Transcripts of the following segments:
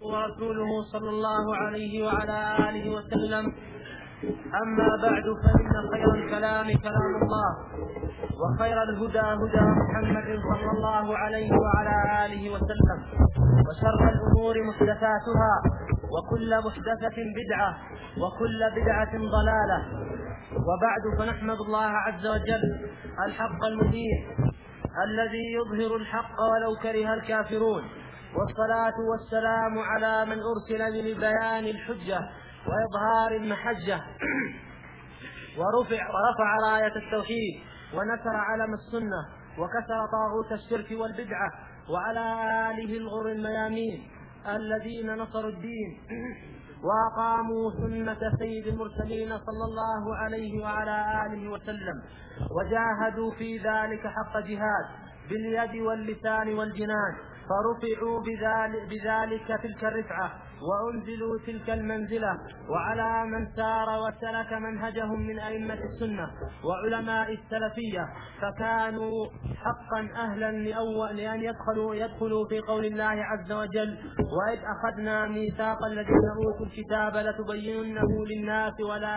ورسوله صلى الله عليه وعلى آله وسلم. أما بعد، فإن خير الكلام كلام الله، وخير الهدى هدى محمد صلى الله عليه وعلى آله وسلم، وشر الأمور محدثاتها، وكل محدثة بدعة، وكل بدعة ضلالة. وبعد، فنحمد الله عز وجل الحق المبين الذي يظهر الحق ولو كره الكافرون، والصلاة والسلام على من أرسل لبيان الحجة وإظهار المحجة، ورفع راية التوحيد، ونشر علم السنة، وكسر طاغوت الشرك والبدعة، وعلى آله الغر الميامين الذين نصروا الدين وأقاموا سنة سيد المرسلين صلى الله عليه وعلى آله وسلم، وجاهدوا في ذلك حق جهاد باليد واللسان والجنان، فرفعوا بذلك تلك الرفعة، وأنزلوا تلك المنزلة. وعلى من سار وسلك منهجهم من أئمة السنة وعلماء السلفية، فكانوا حقا أهلا لأن يدخلوا في قول الله عز وجل: وإذ أخذنا ميثاق الذين أوتوا الكتاب لتبيننه للناس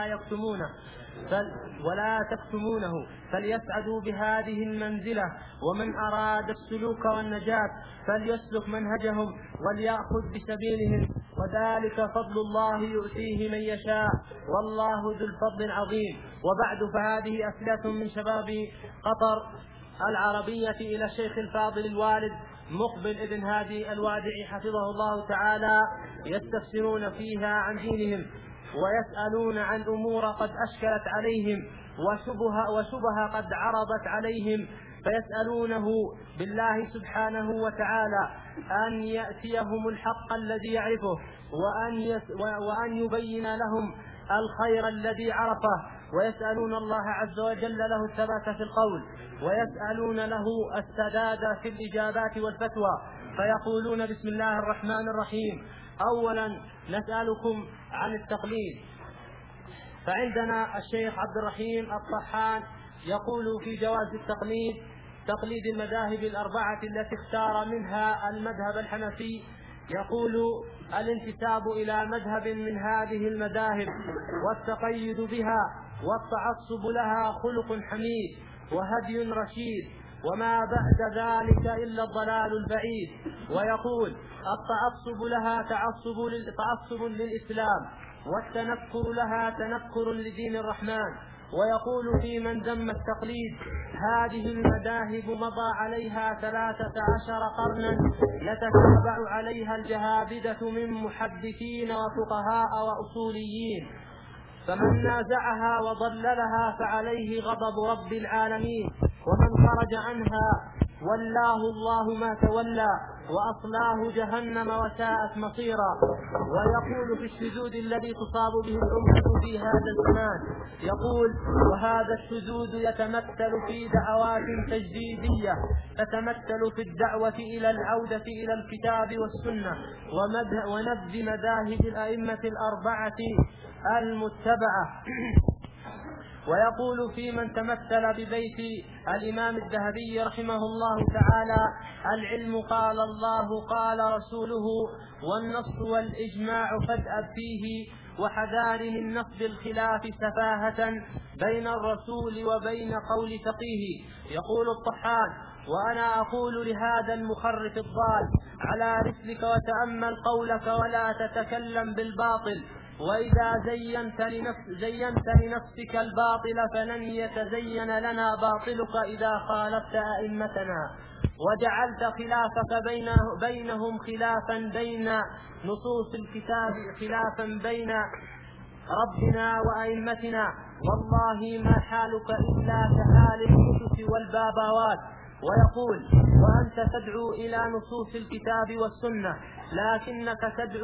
ولا تكتمونه فليسعدوا بهذه المنزلة. ومن أراد السلوك والنجاة فليسلك منهجهم وليأخذ بسبيلهم، وذلك فضل الله يؤتيه من يشاء، والله ذو الفضل العظيم. وبعد، فهذه أسئلة من شباب قطر العربية إلى الشيخ الفاضل الوالد مقبل ابن هادي الوادعي حفظه الله تعالى، يستفسرون فيها عن دينهم، ويسألون عن أمور قد أشكلت عليهم، وشبه قد عرضت عليهم، فيسألونه بالله سبحانه وتعالى أن يأتيهم الحق الذي يعرفه، وأن يبين لهم الخير الذي عرفه، ويسألون الله عز وجل له الثبات في القول، ويسألون له السداد في الإجابات والفتوى. فيقولون: بسم الله الرحمن الرحيم. أولا نسألكم عن التقليد، فعندنا الشيخ عبد الرحيم الطحان يقول في جواز تقليد المذاهب الأربعة التي اختار منها المذهب الحنفي. يقول: الانتساب إلى مذهب من هذه المذاهب والتقيد بها والتعصب لها خلق حميد وهدي رشيد، وما بعد ذلك إلا الضلال البعيد. ويقول: التعصب لها تعصب للإسلام، والتنكر لها تنكر لدين الرحمن. ويقول في من ذم التقليد: هذه المذاهب مضى عليها 13 قرنا يتتابع عليها الجهابذة من محدثين وفقهاء وأصوليين، فمن نازعها وضللها فعليه غضب رب العالمين، ومن خرج عنها ولاه الله ما تولى وأصلاه جهنم وساءت مصيرا. ويقول في الشذوذ الذي تصاب به الأمة في هذا الزمان، يقول: وهذا الشذوذ يتمثل في دعوات تجديدية تتمثل في الدعوة إلى العودة إلى الكتاب والسنة ونبذ مذاهب الأئمة الأربعة المتبعة. ويقول في من تمثل ببيت الإمام الذهبي رحمه الله تعالى: العلم قال الله قال رسوله، والنص والإجماع فادأب فيه، وحذار من نصب الخلاف سفاهة بين الرسول وبين قول فقيه. يقول الطحان: وأنا أقول لهذا المخرف الضال: على رسلك وتأمل قولك ولا تتكلم بالباطل، وإذا زينت لنفسك الباطل فلن يتزين لنا باطلك إذا خالفت أئمتنا، وجعلت خلافك بينهم خلافا بين نصوص الكتاب، خلافا بين ربنا وأئمتنا، والله ما حالك إلا كحال الكتب والبابوات. ويقول: وأنت تدعو إلى نصوص الكتاب والسنة، لكنك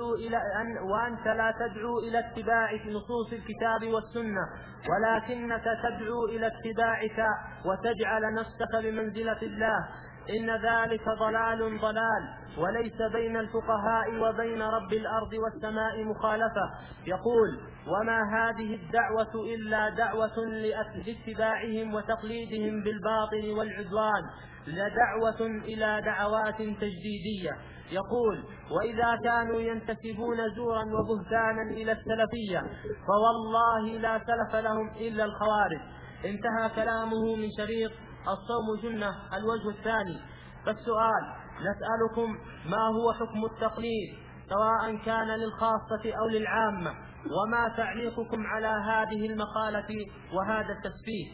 وأنت لا تدعو إلى اتباع نصوص الكتاب والسنة، ولكنك تدعو إلى اتباعك وتجعل نفسك بمنزلة الله. إن ذلك ضلال وليس بين الفقهاء وبين رب الأرض والسماء مخالفة. يقول: وما هذه الدعوة إلا دعوة لاتباعهم وتقليدهم بالباطل والعدوان، لدعوة إلى دعوات تجديدية. يقول: وإذا كانوا ينتسبون زورا وبهتانا إلى السلفية فوالله لا سلف لهم إلا الخوارج. انتهى كلامه من شريط الصوم جنة الوجه الثاني. فالسؤال: نسألكم ما هو حكم التقليد سواء كان للخاصة أو للعامة؟ وما تعليقكم على هذه المقالة وهذا التسفيه؟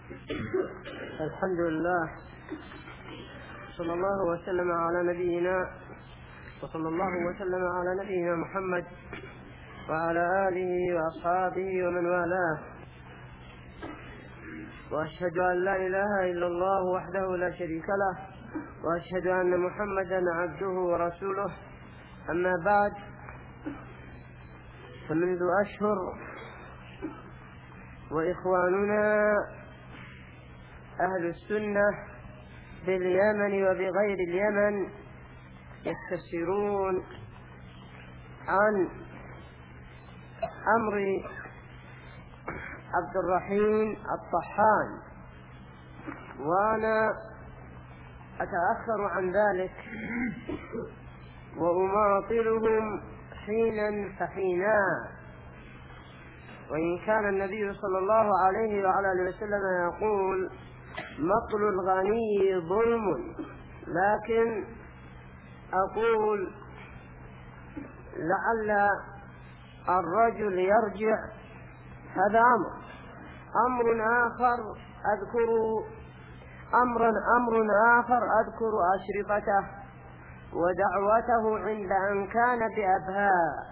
الحمد لله، صلى الله وسلم على نبينا محمد وعلى آله وأصحابه ومن والاه، وأشهد أن لا إله إلا الله وحده لا شريك له، وأشهد أن محمدا عبده ورسوله. أما بعد، فمنذ أشهر وإخواننا أهل السنة باليمن وبغير اليمن يستفسرون عن أمر عبد الرحيم الطحان، وأنا أتأخر عن ذلك وأماطلهم حينا فحينا. وإن كان النبي صلى الله عليه وعلى آله وسلم يقول: مطل الغني ظلم، لكن أقول لعل الرجل يرجع. هذا أمر آخر أذكر أشرطته ودعوته عند أن كان بأبهاء،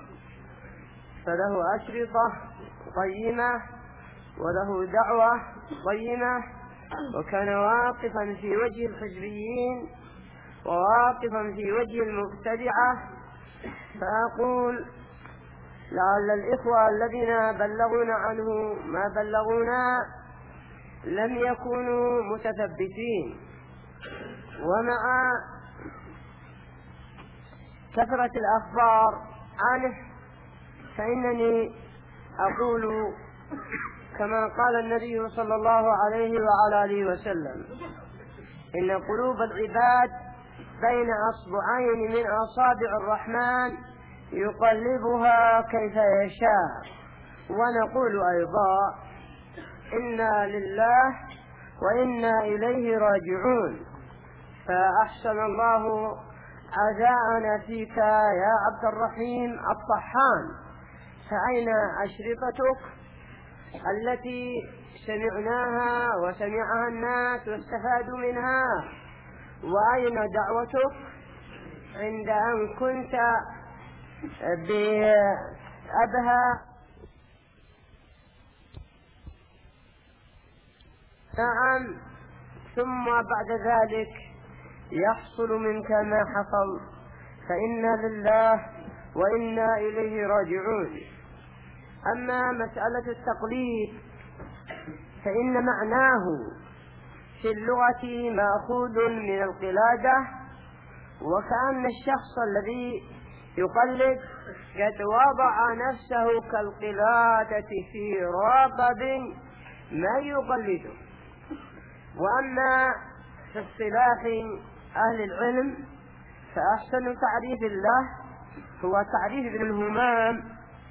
فله أشرطة قيمة وله دعوة قيمة، وكان واقفا في وجه الحزبيين وواقفا في وجه المبتدعة. فأقول لعل الإخوة الذين بلغونا عنه ما بلغونا لم يكونوا متثبتين، ومع كثرة الأخبار عنه فإنني أقول كما قال النبي صلى الله عليه وعلى آله وسلم: إن قلوب العباد بين أصبعين من أصابع الرحمن يقلبها كيف يشاء. ونقول أيضا: إنا لله وإنا إليه راجعون. فأحسن الله عزاءنا فيك يا عبد الرحيم الطحان، فأين أشرطتك التي سمعناها وسمعها الناس واستفادوا منها؟ وأين دعوتك عند أن كنت بأبها؟ نعم، ثم بعد ذلك يحصل منك ما حصل، فإنا لله وإنا إليه راجعون. أما مسألة التقليد فإن معناه في اللغة مأخوذ من القلادة، وكأن الشخص الذي يقلد قد وضع نفسه كالقلادة في رقب ما يقلده. وأما في اصطلاح أهل العلم فأحسن تعريف الله هو تعريف ابن الهمام،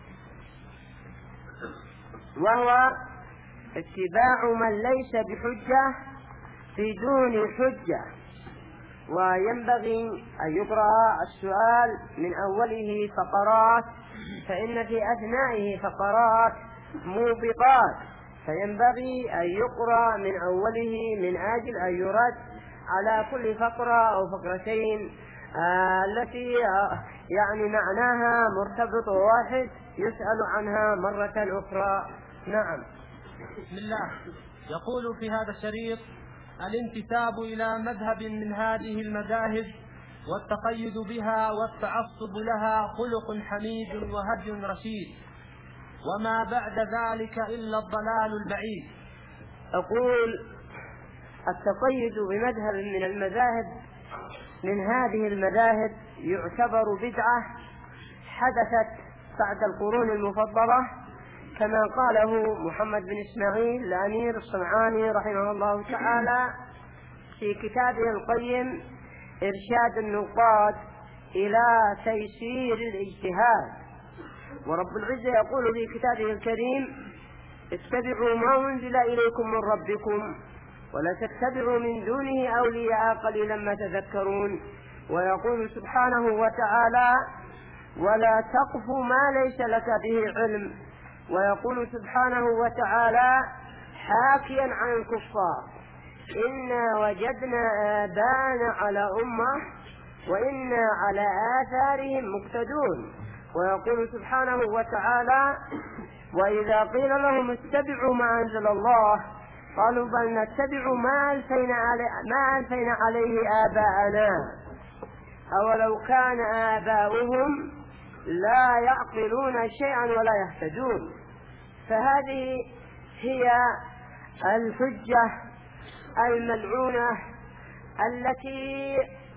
وهو اتباع من ليس بحجة بدون حجة. وينبغي أن يقرأ السؤال من أوله فقرات، فإن في أثنائه فقرات موبقات، فينبغي أن يقرأ من أوله من أجل أن يرد على كل فقرة أو فقرتين التي يعني معناها مرتبط واحد يسأل عنها مرة أخرى. نعم. بسم الله. يقول في هذا الشريط: الانتساب إلى مذهب من هذه المذاهب والتقيد بها والتعصب لها خلق حميد وهدي رشيد، وما بعد ذلك إلا الضلال البعيد. أقول التقيد بمذهب من المذاهب من هذه المذاهب يعتبر بدعة حدثت بعد القرون المفضلة، كما قاله محمد بن إسماعيل الأمير الصنعاني رحمه الله تعالى في كتابه القيم إرشاد النقاد إلى تيسير الاجتهاد. ورب العزة يقول في كتابه الكريم: اتبعوا ما أنزل إليكم من ربكم ولا تتبعوا من دونه أولياء قليلا ما تذكرون. ويقول سبحانه وتعالى: ولا تقف ما ليس لك به علم. ويقول سبحانه وتعالى حاكيا عن الكفار: إنا وجدنا آباءنا على أمة وإنا على آثارهم مقتدون. ويقول سبحانه وتعالى: وإذا قيل لهم اتبعوا ما أنزل الله قالوا بل نتبع ما ألفينا عليه آباءنا أولو كان آباؤهم لا يعقلون شيئا ولا يهتدون. فهذه هي الحجة الملعونة التي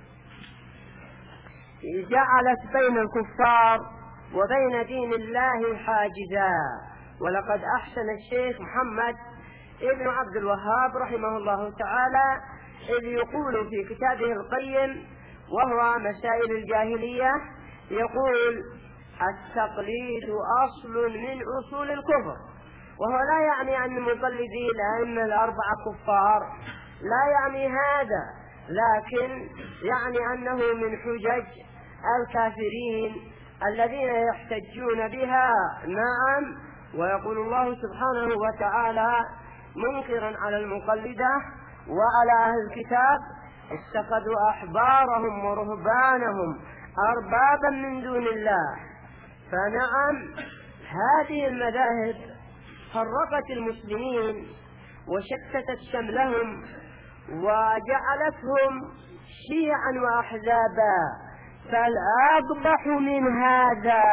جعلت بين الكفار وبين دين الله حاجزا. ولقد أحسن الشيخ محمد ابن عبد الوهاب رحمه الله تعالى إذ يقول في كتابه القيم وهو مسائل الجاهلية، يقول: التقليد أصل من أصول الكفر. وهو لا يعني أن مقلدي الأئمة الأربعة كفار، لا يعني هذا، لكن يعني أنه من حجج الكافرين الذين يحتجون بها. نعم. ويقول الله سبحانه وتعالى منكرا على المقلدة وعلى أهل الكتاب: اتخذوا أحبارهم ورهبانهم أربابا من دون الله. فنعم، هذه المذاهب فرقت المسلمين وشتتت شملهم وجعلتهم شيعا وأحزابا. فالأقبح من هذا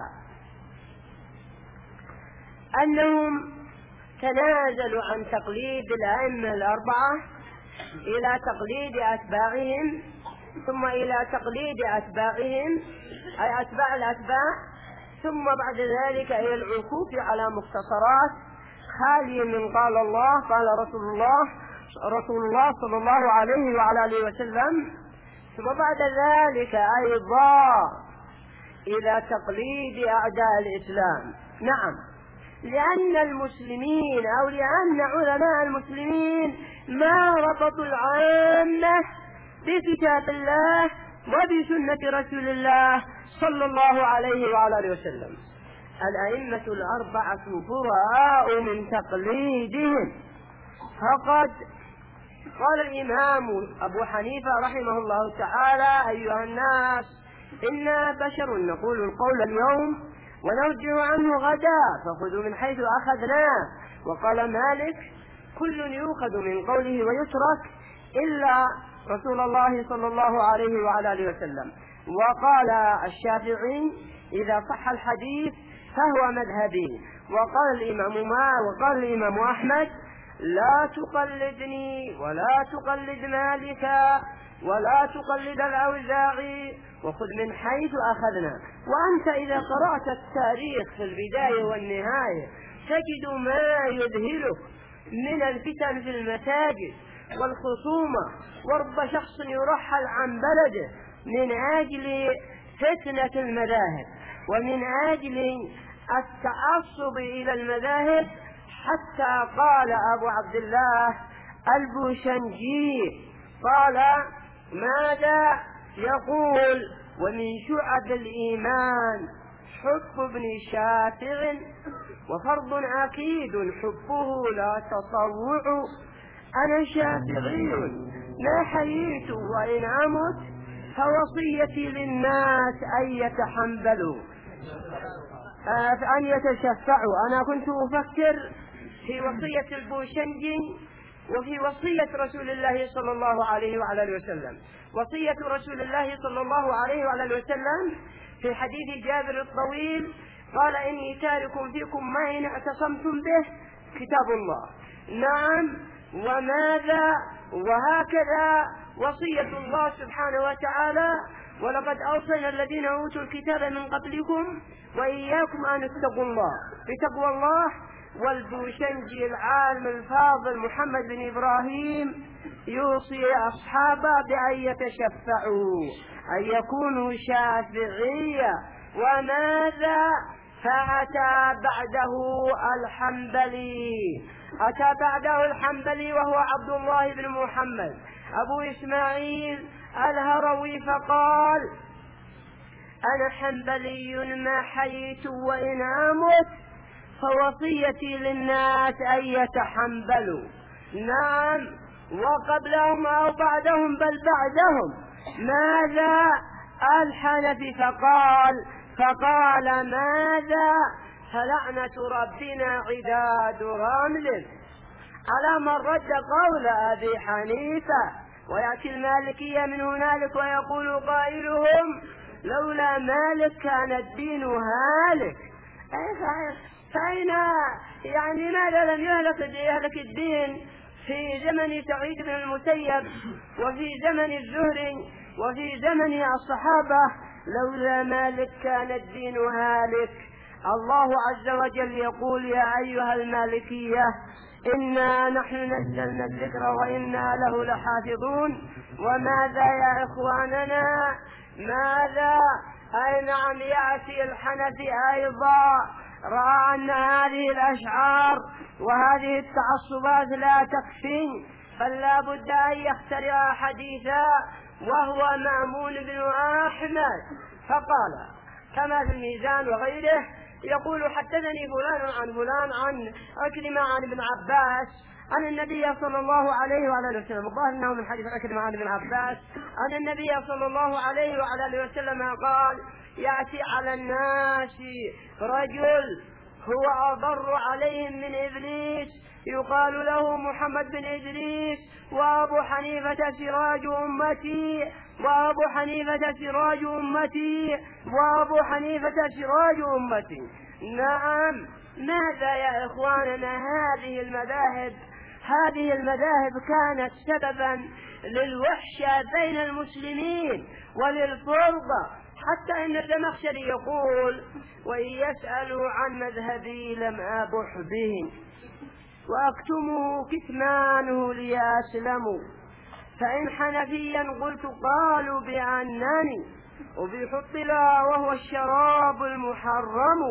أنهم تنازلوا عن تقليد الأئمة الأربعة إلى تقليد أتباعهم، ثم إلى تقليد أتباعهم أي أتباع الأتباع، ثم بعد ذلك إلى العكوف على مختصرات خالية من قال الله قال رسول الله صلى الله عليه وعلى آله وسلم، ثم بعد ذلك أيضا إلى تقليد أعداء الإسلام. نعم، لأن المسلمين أو لأن علماء المسلمين ما ربطوا العامة بكتاب الله وبسنة رسول الله صلى الله عليه وعلى آله وسلم. الأئمة الأربعة براء من تقليدهم. فقد قال الإمام أبو حنيفة رحمه الله تعالى: أيها الناس، إنا بشر نقول القول اليوم ونرجع عنه غدا فخذوا من حيث أخذناه. وقال مالك: كل يؤخذ من قوله ويترك إلا رسول الله صلى الله عليه وعلى آله وسلم. وقال الشافعي: إذا صح الحديث فهو مذهبي. وقال الإمام أحمد: لا تقلدني ولا تقلد مالكا ولا تقلد الأوزاعي وخذ من حيث أخذنا. وأنت إذا قرأت التاريخ في البداية والنهاية تجد ما يذهلك من الفتن في المساجد والخصومة، ورب شخص يرحل عن بلده من أجل فتنة المذاهب ومن أجل التعصب إلى المذاهب، حتى قال أبو عبد الله البوشنجي قال: ماذا يقول؟ ومن شعب الإيمان حب ابن شافع وفرض أكيد حبه لا تطوع. أنا شافعي ما حييت وإن أمت فوصيتي للناس أن يتحنبلوا أن يتشفعوا. أنا كنت أفكر في وصية البوشنجي وفي وصية رسول الله صلى الله عليه وعلى آله وسلم. وصية رسول الله صلى الله عليه وعلى آله وسلم في حديث جابر الطويل قال: إني تارك فيكم ما إن اعتصمتم به كتاب الله. نعم. وماذا وهكذا وصية الله سبحانه وتعالى: ولقد أوصينا الذين أوتوا الكتاب من قبلكم وإياكم أن اتقوا الله، بتقوى الله. والبوشنجي العالم الفاضل محمد بن إبراهيم يوصي أصحابه بأن يتشفعوا، أن يكونوا شافعية. وماذا؟ فأتى بعده الحنبلي، أتى بعده الحنبلي وهو عبد الله بن محمد أبو إسماعيل الهروي، فقال: أنا حنبلي ما حييت وإن أمت، فوصيتي للناس أن يتحنبلوا. نعم، وقبلهم أو بعدهم بل بعدهم. ماذا؟ الحنفي فقال ماذا؟ فلعنة ربنا عداد رمل، على من رد قول أبي حنيفة. ويأتي المالكية من هنالك ويقول قائلهم: لولا مالك كان الدين هالك. فأين يعني ماذا لم يهلك الدين في زمن سعيد بن المسيب وفي زمن الزهري وفي زمن الصحابة؟ لولا مالك كان الدين هالك. الله عز وجل يقول: يا أيها المالكية إنا نحن نزلنا الذكر وإنا له لحافظون. وماذا يا إخواننا؟ ماذا؟ أي نعم، يأتي الحنفي أيضا، رأى أن هذه الأشعار وهذه التعصبات لا تكفي، بل لا بد أن يخترع حديثا، وهو مأمون بن أحمد، فقال كما في الميزان وغيره، يقول: حدثني فلان عن فلان عن عكرمة عن ابن عباس أن النبي صلى الله عليه وعلى اله وسلم، الظاهر انه من حديث عكرمة عن ابن عباس، أن النبي صلى الله عليه وعلى اله وسلم قال: يأتي على الناس رجل هو أضر عليهم من إبليس، يقال له محمد بن إدريس، وأبو حنيفة سراج أمتي، وأبو حنيفة سراج أمتي، وأبو حنيفة سراج أمتي. نعم، ماذا يا إخواننا؟ هذه المذاهب كانت سببا للوحشة بين المسلمين وللفرقة، حتى إن الزمخشري يقول: وإن يسألوا عن مذهبي لم أبح به وأكتمه كتمانه ليسلموا، فإن حنفيا قلت قالوا بأنني أبيح الطلا وهو الشراب المحرم،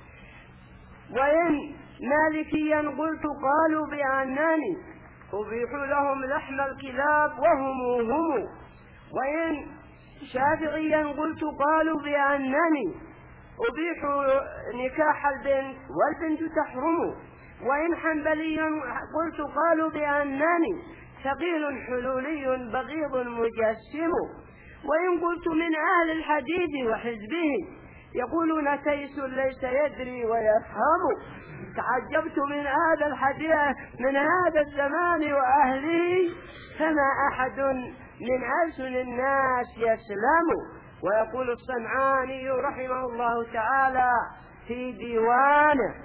وإن مالكيا قلت قالوا بأنني أبيح لهم لحم الكلاب وهم، وإن شافعيا قلت قالوا بأنني أبيح نكاح البنت والبنت تحرم، وإن حنبليا قلت قالوا بأنني ثقيل حلولي بغيض مجسم، وإن قلت من أهل الحديث وحزبه يقولون تيس ليس يدري ويفهم. تعجبت من هذا الحديث من هذا الزمان وأهله، فما أحد من ألسن الناس يسلم. ويقول الصنعاني رحمه الله تعالى في ديوانه: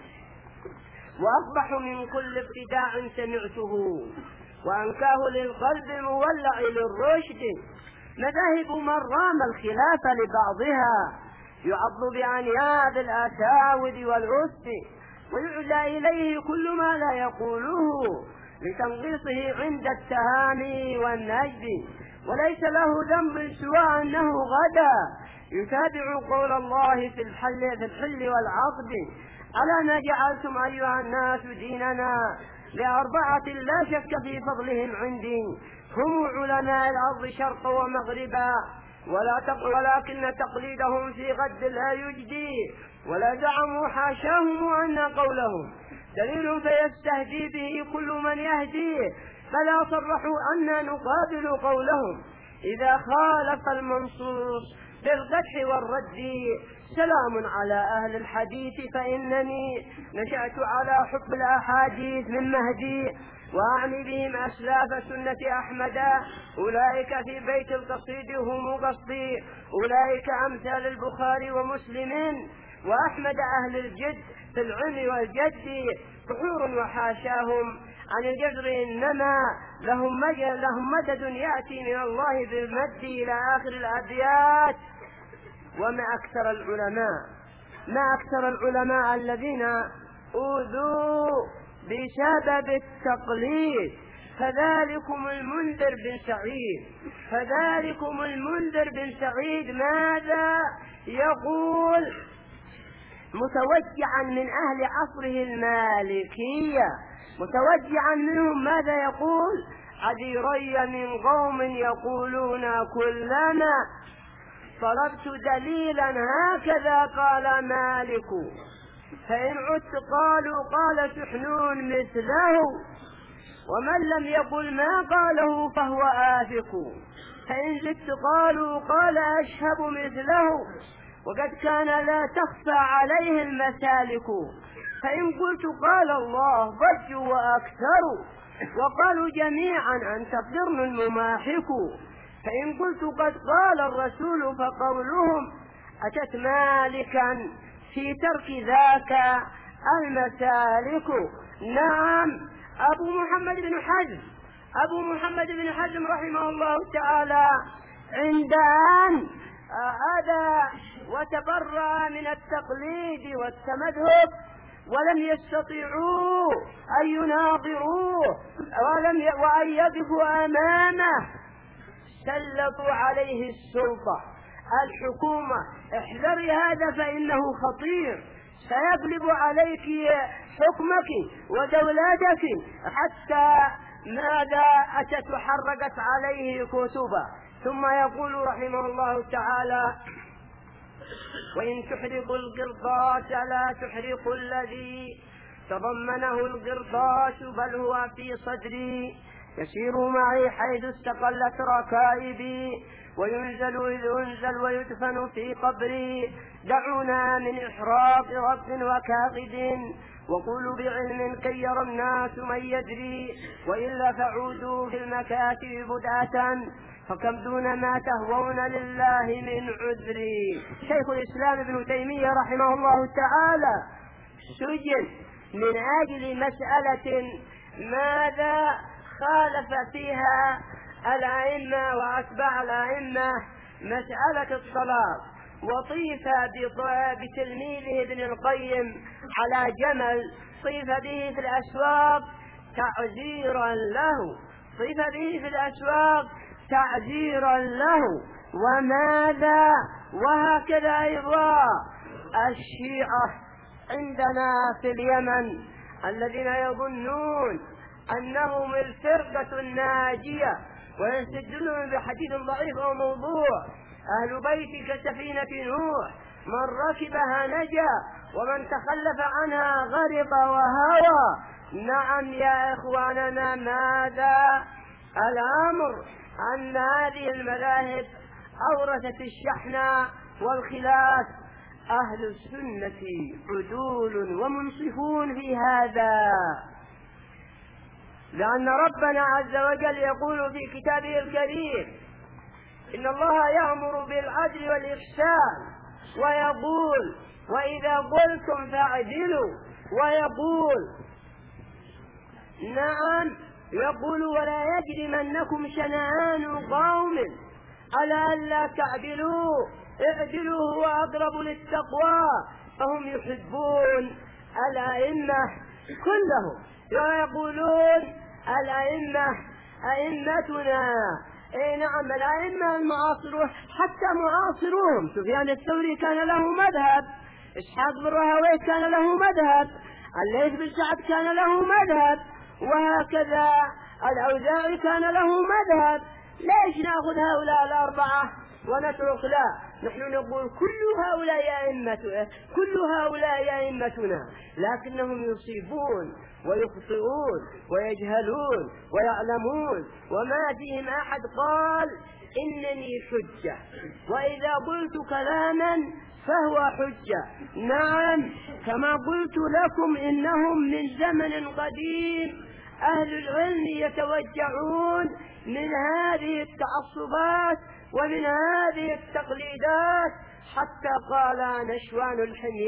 وأقبح من كل ابتداع سمعته وأنكاه للقلب مولع للرشد، مذاهب من رام الخلاف لبعضها يعض بأنياب الأساود والعسد، ويعلى إليه كل ما لا يقوله لتنقيصه عند التهاني والنجد، وليس له ذنب سوى أنه غدا يتابع قول الله في الحل والعقد. ألا ما جعلتم أيها الناس ديننا لأربعة لا شك في فضلهم عندي، هم علماء الأرض شرقا ومغربا، ولكن تقليدهم في غد لا يجدي، ولا زعموا حاشاهم أن قولهم دليل فيستهدي به كل من يهديه، فلا صرحوا أن نقابل قولهم إذا خالف المنصوص بالقدح والرد. سلام على أهل الحديث فإنني نشأت على حب الأحاديث من مهدي، وأعني بهم أسلاف سنة أحمد، أولئك في بيت القصيد هم قصدي، أولئك أمثال البخاري ومسلم وأحمد أهل الجد في العلم والجد، بحور وحاشاهم عن الجذر إنما لهم مدد يأتي من الله بالمد إلى آخر الأبيات. وما أكثر العلماء الذين أوذوا بسبب التقليد. فذلكم المنذر بن سعيد ماذا يقول متوجعا من أهل عصره المالكية، متوجعا منهم ماذا يقول؟ عذيري من قوم يقولون كلما طلبت دليلا هكذا قال مالك، فإن عدت قالوا قال سحنون مثله، ومن لم يقل ما قاله فهو آفك، فإن زدت قالوا قال أشهب مثله، وقد كان لا تخفى عليه المسالك، فإن قلت قال الله ضجوا وأكثروا، وقالوا جميعا أنت قرن المماحك، فإن قلت قد قال الرسول فقولهم أتت مالكا في ترك ذاك المسالك. نعم، أبو محمد بن حزم رحمه الله تعالى عند أن أذى وتبرأ من التقليد والتمذهب ولم يستطيعوا أن يناظروه وأن يقفوا أمامه، سلطوا عليه السلطة الحكومة. احذري هذا فإنه خطير، سيغلب عليك حكمك ودولتك، حتى ماذا أتت وحرقت عليه كتبا. ثم يقول رحمه الله تعالى وإن تحرق القرطاس لا تحرق الذي تضمنه القرطاس بل هو في صدري، يسير معي حيث استقلت ركائبي، وينزل إذ أنزل ويدفن في قبري، دعونا من إحراق رب وكاقد، وقولوا بعلم كي يرى الناس من يدري، وإلا فعودوا في المكاتب بدعة، فكم دون ما تهوون لله من عذري. شيخ الإسلام ابن تيمية رحمه الله تعالى سجن من أجل مسألة ماذا خالف فيها الأئمة وأتباع الأئمة، مسألة الطلاق، وطيف بتلميذه ابن القيم على جمل، طيف به في الأسواق تعذيرا له، وماذا؟ وهكذا أيضا الشيعة عندنا في اليمن الذين يظنون أنهم الفرقة الناجية ويستدلون بحديث ضعيف أو موضوع، أهل بيت كسفينة نوح، من ركبها نجا ومن تخلف عنها غرق وهوى. نعم يا إخواننا، ماذا الأمر؟ أن هذه المذاهب أورثت الشحن والخلاف. أهل السنة عدول ومنصفون في هذا، لأن ربنا عز وجل يقول في كتابه الكريم إن الله يأمر بالعدل والإحسان، ويقول وإذا قلتم فاعدلوا، ويقول نعم يقول ولا يجرمنكم شنآن قوم على ألا تعدلوا اعدلوا هو أقرب للتقوى، فهم يحبون الأئمة كلهم ويقولون الأئمة أئمتنا. نعم، الأئمة المعاصرون حتى معاصروهم، سفيان الثوري كان له مذهب، إسحاق بن راهويه كان له مذهب، الليث بن سعد كان له مذهب، وهكذا الأوزاعي كان له مذهب. ليش نأخذ هؤلاء الأربعة ونترك؟ لا، نحن نقول كل هؤلاء أئمتنا، لكنهم يصيبون ويخطئون ويجهلون ويعلمون، وما فيهم أحد قال إنني حجة، وإذا قلت كلاما فهو حجة. نعم، كما قلت لكم إنهم من زمن قديم أهل العلم يتوجعون من هذه التعصبات ومن هذه التقليدات حتى قال نشوان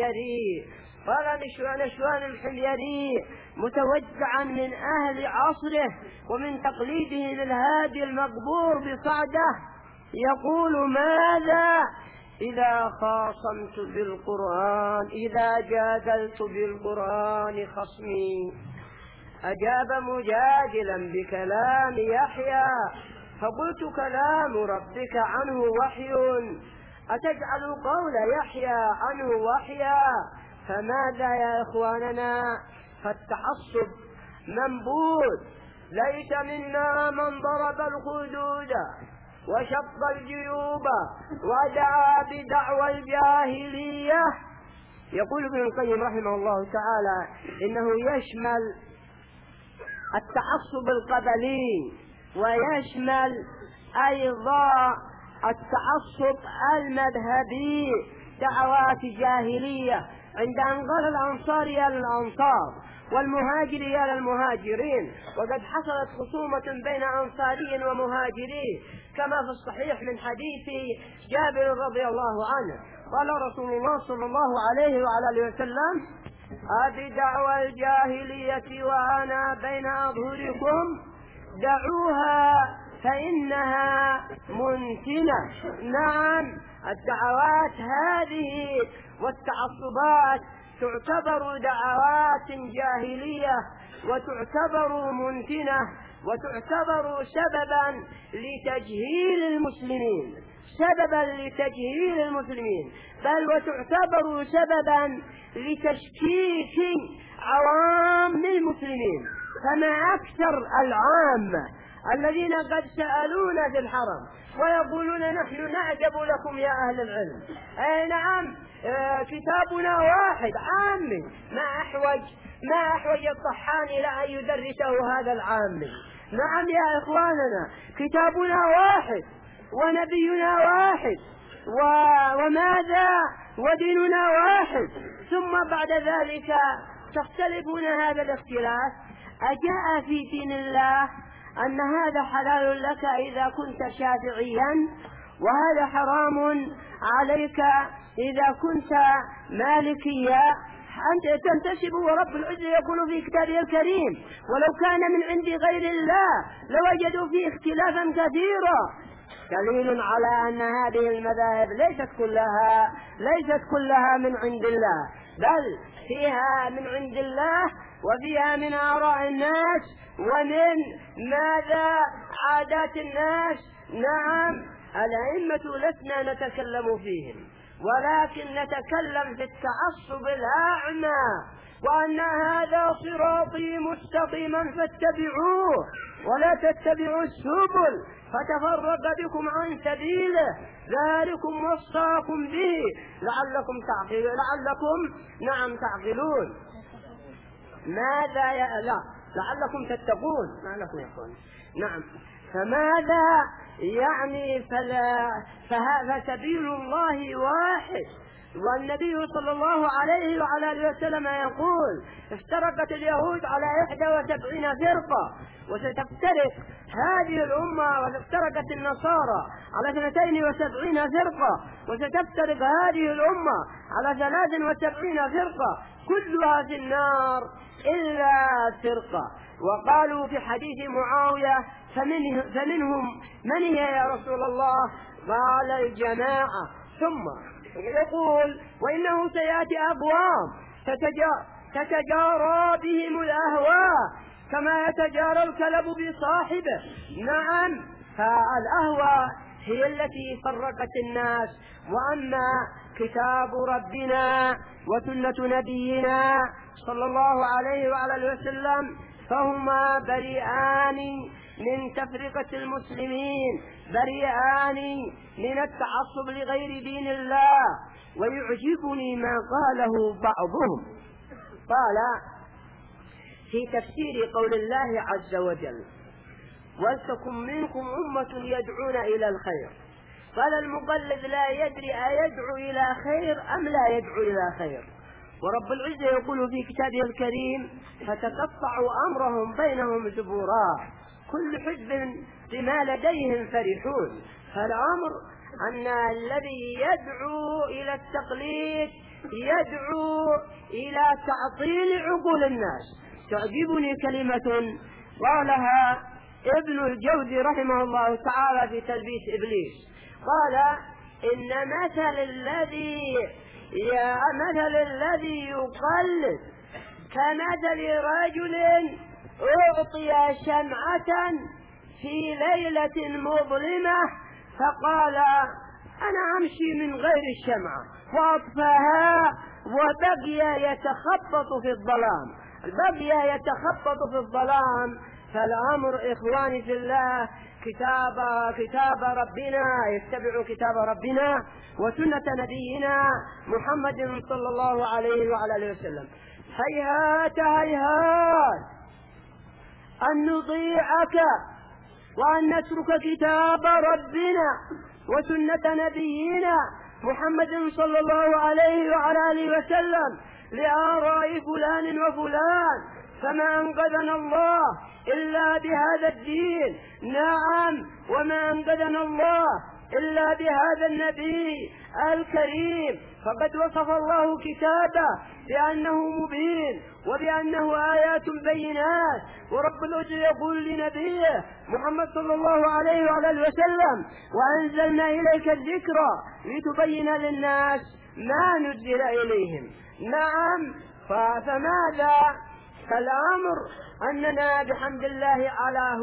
الحميري متوجعا من أهل عصره ومن تقليده للهادي المقبور بصعده يقول: ماذا إذا خاصمت بالقرآن، إذا جادلت بالقرآن خصمي، أجاب مجادلا بكلام يحيى، فقلت: كلام ربك عنه وحي، أتجعل قول يحيى عنه وحيا؟ فماذا يا إخواننا؟ فالتعصب منبوذ. ليس منا من ضرب الخدود وشق الجيوب ودعا بدعوى الجاهلية. يقول ابن القيم رحمه الله تعالى إنه يشمل التعصب القبلي ويشمل أيضا التعصب المذهبي، دعوات جاهلية، عند أن قال الأنصار يا للأنصار والمهاجر يا للمهاجرين، وقد حصلت خصومة بين أنصاري ومهاجري كما في الصحيح من حديث جابر رضي الله عنه قال رسول الله صلى الله عليه وعلى آله وسلم: هذه دعوى الجاهلية وأنا بين أظهركم، دعوها فإنها منتنة. نعم، الدعوات هذه والتعصبات تعتبر دعوات جاهلية وتعتبر منتنة وتعتبر سببا لتجهيل المسلمين، بل وتعتبر سببا لتشكيك عوام المسلمين. فما أكثر العامة الذين قد سألونا في الحرم ويقولون: نحن نعجب لكم يا أهل العلم. نعم، كتابنا واحد عامي، ما أحوج الطحان إلى أن يدرسه هذا العامي. نعم يا إخواننا، كتابنا واحد ونبينا واحد وماذا وديننا واحد، ثم بعد ذلك تختلفون. هذا الاختلاف أجاء في دين الله أن هذا حلال لك إذا كنت شافعيا، وهذا حرام عليك إذا كنت مالكيا. أنت تنتسب، ورب العزة يقول في كتابه الكريم: ولو كان من عند غير الله لوجدوا فيه اختلافا كثيرا. دليل على أن هذه المذاهب ليست كلها من عند الله، بل فيها من عند الله وفيها من آراء الناس ومن عادات الناس. نعم، الأئمة لسنا نتكلم فيهم، ولكن نتكلم في التعصب الأعمى، وأن هذا صراطي مستقيما فاتبعوه ولا تتبعوا السبل فتفرق بكم عن سبيله، ذلكم وصاكم به لعلكم تعقلون. لعلكم تتقون. نعم، فماذا يعني؟ فسبيل الله واحد. والنبي صلى الله عليه وعلى آله وسلم يقول: افترقت اليهود على 71 فرقة، وستفترق هذه الأمة، وافترقت النصارى على 72 فرقة، وستفترق هذه الأمة على 73 فرقة، كلها في النار إلا فرقة. وقالوا في حديث معاوية: فمنهم من هي يا رسول الله؟ قال: الجماعة. ثم يقول: وإنه سيأتي أقوام تتجارى بهم الأهواء كما يتجارى الكلب بصاحبه. نعم، فالأهواء هي التي فرقت الناس، وأما كتاب ربنا وسنة نبينا صلى الله عليه وعلى آله وسلم فهما بريئان من تفرقة المسلمين، بريئان من التعصب لغير دين الله. ويعجبني ما قاله بعضهم، قال في تفسير قول الله عز وجل: ولتكن منكم أمة يدعون إلى الخير. قال المقلد: لا يدري أيدعو إلى خير أم لا يدعو إلى خير. ورب العزة يقول في كتابه الكريم: فتقطعوا أمرهم بينهم زبورا، كل حزب بما لديهم فرحون. فالأمر أن الذي يدعو إلى التقليد يدعو إلى تعطيل عقول الناس. تعجبني كلمة قالها ابن الجوزي رحمه الله تعالى في تلبيس إبليس، قال إن مثل الذي يقلد كمثل رجل أعطي شمعة في ليلة مظلمة فقال أنا أمشي من غير الشمعة فأطفاها وبقي يتخبط في الظلام. فالأمر إخواني في الله كتاب ربنا، يتبعوا كتاب ربنا وسنة نبينا محمد صلى الله عليه وعلى آله وسلم. هيهات أن نضيعك وأن نترك كتاب ربنا وسنة نبينا محمد صلى الله عليه وعلى آله وسلم لآراء فلان وفلان. فما أنقذنا الله إلا بهذا الدين، نعم، وما أنقذنا الله إلا بهذا النبي الكريم. فقد وصف الله كتابه بأنه مبين وبأنه آيات بينات، ورب العزة يقول لنبيه محمد صلى الله عليه وعلى آله وسلم وأنزلنا إليك الذكر لتبين للناس ما نزل إليهم. نعم، فماذا؟ فالأمر أننا بحمد الله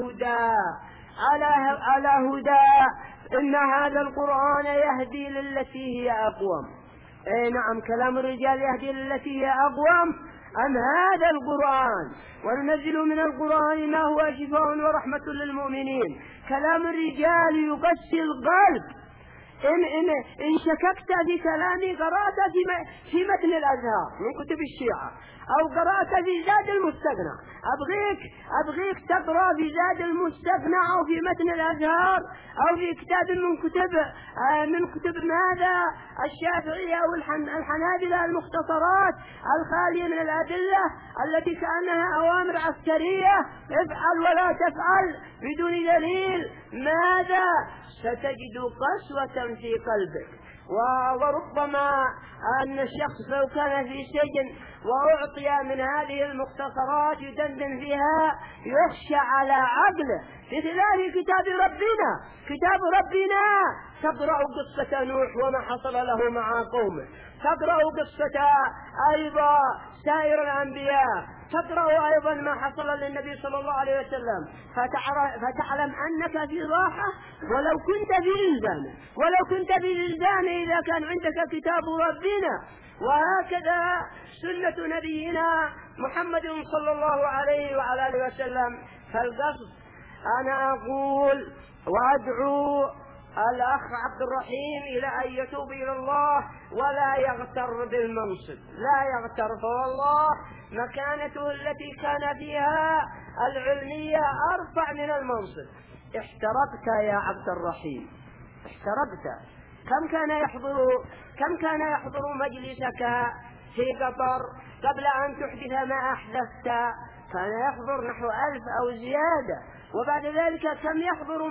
على هدى إن هذا القرآن يهدي للتي هي أقوم. نعم، كلام الرجال يهدي للتي هي أقوم أم هذا القرآن؟ وننزل من القرآن ما هو شفاء ورحمة للمؤمنين. كلام الرجال يقسي القلب. إن شككت في كلامي قرأت في متن الأزهار من كتب الشيعة أو قرأت في زاد المستغنى، أبغيك تقرأ في زاد المستغنى أو في متن الأزهار أو في كتاب من كتب ماذا الشافعية أو الحنابلة المختصرات الخالية من الأدلة التي كأنها أوامر عسكرية، افعل ولا تفعل بدون دليل. ماذا؟ ستجد قسوة في قلبك. وربما أن الشخص لو كان في سجن وأعطي من هذه المختصرات يدندن فيها يخشى على عقله، بخلاف كتاب ربنا تقرأ قصة نوح وما حصل له مع قومه، تقرأ قصة أيضا سائر الأنبياء، تقرأ أيضا ما حصل للنبي صلى الله عليه وسلم، فتعلم أنك في راحة ولو كنت في الإلزام إذا كان عندك كتاب ربنا. وهكذا سنة نبينا محمد صلى الله عليه وعلى آله وسلم. فالقصد أنا أقول وأدعو الأخ عبد الرحيم إلى أن يتوب إلى الله ولا يغتر بالمنصب، لا يغتر، فوالله مكانته التي كان فيها العلمية أرفع من المنصب. احتربت يا عبد الرحيم، احتربت. كم كان يحضر مجلسك في قطر قبل أن تحدث ما أحدثت؟ كان يحضر نحو 1000 أو زيادة. وبعد ذلك كم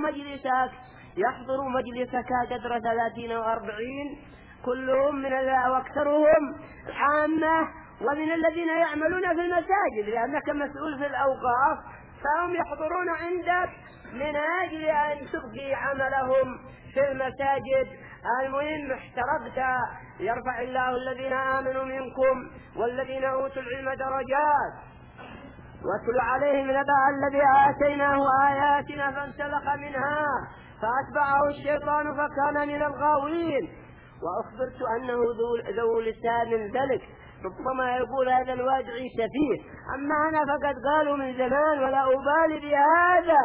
يحضر مجلسك قدر 30 و40، كلهم واكثرهم عامة ومن الذين يعملون في المساجد، لأنك مسؤول في الأوقاف، فهم يحضرون عندك من أجل أن تبقي عملهم في المساجد. المهم احتربت. يرفع الله الذين آمنوا منكم والذين أوتوا العلم درجات. واتل عليهم نبأ الذي آتيناه آياتنا فانسلخ منها فأتبعه الشيطان فكان من الغاوين. وأخبرت أنه ذو لسان ذلك، ربما يقول هذا الوادعي سفيه، أما أنا فقد قالوا من زمان ولا أبالي بهذا.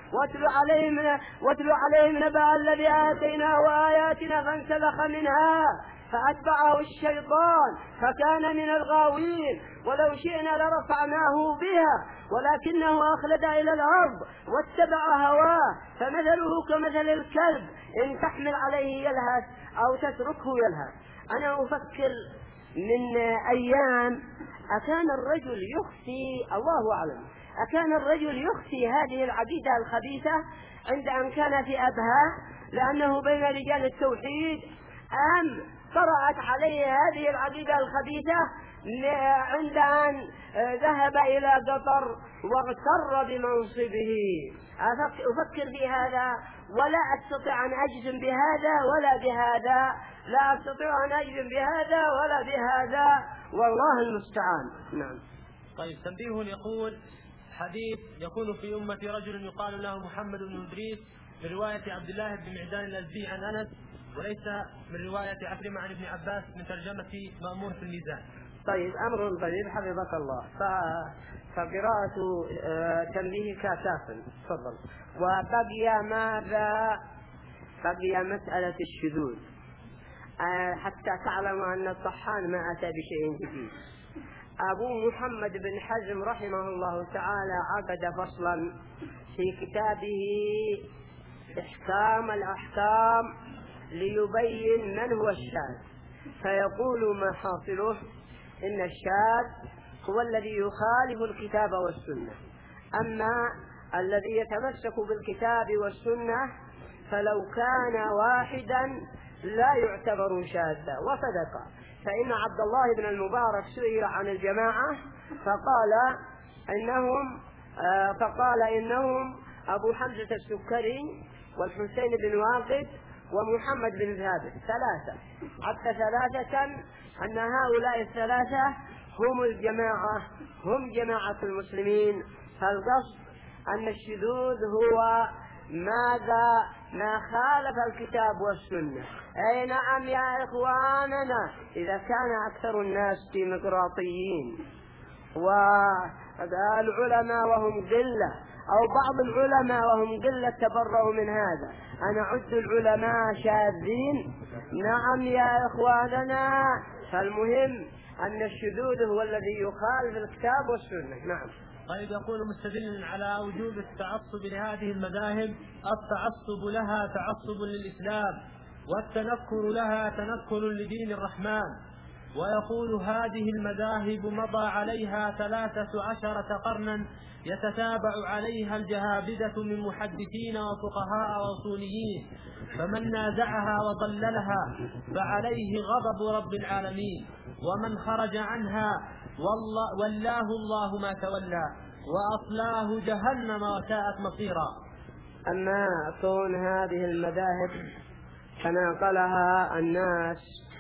واتل عليهم نبأ الذي آتيناه آياتنا فانسلخ منها فأتبعه الشيطان فكان من الغاوين. ولو شئنا لرفعناه بها ولكنه أخلد إلى الأرض واتبع هواه، فمثله كمثل الكلب إن تحمل عليه يلهث أو تتركه يلهث. أنا أفكر من أيام أكان الرجل يخفي، الله أعلم، أكان الرجل يخفي هذه العقيدة الخبيثة عند أن كان في أبها لأنه بين رجال التوحيد، أم طرأت عليه هذه العقيدة الخبيثة عند أن ذهب إلى قطر واغتر بمنصبه؟ أفكر في هذا ولا أستطيع أن أجزم بهذا ولا بهذا، لا أستطيع أن أجزم بهذا ولا بهذا، والله المستعان. نعم. طيب، تنبيه يقول: حديث يكون في أمة رجل يقال له محمد بن إدريس، برواية عبد الله بن معدان الأزدي عن أنس، وليس من رواية عكرمة عن ابن عباس من ترجمة مأمون في الميزان. طيب، أمر طيب حفظك الله. فقراءة تنبيه كافٍ. تفضل. وبقي ماذا؟ بقي مسألة الشذوذ، حتى تعلم أن الطحان ما أتى بشيء جديد. أبو محمد بن حزم رحمه الله تعالى عقد فصلا في كتابه إحكام الأحكام ليبين من هو الشاذ، فيقول ما حاصله: إن الشاذ هو الذي يخالف الكتاب والسنة، أما الذي يتمسك بالكتاب والسنة فلو كان واحدا لا يعتبر شاذا. وصدق، فإن عبد الله بن المبارك سئل عن الجماعة فقال إنهم أبو حمزة السكري والحسين بن واقد ومحمد بن ثابت، ثلاثة، حتى ثلاثة، أن هؤلاء الثلاثة هم الجماعة، هم جماعة المسلمين. فالقصد أن الشذوذ هو ماذا؟ ما خالف الكتاب والسنة. أي نعم يا إخواننا، إذا كان أكثر الناس ديمقراطيين والعلماء وهم قلة، أو بعض العلماء وهم قلة تبرؤوا من هذا، أنا أعد العلماء شاذين؟ نعم يا إخواننا. فالمهم أن الشذوذ هو الذي يخالف الكتاب والسنة. نعم. طيب، يقول مستدل على وجوب التعصب لهذه المذاهب: التعصب لها تعصب للإسلام، والتنكر لها تنكر لدين الرحمن. ويقول: هذه المذاهب مضى عليها 13 قرنا يتتابع عليها الجهابذة من محدثين وفقهاء وأصوليين، فمن نازعها وضللها فعليه غضب رب العالمين، ومن خرج عنها ولاه الله ما تولى وأصلاه جهنم وساءت مصيرا. أما كون هذه المذاهب تناقلها الناس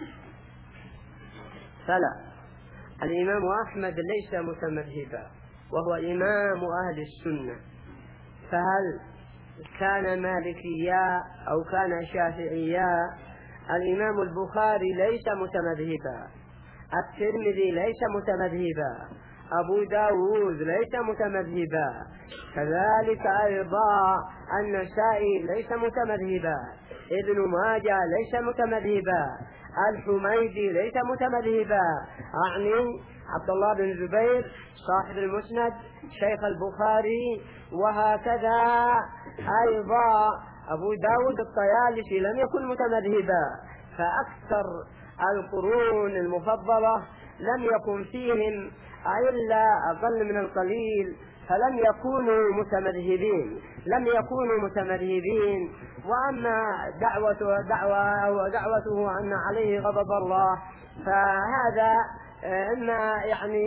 فلا. الإمام أحمد ليس متمذهبا وهو إمام أهل السنة، فهل كان مالكيا أو كان شافعيا؟ الإمام البخاري ليس متمذهبا، الترمذي ليس متمذهبا، أبو داود ليس متمذهبا، كذلك أيضا النسائي ليس متمذهبا، ابن ماجه ليس متمذهبا، الحميدي ليس متمذهبا، أعني عبد الله بن زبير صاحب المسند شيخ البخاري، وهكذا أيضا أبو داود الطيالسي لم يكن متمذهبا. فأكثر القرون المفضلة لم يكن فيهم إلا أقل من القليل، فلم يكونوا متمذهبين. وأما دعوته أن عليه غضب الله، فهذا إما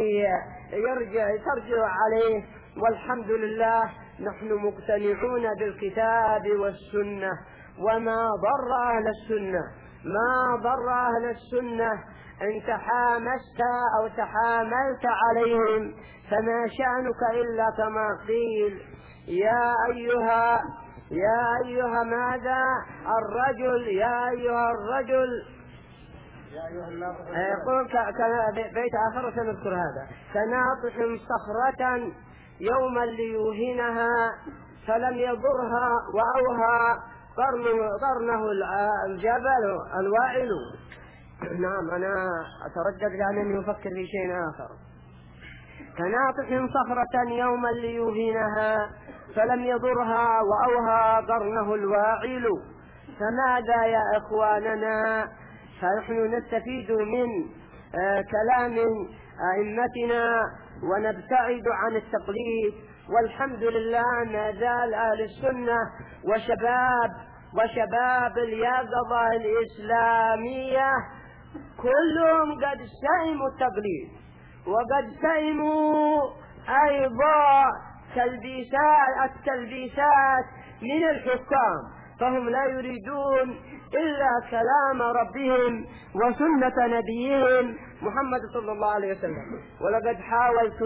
ترجع عليه. والحمد لله نحن مقتنعون بالكتاب والسنة، وما ضر أهل السنة إن تحامست أو تحاملت عليهم، فما شأنك إلا كما قيل: يا أيها ماذا الرجل، يا أيها الرجل، يقول بيت آخر سنذكر هذا: كناطح صخرة يوما ليوهنها فلم يضرها وأوهى قرنه الجبل الواعل. نعم، أنا أتردد لأنني أفكر في شيء آخر. كناطح صخرة يوما ليوهنها فلم يضرها وأوهى قرنه الواعل. فماذا يا إخواننا؟ فنحن نستفيد من كلام أئمتنا ونبتعد عن التقليد، والحمد لله ما زال أهل السنة وشباب وشباب اليقظة الإسلامية كلهم قد سئموا التقليد، وقد سئموا أيضا التلبيسات من الحكام، فهم لا يريدون إلا كلام ربهم وسنة نبيهم محمد صلى الله عليه وسلم. ولقد حاولت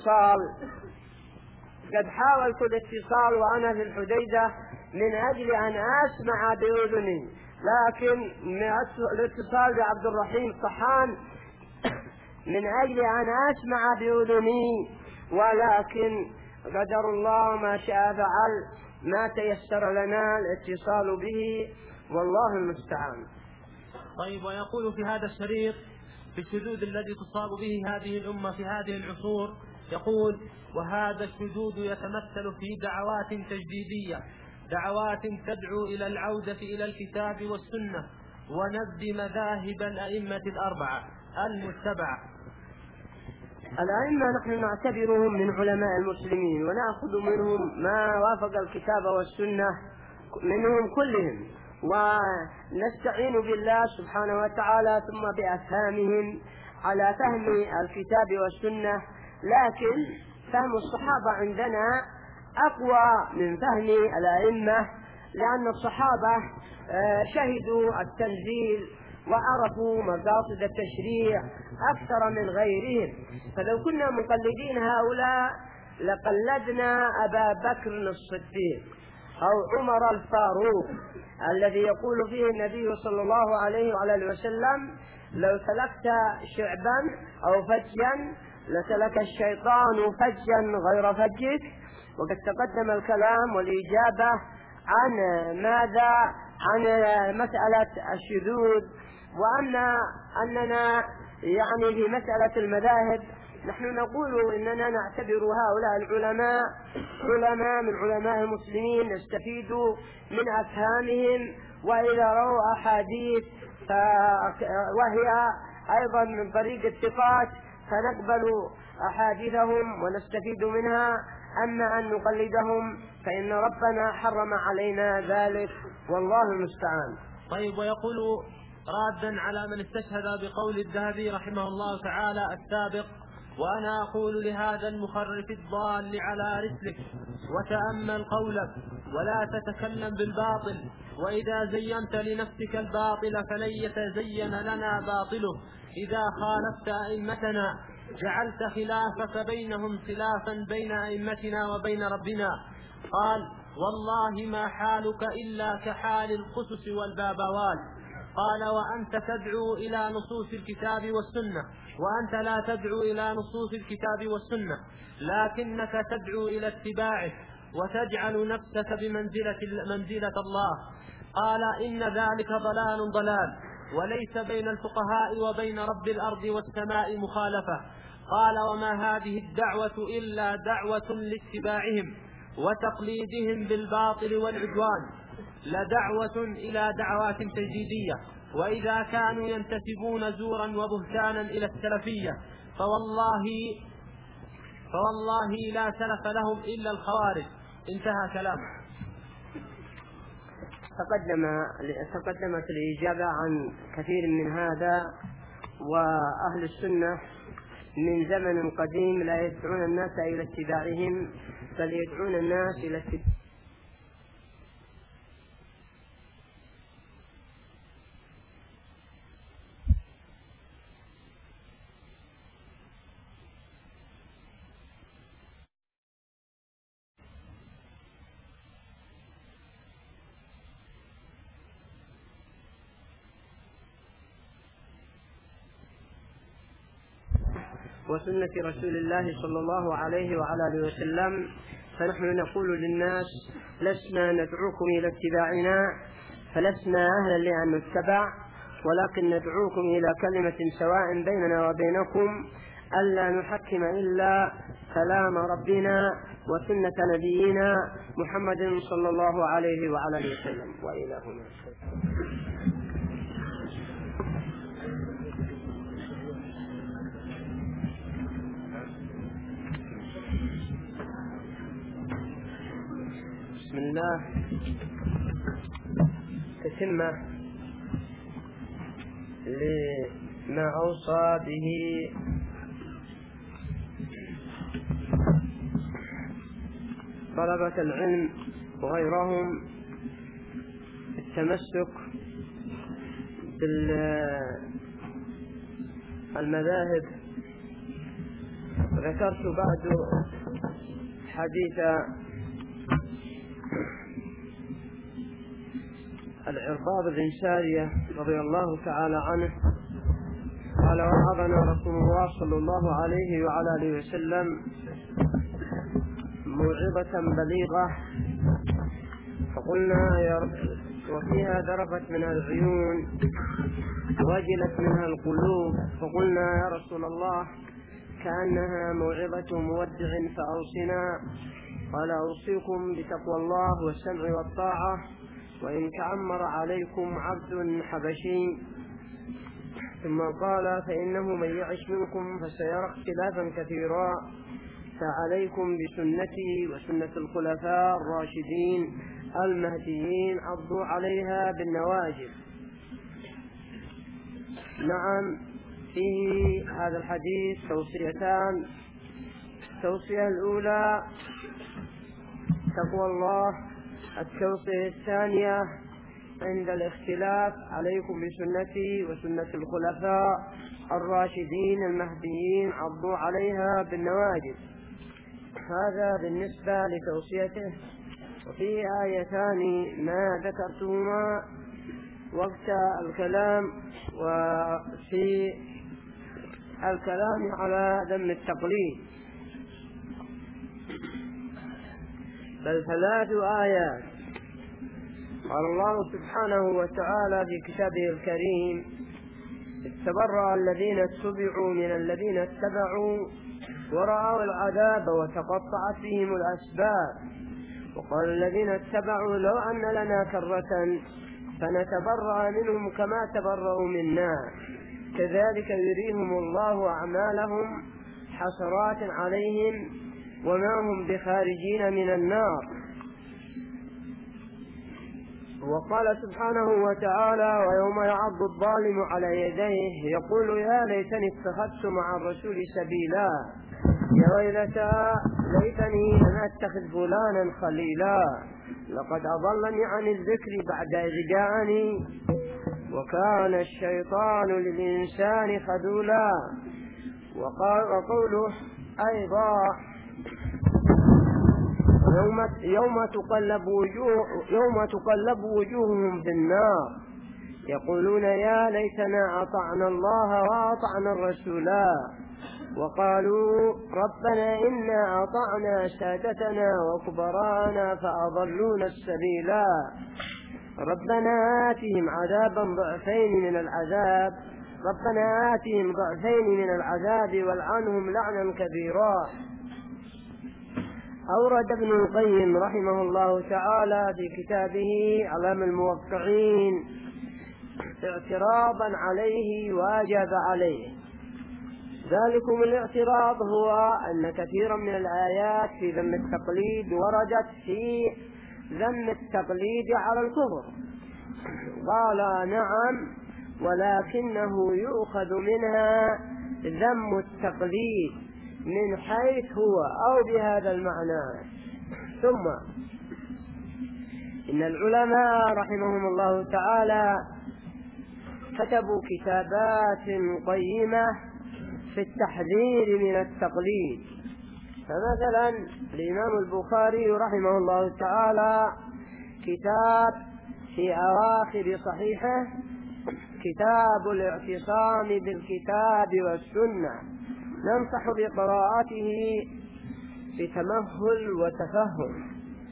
الاتصال وأنا في الحديدة من أجل أن أسمع بأذني، لكن الاتصال بعبد الرحيم الطحان من أجل أن أسمع بأذني، ولكن قدر الله ما شاء فعل، ما تيسر لنا الاتصال به، والله المستعان. طيب، ويقول في هذا الشريط في الشذوذ الذي تصاب به هذه الأمة في هذه العصور، يقول: وهذا الشذوذ يتمثل في دعوات تجديدية، دعوات تدعو إلى العودة إلى الكتاب والسنة ونبذ مذاهب الأئمة الأربعة المتبعة. الأئمة نحن نعتبرهم من علماء المسلمين، ونأخذ منهم ما وافق الكتاب والسنة منهم كلهم، ونستعين بالله سبحانه وتعالى ثم بأفهامهم على فهم الكتاب والسنة. لكن فهم الصحابة عندنا أقوى من فهم الأئمة، لأن الصحابة شهدوا التنزيل وعرفوا مقاصد التشريع أكثر من غيرهم، فلو كنا مقلدين هؤلاء لقلدنا أبا بكر الصديق أو عمر الفاروق الذي يقول فيه النبي صلى الله عليه وعلى وسلم: لو سلكت شعبا أو فجا لسلك الشيطان فجا غير فجك. وقد تقدم الكلام والإجابة عن ماذا؟ عن مسألة الشذوذ، وأننا يعني في مسألة المذاهب نحن نقول إننا نعتبر هؤلاء العلماء علماء من علماء المسلمين، نستفيد من أفهامهم، وإذا رأوا أحاديث وهي أيضا من طريق الثقات فنقبل أحاديثهم ونستفيد منها. أما أن نقلدهم فإن ربنا حرم علينا ذلك، والله المستعان. طيب، ويقول رادا على من استشهد بقول الذهبي رحمه الله تعالى السابق: وأنا أقول لهذا المخرف الضال على رسلك وتأمل قولك ولا تتكلم بالباطل، وإذا زينت لنفسك الباطل فلن يتزين لنا باطله. إذا خالفت أئمتنا جعلت خلافك بينهم خلافا بين أئمتنا وبين ربنا. قال: والله ما حالك إلا كحال القسس والبابوال. قال: وأنت تدعو إلى نصوص الكتاب والسنة، وأنت لا تدعو إلى نصوص الكتاب والسنة، لكنك تدعو إلى اتباعه وتجعل نفسك بمنزلة الله. قال: إن ذلك ضلال، وليس بين الفقهاء وبين رب الأرض والسماء مخالفة. قال: وما هذه الدعوة إلا دعوة لاتباعهم وتقليدهم بالباطل والعدوان، لدعوة إلى دعوات تجديدية. وإذا كانوا ينتسبون زورا وبهتانا إلى السلفية فوالله لا سلف لهم إلا الخوارج. انتهى كلامه. تقدمت الإجابة عن كثير من هذا. وأهل السنة من زمن قديم لا يدعون الناس إلى اتباعهم، بل يدعون الناس إلى اتباع. وسنة رسول الله صلى الله عليه وعلى آله وسلم. فنحن نقول للناس: لسنا ندعوكم إلى اتباعنا، فلسنا أهلا لأن نتبع، ولكن ندعوكم إلى كلمة سواء بيننا وبينكم ألا نحكم إلا كلام ربنا وسنة نبينا محمد صلى الله عليه وعلى آله وسلم. وإلى هنا. بسم الله. تتمة لما أوصى به طلبة العلم وغيرهم التمسك بالمذاهب. ذكرت بعد حديث العرباض بن سارية رضي الله تعالى عنه قال: وعظنا رسول الله صلى الله عليه وعلى آله وسلم موعظة بليغة، فقلنا يا رب، وفيها ذرفت منها العيون وجلت منها القلوب، فقلنا يا رسول الله كأنها موعظة مودع فأوصنا. قال: أوصيكم بتقوى الله والسمع والطاعة وإن تعمر عليكم عبد حبشي. ثم قال: فإنه من يعش منكم فسيرى اختلافا كثيرا، فعليكم بسنتي وسنة الخلفاء الراشدين المهديين، عضوا عليها بالنواجذ. نعم، فيه هذا الحديث توصيتان. التوصية الأولى تقوى الله، التوصية الثانية عند الاختلاف عليكم بسنتي وسنة الخلفاء الراشدين المهديين، عضوا عليها بالنواجذ. هذا بالنسبة لتوصيته. وفي آيتان ما ذكرتهما وقت الكلام، وفي الكلام على ذم التقليد، بل 3 آيات. قال الله سبحانه وتعالى في كتابه الكريم: تبرأ الذين اتبعوا من الذين اتبعوا ورأوا العذاب وتقطعت بهم الأسباب، وقال الذين اتبعوا لو أن لنا كرة فنتبرأ منهم كما تبرأوا منا كذلك يريهم الله أعمالهم حسرات عليهم وما هم بخارجين من النار. وقال سبحانه وتعالى: ويوم يعض الظالم على يديه يقول يا ليتني اتخذت مع الرسول سبيلا، يا ويلتى ليتني لم اتخذ فلانا خليلا، لقد أضلني عن الذكر بعد إذ جاءني وكان الشيطان للإنسان خذولا. وقوله أيضا: يوم تقلب وجوههم في النار يقولون يا ليتنا أطعنا الله وأطعنا الرسولا، وقالوا ربنا إنا أطعنا سادتنا وكبراءنا فأضلونا السبيلا، ربنا آتهم عذابا ضعفين من العذاب والعنهم لعنا كبيرا. أورد ابن القيم رحمه الله تعالى في كتابه علام الموقعين اعتراضا عليه واجب عليه. ذلكم الاعتراض هو أن كثيرا من الآيات في ذم التقليد وردت في ذم التقليد على الكفر. قال: نعم، ولكنه يؤخذ منها ذم التقليد من حيث هو أو بهذا المعنى. ثم إن العلماء رحمهم الله تعالى كتبوا كتابات قيمة في التحذير من التقليد. فمثلا الإمام البخاري رحمه الله تعالى كتاب في أواخر صحيحه كتاب الاعتصام بالكتاب والسنة، ننصح بقراءته بتمهل وتفهم.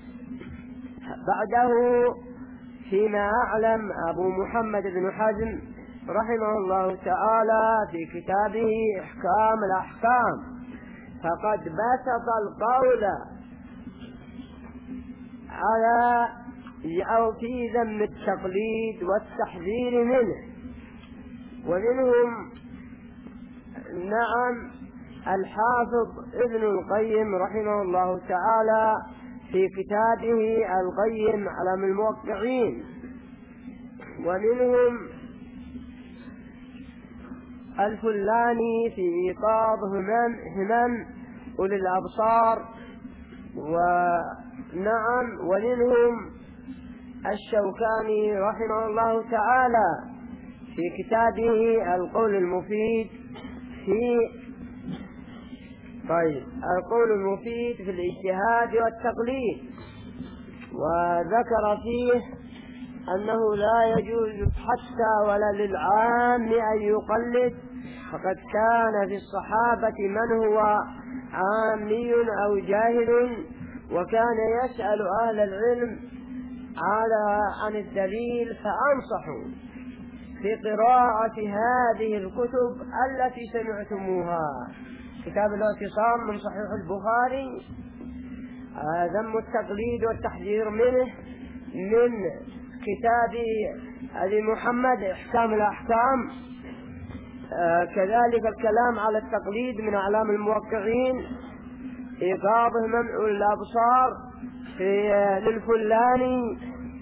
بعده فيما أعلم أبو محمد بن حزم رحمه الله تعالى في كتابه إحكام الأحكام فقد بسط القول على أو في ذم التقليد والتحذير منه. ومنهم نعم الحافظ ابن القيم رحمه الله تعالى في كتابه القيم علام الموقعين ومنهم الفلاني في إيقاظ همم أولي الأبصار، ونعم ومنهم الشوكاني رحمه الله تعالى في كتابه القول المفيد في الاجتهاد والتقليد، وذكر فيه أنه لا يجوز حتى ولا للعام أن يقلد، فقد كان في الصحابة من هو عامي أو جاهل وكان يسأل أهل العلم عن الدليل فأنصحوا في قراءة هذه الكتب التي سمعتموها: كتاب الاعتصام من صحيح البخاري، ذم التقليد والتحذير منه من كتاب أبي محمد إحكام الأحكام، كذلك الكلام على التقليد من أعلام الموقعين، إيقاظه منع الأبصار للفلاني،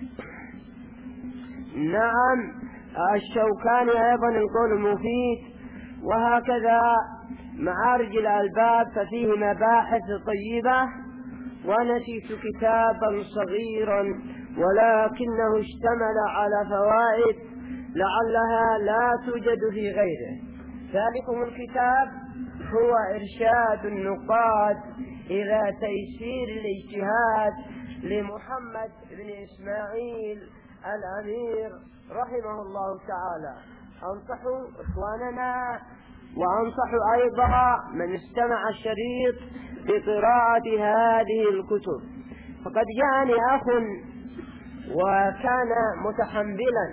نعم الشوكاني أيضا القول المفيد، وهكذا معارج الألباب ففيه مباحث طيبة. ونسيت كتابا صغيرا ولكنه اشتمل على فوائد لعلها لا توجد في غيره. ذلكم الكتاب هو إرشاد النقاد إلى تيسير الاجتهاد لمحمد بن إسماعيل الأمير رحمه الله تعالى. أنصحوا إخواننا وأنصح أيضا من استمع الشريط بقراءة هذه الكتب. فقد جاءني أخ وكان متحملا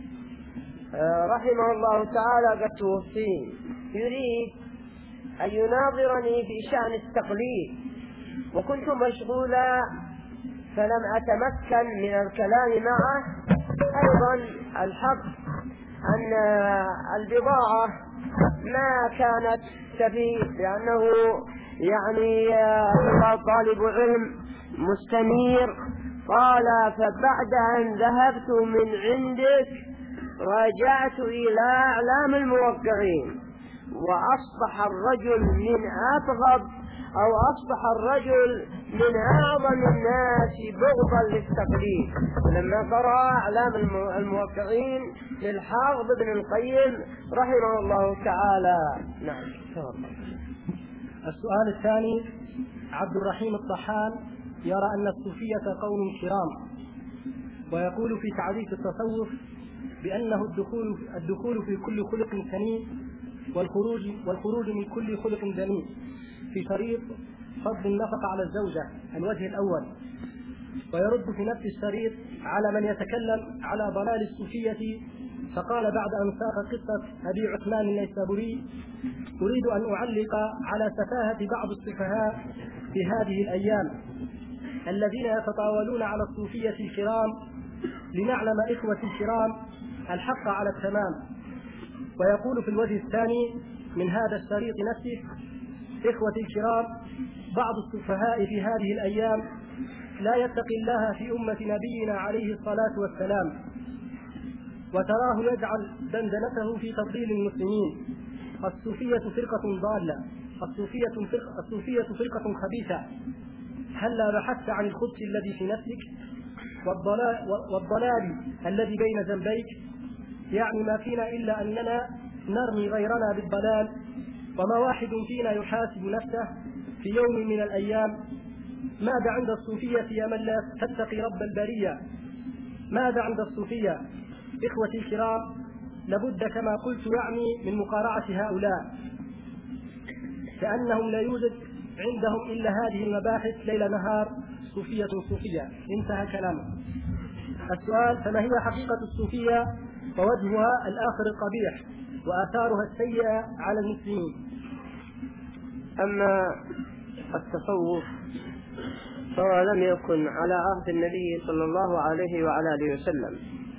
رحمه الله تعالى قد توفي، يريد أن يناظرني في شأن التقليد، وكنت مشغولا فلم أتمكن من الكلام معه. أيضا الحق أن البضاعة ما كانت تفي، لأنه يعني طالب علم مستنير. قال: فبعد أن ذهبت من عندك رجعت إلى أعلام الموقعين، وأصبح الرجل من أبغض أو أصبح الرجل من أعظم الناس بغضا للتقليد لما قرأ أعلام الموقعين للحافظ ابن القيم رحمه الله تعالى. نعم. السؤال الثاني: عبد الرحيم الطحان يرى أن الصوفية قوم كرام، ويقول في تعريف التصوف بأنه الدخول في كل خلق سنين والخروج من كل خلق ذميم، في شريط فضل النفقة على الزوجة الوجه الأول. ويرد في نفس الشريط على من يتكلم على ضلال الصوفية، فقال بعد أن ساق قصة أبي عثمان النيسابوري: أريد أن أعلق على سفاهة بعض السفهاء في هذه الأيام الذين يتطاولون على الصوفية الكرام، لنعلم إخوة الكرام الحق على التمام. ويقول في الوجه الثاني من هذا الشريط نفسه: إخوة الكرام، بعض السفهاء في هذه الأيام لا يتقي الله في أمة نبينا عليه الصلاة والسلام، وتراه يجعل دندنته في تضليل المسلمين. الصوفية فرقة ضالة، الصوفية فرقة خبيثة. هلا بحثت عن الخبث الذي في نفسك والضلال الذي بين جنبيك؟ يعني ما فينا إلا أننا نرمي غيرنا بالضلال، وما واحد فينا يحاسب نفسه في يوم من الأيام: ماذا عند الصوفية يا من لا تتقي رب البرية؟ ماذا عند الصوفية؟ إخوتي الكرام، لابد كما قلت يعني من مقارعة هؤلاء، كأنهم لا يوجد عندهم إلا هذه المباحث ليل نهار: صوفية صوفية. انتهى كلامه. السؤال: فما هي حقيقة الصوفية ووجهها الآخر القبيح وآثارها السيئة على المسلمين؟ أما التصوف فهو لم يكن على عهد النبي صلى الله عليه وعلى آله وسلم،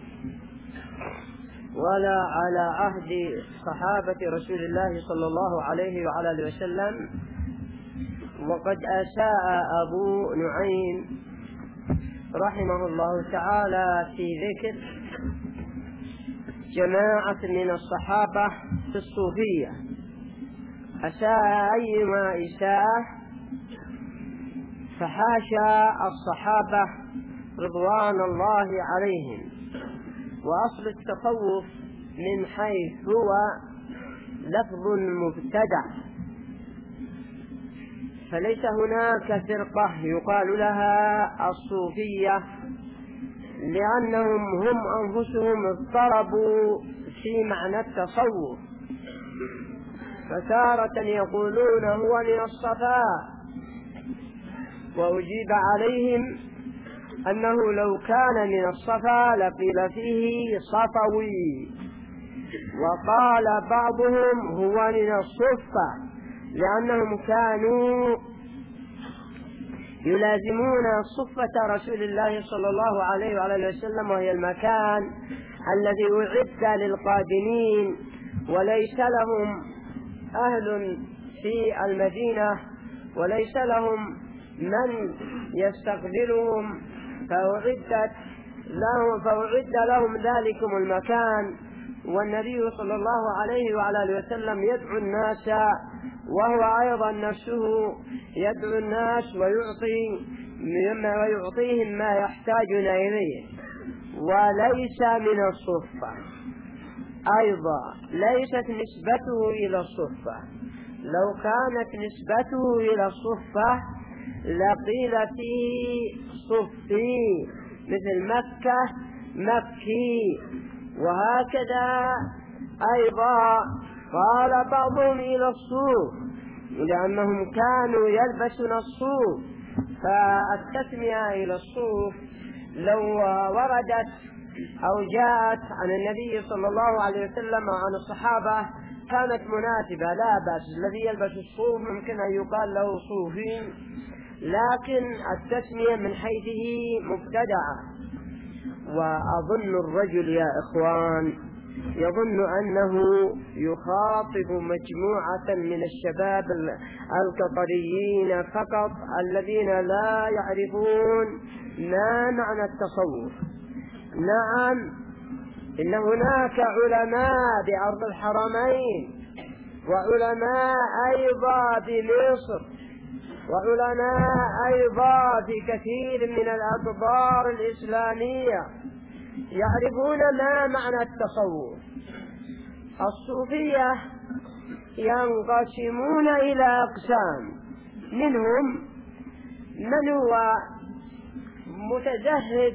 ولا على عهد صحابة رسول الله صلى الله عليه وعلى آله وسلم. وقد أساء أبو نعيم رحمه الله تعالى في ذكر جماعة من الصحابة في الصوفية، أساء أيما إساءة، فحاشا الصحابة رضوان الله عليهم. وأصل التصوف من حيث هو لفظ مبتدع، فليس هناك فرقة يقال لها الصوفية، لأنهم هم أنفسهم اضطربوا في معنى التصوف، فتارة يقولون هو من الصفاء، وأجيب عليهم أنه لو كان من الصفا لقيل فيه صفوي، وقال بعضهم هو من الصفة، لأنهم كانوا يلازمون صفة رسول الله صلى الله عليه وعلى وسلم، وهي المكان الذي أعد للقادمين، وليس لهم أهل في المدينة، وليس لهم من يستقبلهم، فأعد لهم ذلكم المكان. والنبي صلى الله عليه وعلى وسلم يدعو الناس، وهو أيضا نفسه يدعو الناس ويعطيهم ما يحتاجون إليه، وليس من الصفة. أيضا ليست نسبته إلى الصفة، لو كانت نسبته إلى الصفة لقيل فيه صفي، مثل مكة مكي، وهكذا أيضا قال بعضهم إلى الصوف، لأنهم كانوا يلبسون الصوف. فالتسمية إلى الصوف لو وردت أو جاءت عن النبي صلى الله عليه وسلم وعن الصحابة كانت مناسبة، لا بأس. الذي يلبس الصوف ممكن أن يقال له صوفي، لكن التسمية من حيثه مبتدعة. وأظن الرجل يا إخوان يظن أنه يخاطب مجموعة من الشباب القطريين فقط الذين لا يعرفون ما معنى التصوف. نعم، إن هناك علماء بأرض الحرمين، وعلماء أيضا بمصر، وعلماء أيضا في كثير من الأقطار الإسلامية يعرفون ما معنى التصوف. الصوفية ينقسمون إلى أقسام، منهم من هو متزهد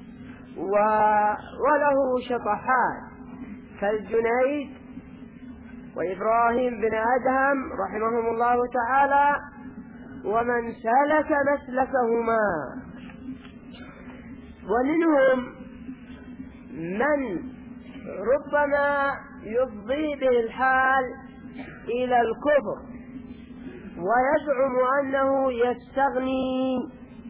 وله شطحات كالجنيد وإبراهيم بن أدهم رحمهم الله تعالى، ومن سلك مسلكهما. ومنهم من ربما يفضي به الحال إلى الكفر، ويزعم أنه يستغني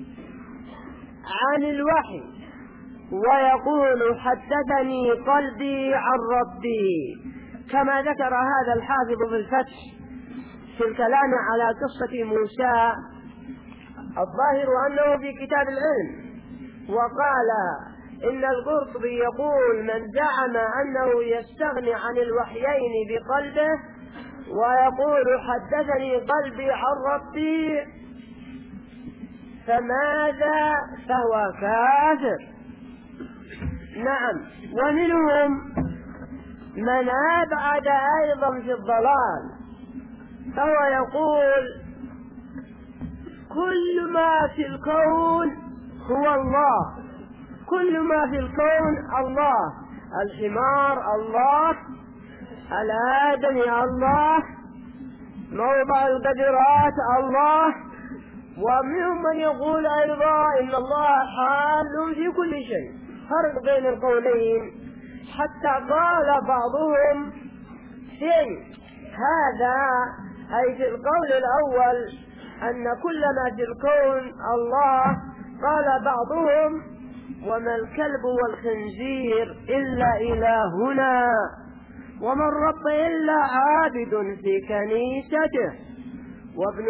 عن الوحي، ويقول حدثني قلبي عن ربي، كما ذكر هذا الحافظ في الفتح في الكلام على قصة موسى، الظاهر أنه في كتاب العلم. وقال إن القرطبي يقول من زعم أنه يستغني عن الوحيين بقلبه ويقول حدثني قلبي عن ربي فماذا؟ فهو كافر. نعم. ومنهم من أبعد أيضا في الضلال، فهو يقول كل ما في الكون هو الله، كل ما في الكون الله، الحمار الله، الآدمي الله، موضع القدرات الله. ومنهم من يقول أيضا إن الله حال في كل شيء، فرق بين القولين. حتى قال بعضهم في هذا، أي في القول الأول أن كل ما في الكون الله، قال بعضهم وما الكلب والخنزير إلا إلهنا، وما الرب إلا عابد في كنيسته. وابن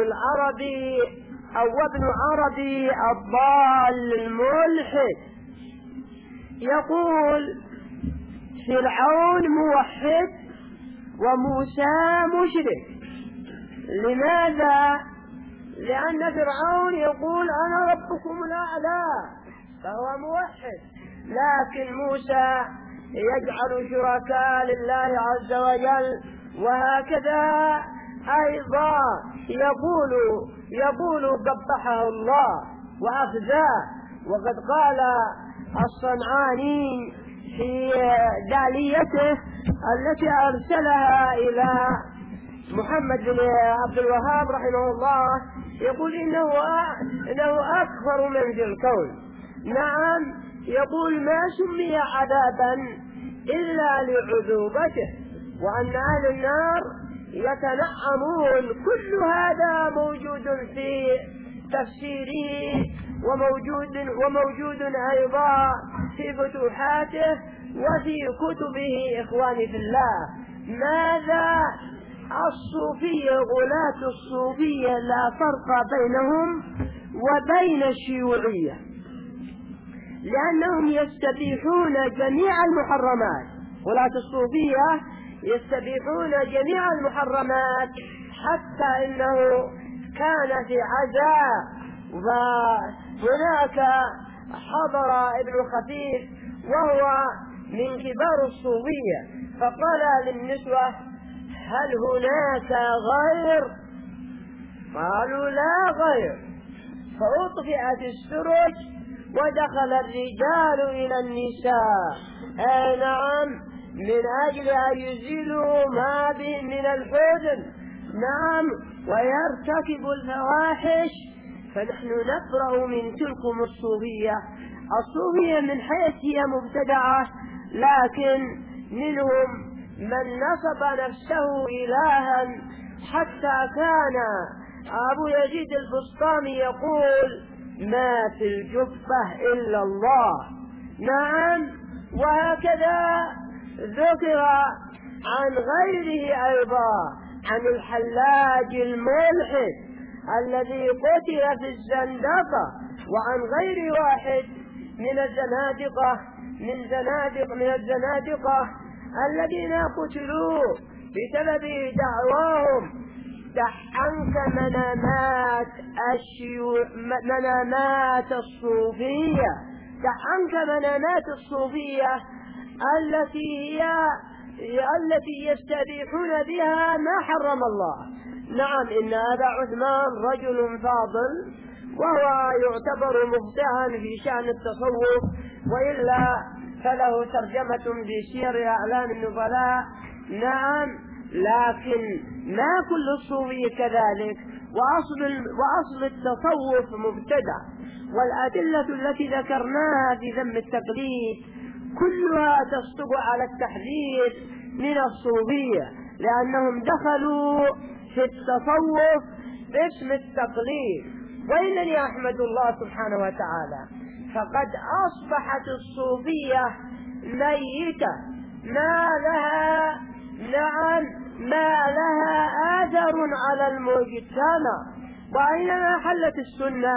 عربي الضال الملحد يقول فرعون موحد وموسى مشرك. لماذا؟ لأن فرعون يقول أنا ربكم الأعلى فهو موحد، لكن موسى يجعل شركاء لله عز وجل، وهكذا أيضا يقول قبحه الله وأخزاه. وقد قال الصنعاني في داليته التي أرسلها إلى محمد بن عبد الوهاب رحمه الله، يقول إنه أكبر من ذي الكون. نعم، يقول ما سمي عذابا إلا لعذوبته، وأن أهل النار يتنعمون. كل هذا موجود في تفسيره وموجود أيضا في فتوحاته وفي كتبه. إخواني في الله، ماذا الصوفية؟ غلاة الصوفية لا فرق بينهم وبين الشيوعية، لأنهم يستبيحون جميع المحرمات. غلاة الصوفية يستبيحون جميع المحرمات، حتى إنه كان في عزاء وهناك حضر ابن خفيف وهو من كبار الصوفية، فقال للنسوة هل هناك غير؟ قالوا لا غير، فأطفئت السرج ودخل الرجال إلى النساء، نعم، من أجل أن يزيلوا ما بهم من الحزن، نعم، ويرتكبوا الفواحش. فنحن نبرأ من تلكم الصوفية. الصوفية من حيث هي مبتدعة، لكن منهم من نصب نفسه إلها، حتى كان أبو يزيد البسطامي يقول ما في الجبة إلا الله. نعم، وهكذا ذكر عن غيره أيضا، عن الحلاج الملحد الذي قتل في الزندقة، وعن غير واحد من الزنادقة الذين قتلوا بسبب دعواهم. دع عنك منامات الصوفية، دع عنك منامات الصوفية التي يستبيحون بها ما حرم الله. نعم، إن أبا عثمان رجل فاضل، وهو يعتبر مبدعا في شأن التصوف، وإلا فله ترجمة في سير أعلام النبلاء. نعم، لكن ما كل الصوفية كذلك، وأصل التصوف مبتدع. والأدلة التي ذكرناها في ذم التقليد كلها تصدق على التحذير من الصوفية، لأنهم دخلوا في التصوف باسم التقليد. وإنني أحمد الله سبحانه وتعالى، فقد أصبحت الصوفية ميتة، ما لها آثر على المجتمع. وأينما حلت السنة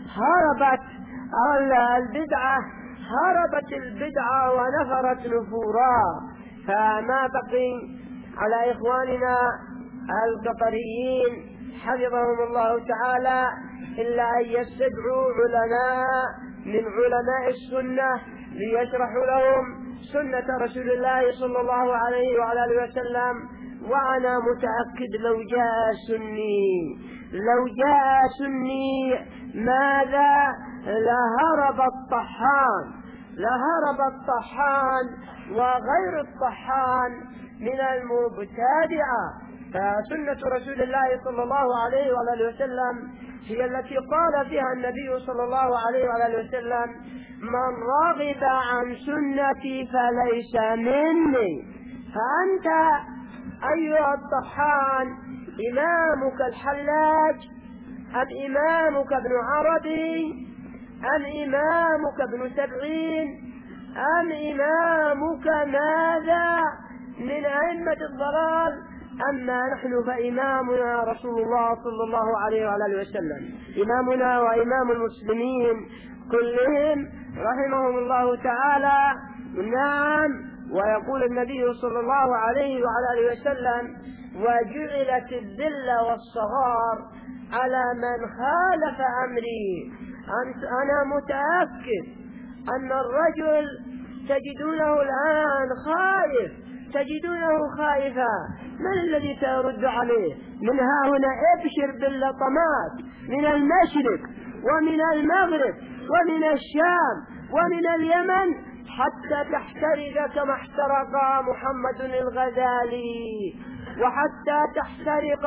هربت البدعة ونفرت نفورا. فما بقي على إخواننا القطريين حفظهم الله تعالى إلا أن يستدعوا علماء من علماء السنة ليشرحوا لهم سنة رسول الله صلى الله عليه وعلى آله وسلم. وأنا متأكد لو جاء سني ماذا؟ لهرب الطحان وغير الطحان من المبتدعة. فسنة رسول الله صلى الله عليه وعلى آله وسلم هي التي قال فيها النبي صلى الله عليه وعلى آله وسلم من رغب عن سنتي فليس مني. فأنت أيها الطحان إمامك الحلاج أم إمامك ابن عربي أم إمامك ابن سبعين أم إمامك ماذا من أئمة الضلال؟ أما نحن فإمامنا رسول الله صلى الله عليه وعلى آله وسلم، إمامنا وإمام المسلمين كلهم رحمهم الله تعالى. نعم، ويقول النبي صلى الله عليه وعلى آله وسلم: وجعلت الذل والصغار على من خالف أمري. أنا متأكد أن الرجل تجدونه الآن خائف، تجدونه خائفا. من الذي سيرد عليه؟ من ها هنا ابشر باللطمات من المشرق ومن المغرب ومن الشام ومن اليمن حتى تحترق كما احترق محمد الغزالي، وحتى تحترق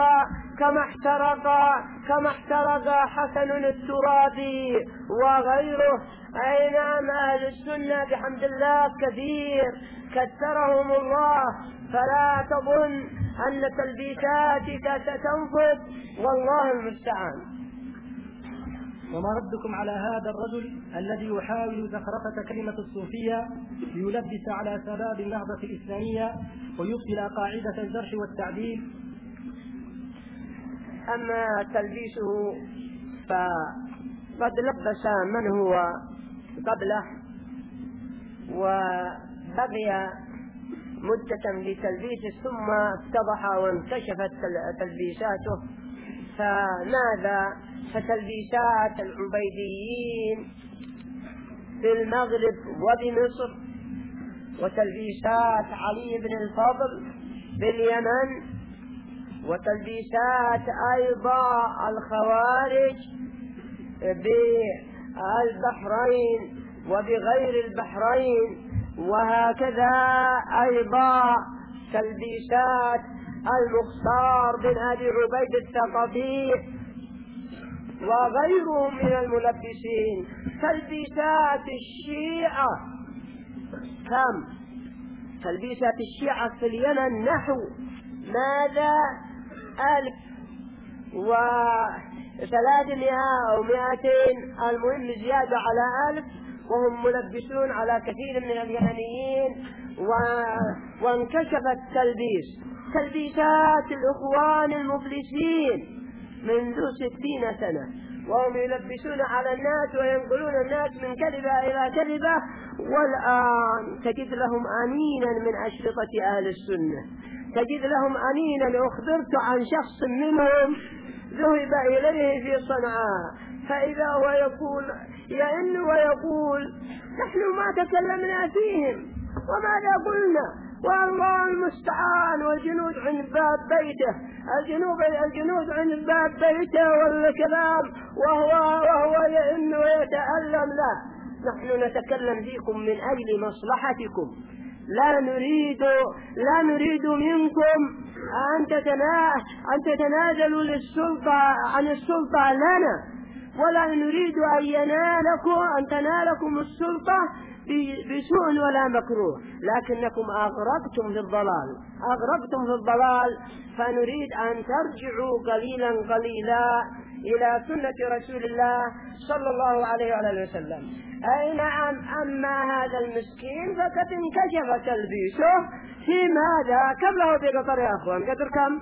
كما احترق حسن الترابي وغيره. أي نعم، أهل السنة بحمد الله كثير كثرهم الله، فلا تظن أن تلبيساتك ستنفذ، والله المستعان. وما ردكم على هذا الرجل الذي يحاول زخرفة كلمة الصوفية ليلبس على سباب النهضة الإسلامية ويبطل قاعدة الجرح والتعديل؟ أما تلبيسه فقد لبس من هو قبله وبقي مدة لتلبيسه، ثم اتضح وانكشفت تلبيساته. فماذا؟ فتلبيسات العبيديين في المغرب وبمصر، وتلبيسات علي بن الفضل باليمن، وتلبيسات أيضا الخوارج بالبحرين وبغير البحرين، وهكذا أيضا تلبيسات المختار بن أبي عبيد الثقفي وغيرهم من الملبسين. تلبيسات الشيعة كم؟ تلبيسات الشيعة في اليمن نحو ماذا؟ 1300 أو 200، المهم زيادة على 1000، وهم ملبسون على كثير من اليمنيين. وانكشفت تلبيسات الإخوان المفلسين منذ 60 سنة، وهم يلبسون على الناس وينقلون الناس من كذبة إلى كذبة، والآن تجد لهم أنينا من أشرطة أهل السنة، تجد لهم أنينا. أخبرت عن شخص منهم ذهب إليه في صنعاء، فإذا هو يئن ويقول: نحن ما تكلمنا فيهم وماذا قلنا، والله المستعان، والجنود عند باب بيته، الجنود عند باب بيته والكلام، وهو يئن ويتألم. لا، نحن نتكلم فيكم من أجل مصلحتكم، لا نريد منكم أن تتنازلوا عن السلطة لنا، ولا نريد أن تنالكم السلطة بسوء ولا مكروه، لكنكم أغرقتم في الضلال، فنريد أن ترجعوا قليلا إلى سنة رسول الله صلى الله عليه وعلى وسلم. أي نعم. أما هذا المسكين فقد انكشف تلبيسه في ماذا؟ كم له بقطر يا أخوان؟ قدر كم؟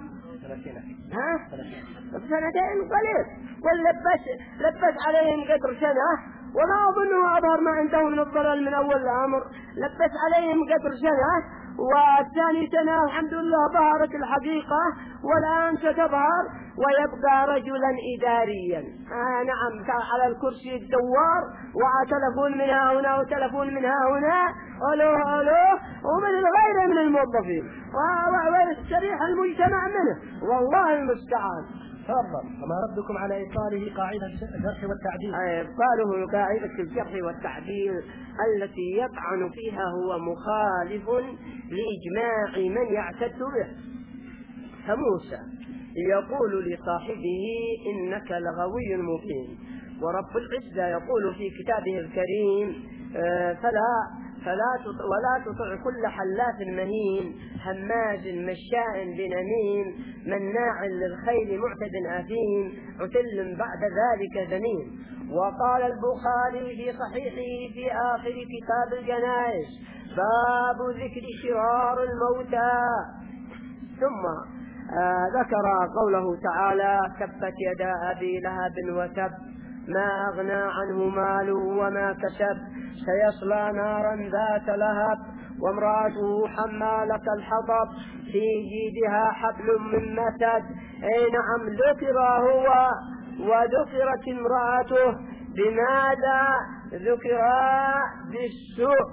2 قليل، ولبس عليهم قدر سنة، وما أظنه أظهر ما عنده من الضلال من أول الأمر. لبس عليهم قدر سنة، والثاني سنة الحمد لله ظهرت الحقيقة، والآن ستظهر، ويبقى رجلا إداريا. نعم، على الكرسي الدوار، وتلفون من هنا وتلفون من هنا، ألو، ومن الغير من الموظفين، ويستريح المجتمع منه، والله المستعان. تفضل. وما ردكم على إبطاله قاعدة الجرح والتعديل؟ إبطاله قاعدة الجرح والتعديل التي يطعن فيها هو مخالف لإجماع من يعتد به. فموسى يقول لصاحبه: إنك لغوي مبين. ورب العزة يقول في كتابه الكريم: ولا تطع كل حلاف مهين هماز مشاء بنميم مناع للخير معتد أثيم عتل بعد ذلك زنيم. وقال البخاري في صحيحه في آخر كتاب الجنائز: باب ذكر شرار الموتى. ثم ذكر قوله تعالى: تبت يدا أبي لهب وتب ما أغنى عنه ماله وما كسب سيصلى نارا ذات لهب. وامرأته حمالة الحطب في جيدها حبل من مسد. أي نعم، ذكر هو وذكرت امرأته. بماذا ذكرا؟ بالسوء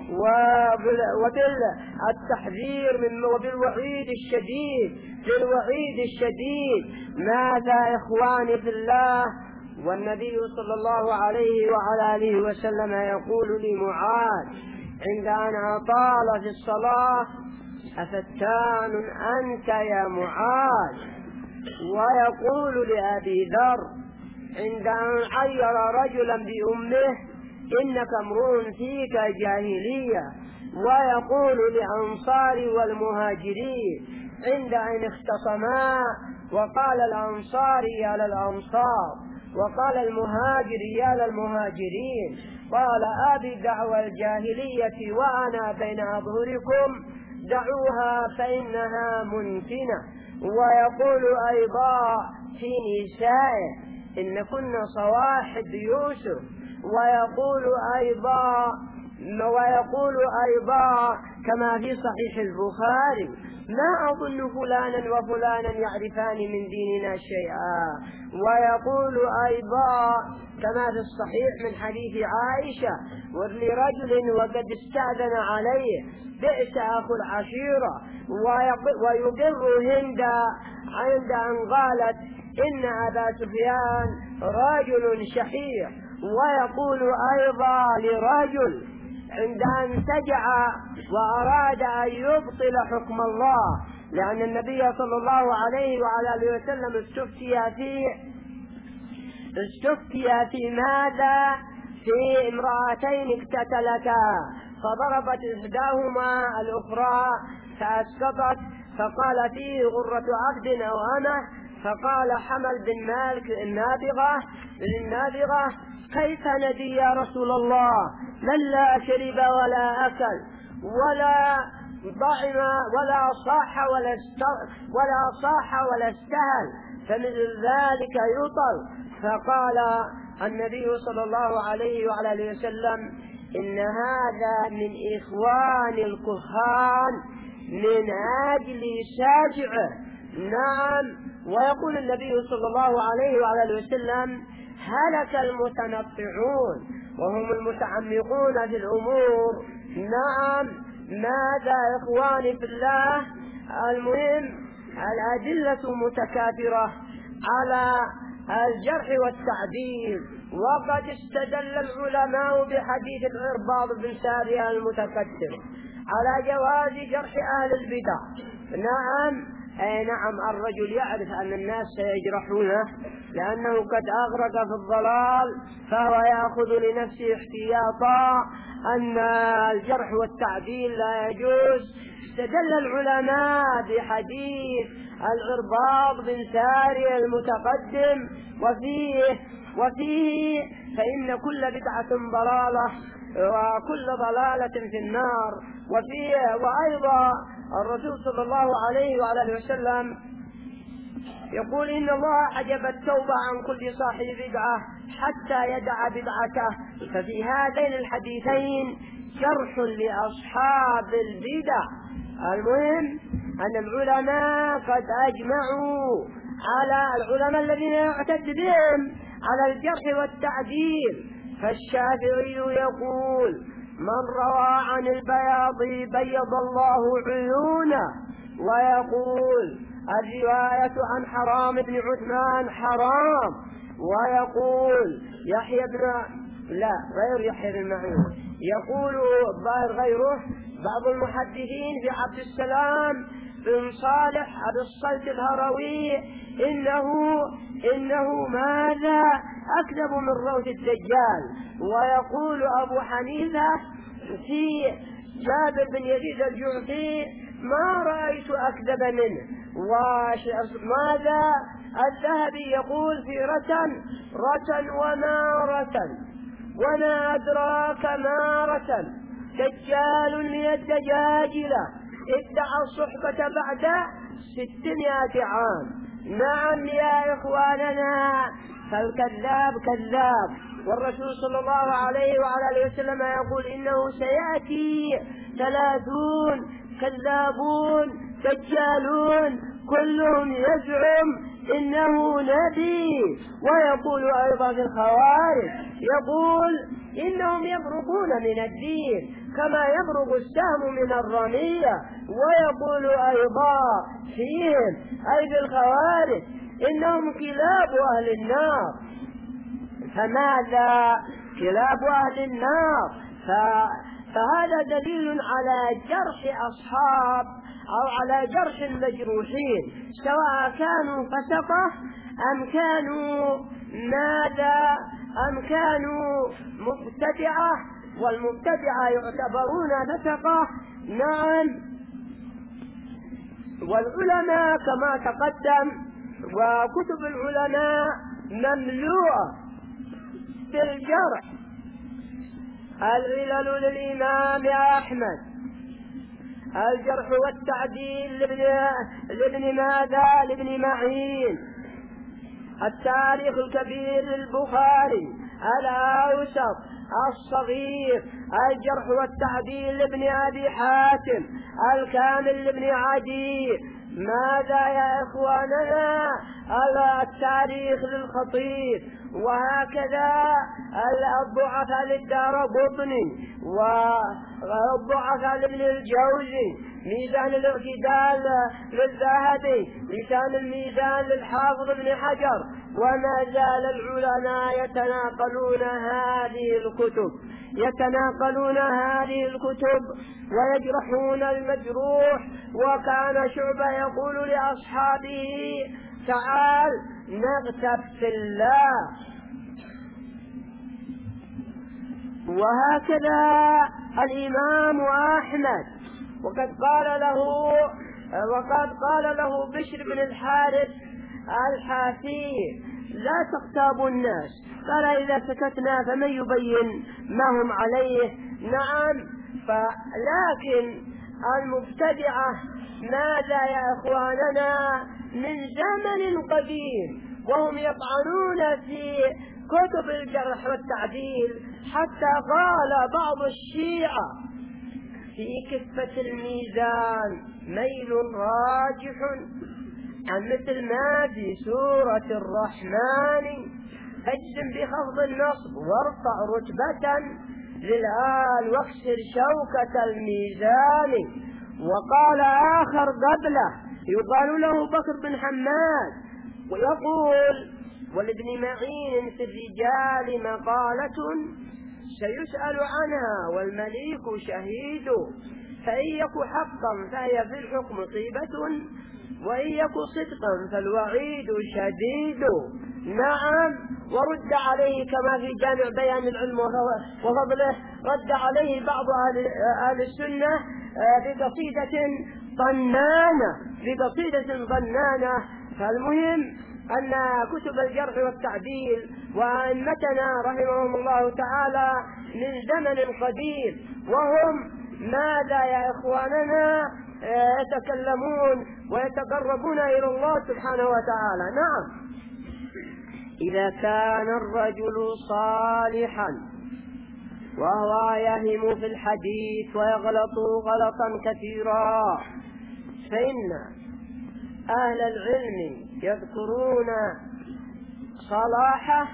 وبالتحذير وبالوعيد الشديد، بالوعيد الشديد. ماذا إخواني في الله؟ والنبي صلى الله عليه وعلى آله وسلم يقول لمعاذ عند أن أطال في الصلاة: أفتان أنت يا معاذ؟ ويقول لأبي ذر عند أن عير رجلا بأمه: إنك امرؤ فيك جاهلية. ويقول للأنصار والمهاجرين عند أن اختصما وقال الأنصار يا للأنصار وقال المهاجر يا للمهاجرين: قال أبي دعوى الجاهلية وأنا بين أظهركم، دعوها فإنها منتنة. ويقول أيضا في نسائه: إن كنا صواحب يوسف. ويقول أيضا كما في صحيح البخاري: ما أظن فلانا وفلانا يعرفان من ديننا شيئا. ويقول أيضا كما في الصحيح من حديث عائشة: ولرجل وقد استأذن عليه بئس أخو العشيرة. ويقر عند أن قالت: إن أبا سفيان رجل شحيح. ويقول أيضا لرجل عند أن سجع وأراد أن يبطل حكم الله، لأن النبي صلى الله عليه وعلى آله وسلم استفتي في ماذا؟ في امرأتين اقتتلتا، فضربت إحداهما الأخرى فأسقطت، فقال فيه غرة عبد أو أمه، فقال حمل بن مالك النابغة: كيف ندي يا رسول الله؟ من لا شرب ولا أكل ولا ضعم ولا صاح ولا استهل، فمثل ذلك يطل. فقال النبي صلى الله عليه وعلى آله وسلم: إن هذا من إخوان الكهان من أجل ساجعه. نعم. ويقول النبي صلى الله عليه وعلى آله وسلم: هلك المتنطعون وهم المتعمقون في الأمور. نعم. ماذا إخواني في الله؟ المهم الأدلة متكاثرة على الجرح والتعديل، وقد استدل العلماء بحديث العرباض بن سارية المتكثر على جواز جرح أهل البدع. نعم. أي نعم، الرجل يعرف أن الناس سيجرحونه لأنه قد أغرق في الضلال، فهو يأخذ لنفسه احتياطا أن الجرح والتعديل لا يجوز. استدل العلماء بحديث العرباض بن سارية المتقدم وفيه فإن كل بدعة ضلالة وكل ضلالة في النار. وأيضا الرسول صلى الله عليه وعلى آله وسلم يقول: إن الله حجب التوبة عن كل صاحب بدعة حتى يدع بدعته. ففي هذين الحديثين شرح لأصحاب البدع. المهم أن العلماء قد أجمعوا على العلماء الذين يعتد بهم على الجرح والتعديل. فالشافعي يقول: من روى عن البياض بيض الله عيونه. ويقول: الرواية عن حرام بن عثمان حرام. ويقول غير يحيى بن معين، يقول غيره بعض المحدثين في عبد السلام بن صالح أبي الصلت الهروي: إنه ماذا أكذب من روث الدجال. ويقول أبو حنيفة في جابر بن يزيد الجعفي: ما رأيت أكذب منه. وماذا الذهبي يقول في رتن وما رتن وما أدراك ما رتن، دجال من الدجاجلة ادعى الصحبة بعد 600 عام. نعم يا إخواننا، فالكذاب كذاب والرسول صلى الله عليه وعلى آله وسلم يقول إنه سيأتي 30 كذابون دجالون كلهم يزعم إنه نبي. ويقول أيضا في الخوارج يقول إنهم يبرقون من الدين كما يبرق السهم من الرمية. ويقول أيضا فيهم أي في الخوارج إنهم كلاب أهل النار. فماذا كلاب أهل النار؟ فهذا دليل على جرح أصحاب أو على جرح المجروحين، سواء كانوا فسقة أم كانوا ماذا أم كانوا مبتدعة، والمبتدعة يعتبرون فسقة. نعم. والعلماء كما تقدم وكتب العلماء مملوءة بالجرح. العلل للإمام أحمد، الجرح والتعديل لابن معين، التاريخ الكبير للبخاري، الأوسط، الصغير، الجرح والتعديل لابن أبي حاتم، الكامل لابن عدي. ماذا يا إخواننا؟ التاريخ للخطيب، وهكذا الضعفاء للدارقطني، والضعفاء لابن الجوزي، ميزان الاعتدال للذهبي، لسان الميزان للحافظ ابن حجر. وما زال العلماء يتناقلون هذه الكتب ويجرحون المجروح. وكان شعبة يقول لأصحابه تعال نغتب في الله. وهكذا الإمام أحمد، وقد قال له بشر بن الحارث الحافي لا تغتابوا الناس، قال إذا سكتنا فمن يبين ما هم عليه. نعم. لكن المبتدعة ماذا يا إخواننا؟ من زمن قديم وهم يطعنون في كتب الجرح والتعديل، حتى قال بعض الشيعة في كفة الميزان ميل راجح عن مثل ما في سورة الرحمن، اجزم بخفض النصب وارفع رتبة للآن واكسر شوكة الميزان. وقال آخر قبله يقال له بكر بن حماد ويقول ولابن معين في الرجال مقالة سيسأل عنها والمليك شهيد، فإن يك حقا فهي في الحكم طيبة وإن يك صدقا فالوعيد شديد. نعم. ورد عليه كما في جامع بيان العلم وفضله، رد عليه بعض أهل السنة بقصيدة ضنانة. فالمهم أن كتب الجرح والتعديل وأئمتنا رحمهم الله تعالى من زمن قديم وهم ماذا يا إخواننا؟ يتكلمون ويتقربون إلى الله سبحانه وتعالى. نعم. إذا كان الرجل صالحا وهو يهم في الحديث ويغلط غلطا كثيرا، فإن أهل العلم يذكرون صلاحه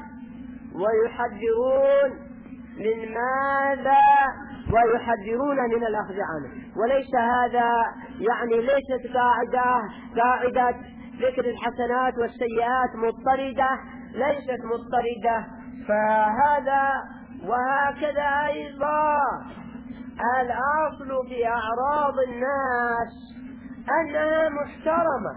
ويحذرون من ماذا؟ ويحذرون من الأخذ عنه. وليس هذا يعني ليست قاعدة ذكر الحسنات والسيئات مضطردة، ليست مضطردة. فهذا وهكذا أيضا الأصل في أعراض الناس أنها محترمة،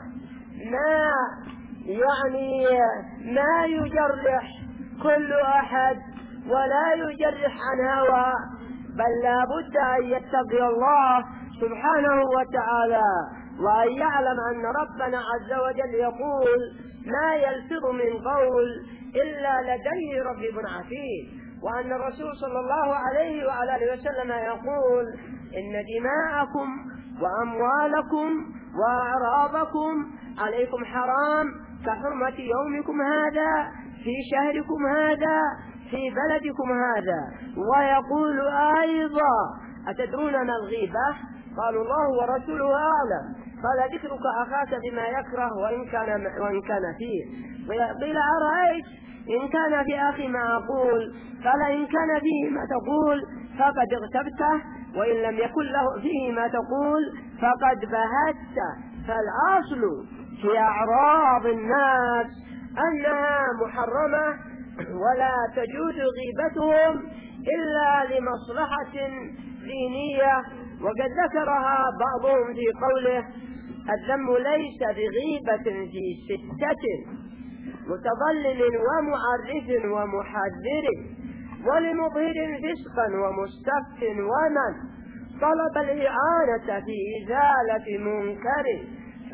ما يجرح كل أحد ولا يجرح عن هوى، بل لا بد أن يتقي الله سبحانه وتعالى وأن يعلم أن ربنا عز وجل يقول ما يلفظ من قول إلا لديه رقيب عتيد، وأن الرسول صلى الله عليه وعلى آله وسلم يقول إن دماءكم وأموالكم وأعراضكم عليكم حرام كحرمة يومكم هذا في شهركم هذا في بلدكم هذا، ويقول أيضا أتدرون ما الغيبة؟ قالوا الله ورسوله أعلم. قال ذكرك أخاك بما يكره وإن كان فيه. قيل أرأيت إن كان في أخي ما أقول؟ قال إن كان فيه ما تقول فقد اغتبته، وإن لم يكن له فيه ما تقول فقد بهته. فالأصل في أعراض الناس أنها محرمة، ولا تجوز غيبتهم إلا لمصلحة دينية. وقد ذكرها بعضهم في قوله: الذم ليس بغيبة في ستة، متضلل ومعرف ومحذر ولمظهر فسقا ومستفت ومن طلب الإعانة في إزالة منكر.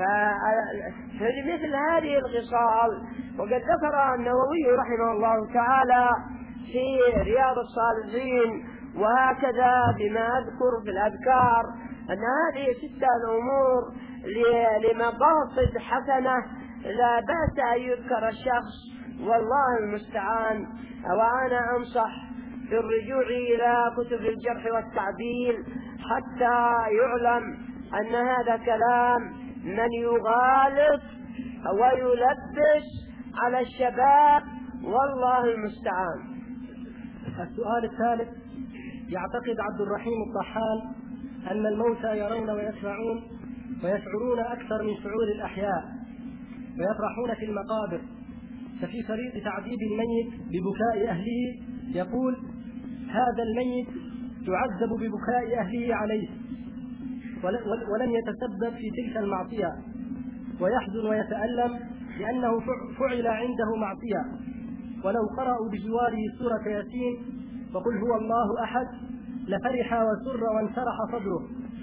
فمثل هذه الخصال وقد ذكر النووي رحمه الله تعالى في رياض الصالحين، وهكذا بما أذكر في الأذكار، أن هذه 6 الأمور لمقاصد حسنة لا بأس أن يذكر الشخص، والله المستعان. وأنا أنصح بالرجوع إلى كتب الجرح والتعديل حتى يعلم أن هذا كلام من يغالط ويلبس على الشباب، والله المستعان. السؤال الثالث: يعتقد عبد الرحيم الطحان أن الموتى يرون ويسمعون ويشعرون أكثر من شعور الأحياء، ويفرحون في المقابر. ففي طريق تعذيب الميت ببكاء أهله يقول: هذا الميت يعذب ببكاء أهله عليه، ولن يتسبب في تلك المعصية، ويحزن ويتألم لأنه فعل عنده معصية. ولو قرأوا بجواره سورة ياسين وقل هو الله أحد لفرح وسر وانشرح صدره،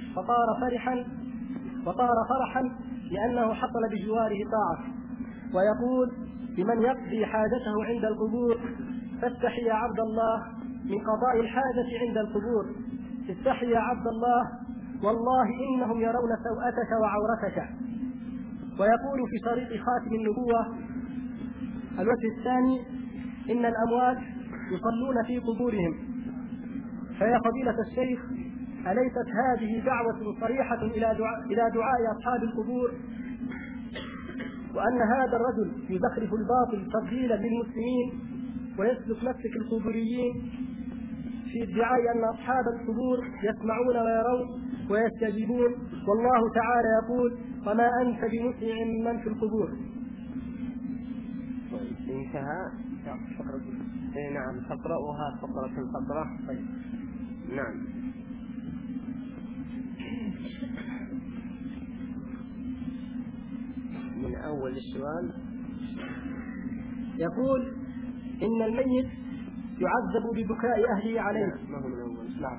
وطار فرحا لأنه حصل بجواره طاعة. ويقول لمن يقضي حاجته عند القبور: فاستحي يا عبد الله من قضاء الحاجة عند القبور، استحي يا عبد الله، والله إنهم يرون سوءتك وعورتك. ويقول في طريق خاتم النبوة الوجه الثاني: إن الأموات يصلون في قبورهم. فيا فضيلة الشيخ، أليست هذه دعوة صريحة إلى دعاء أصحاب القبور؟ وأن هذا الرجل يزخرف الباطل تضليلا للمسلمين ويسلك مسلك القبوريين في ادعاء أن أصحاب القبور يسمعون ويرون ويستجيبون، والله تعالى يقول: وما أنت بمسمع من في القبور. انتهى. نعم، تقرأها فقرة. نعم. من أول السؤال يقول: إن الميت يعذب ببكاء أهله عليه. ما هو من أول؟ نعم.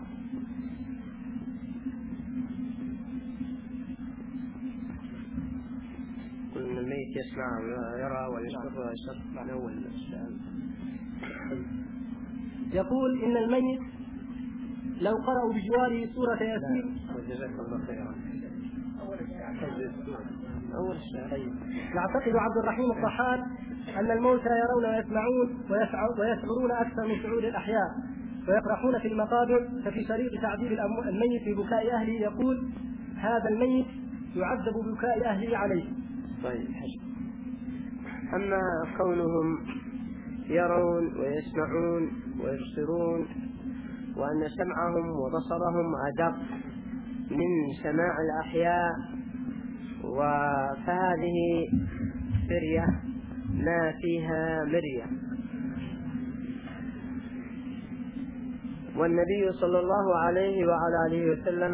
إن الميت يسمع ويرى ويشرب ويشرب. من أول السؤال يقول: إن الميت لو قرأوا بجواره سورة ياسين. جزاك الله خيرا. أول السؤال. يعتقد عبد الرحيم الطحان أن الموتى يرون ويسمعون ويشعرون أكثر من شعور الأحياء، ويفرحون في المقابر. ففي طريق تعذيب الميت ببكاء أهله يقول: هذا الميت يعذب ببكاء أهله عليه. طيب، أما كونهم يرون ويسمعون ويبصرون، وأن سمعهم وبصرهم أدق من سماع الأحياء، فهذه فرية ما فيها مرية. والنبي صلى الله عليه وعلى آله وسلم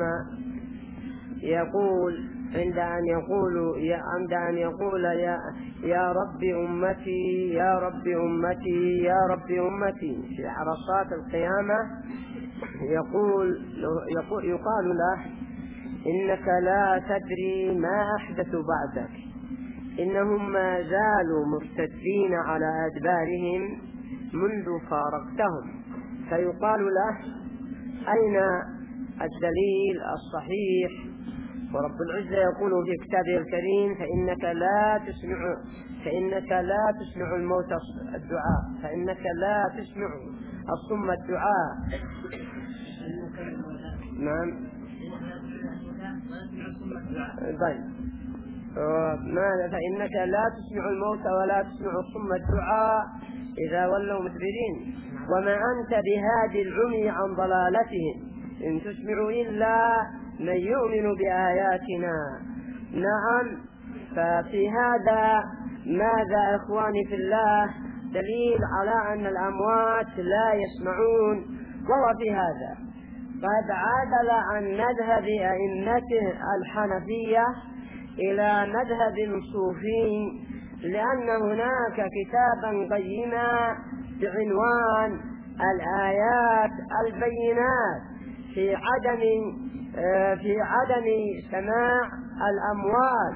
يقول عند أن يقول يا رب أمتي يا رب أمتي يا رب أمتي في عرصات القيامة، يقال له: إنك لا تدري ما أحدث بعدك، إنهم ما زالوا مرتدين على أدبارهم منذ فارقتهم. فيقال له: أين الدليل الصحيح ورب العزة يقول في كتابه الكريم فإنك لا تسمع الموت الدعاء، فإنك لا تسمع الصم الدعاء. نعم. طيب، فإنك لا تسمع الموت ولا تسمع الصم الدعاء إذا ولوا مدبرين، وما أنت بهادي العمي عن ضلالتهم إن تسمع إلا من يؤمن بآياتنا. نعم، ففي هذا ماذا إخواني في الله دليل على أن الأموات لا يسمعون. وهو في هذا قد عدل عن مذهب أئمته الحنفية إلى مذهب الصوفي، لأن هناك كتابا قيما بعنوان الآيات البينات في عدم سماع الأموات،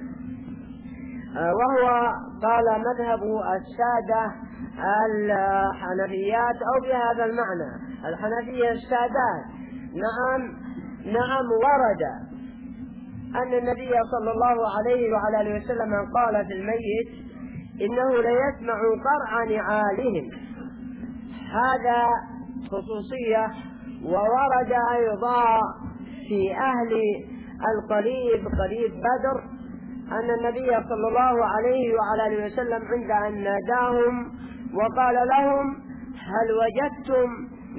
وهو قال مذهب السادة الحنفيات أو بهذا المعنى الحنفية السادات. نعم ورد أن النبي صلى الله عليه وعلى آله وسلم قال في الميت إنه ليسمع قرع نعالهم، هذا خصوصية. وورد أيضا في أهل قريب بدر أن النبي صلى الله عليه وعلى آله وسلم عند أن ناداهم وقال لهم هل وجدتم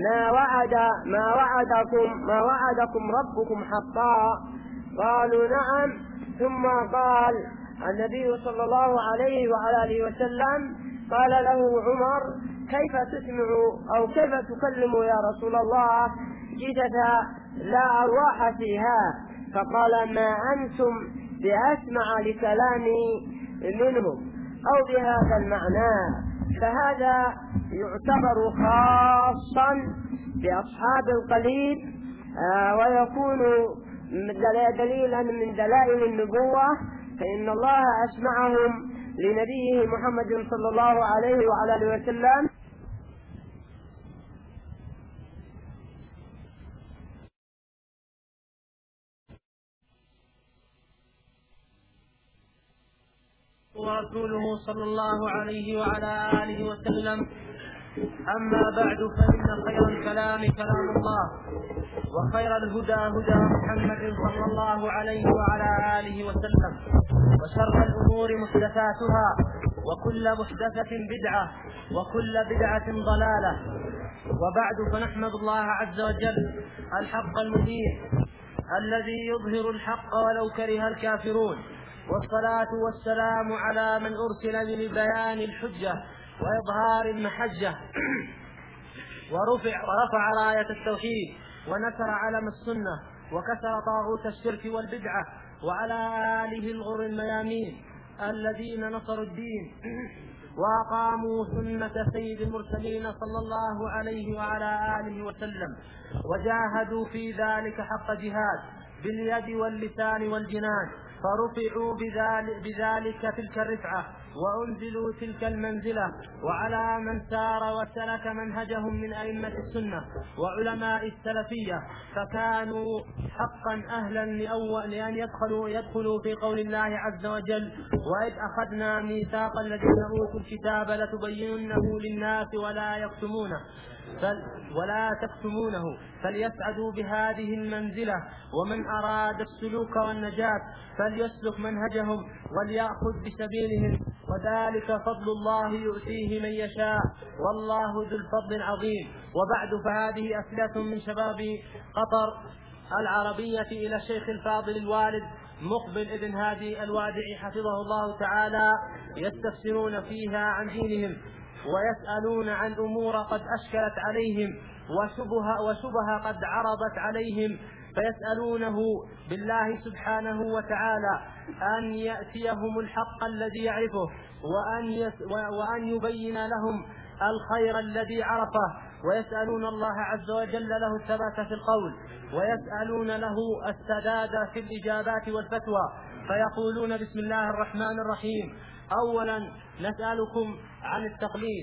ما وعدكم ربكم حقا؟ قالوا نعم. ثم قال النبي صلى الله عليه وعلى آله وسلم قال له عمر كيف تسمع أو كيف تكلم يا رسول الله جثث لا أرواح فيها؟ فقال ما أنتم بأسمع لكلامي منهم أو بهذا المعنى. فهذا يعتبر خاصا بأصحاب القليب، ويكون دليلا من دلائل النبوة، فإن الله أسمعهم لنبيه محمد صلى الله عليه وعلى آله وسلم. ورسوله صلى الله عليه وعلى آله وسلم. أما بعد، فإن خير الكلام كلام الله، وخير الهدى هدى محمد صلى الله عليه وعلى آله وسلم، وشر الأمور محدثاتها، وكل محدثة بدعة، وكل بدعة ضلالة. وبعد، فنحمد الله عز وجل الحق المبين الذي يظهر الحق ولو كره الكافرون، والصلاة والسلام على من أرسل لبيان الحجة وإظهار المحجة، ورفع راية التوحيد، ونشر علم السنة، وكسر طاغوت الشرك والبدعة، وعلى آله الغر الميامين الذين نصروا الدين وأقاموا سنة سيد المرسلين صلى الله عليه وعلى آله وسلم، وجاهدوا في ذلك حق جهاد باليد واللسان والجنان، فرفعوا بذلك تلك الرفعة، وأنزلوا تلك المنزلة. وعلى من سار وسلك منهجهم من أئمة السنة وعلماء السلفية، فكانوا حقا أهلا لأن يدخلوا في قول الله عز وجل وإذ أخذنا ميثاق الذين أوتوا الكتاب لتبيننه للناس ولا تكتمونه فليسعدوا بهذه المنزلة. ومن أراد السلوك والنجاة فليسلك منهجهم وليأخذ بسبيلهم، وذلك فضل الله يؤتيه من يشاء، والله ذو الفضل العظيم. وبعد، فهذه أسئلة من شباب قطر العربية إلى الشيخ الفاضل الوالد مقبل ابن هادي الوادعي حفظه الله تعالى، يستفسرون فيها عن دينهم، ويسألون عن أمور قد أشكلت عليهم، وشبه قد عرضت عليهم، فيسألونه بالله سبحانه وتعالى أن يأتيهم الحق الذي يعرفه، وأن يبين لهم الخير الذي عرفه، ويسألون الله عز وجل له الثبات في القول، ويسألون له السداد في الإجابات والفتوى. فيقولون بسم الله الرحمن الرحيم: أولا نسألكم عن التقليد.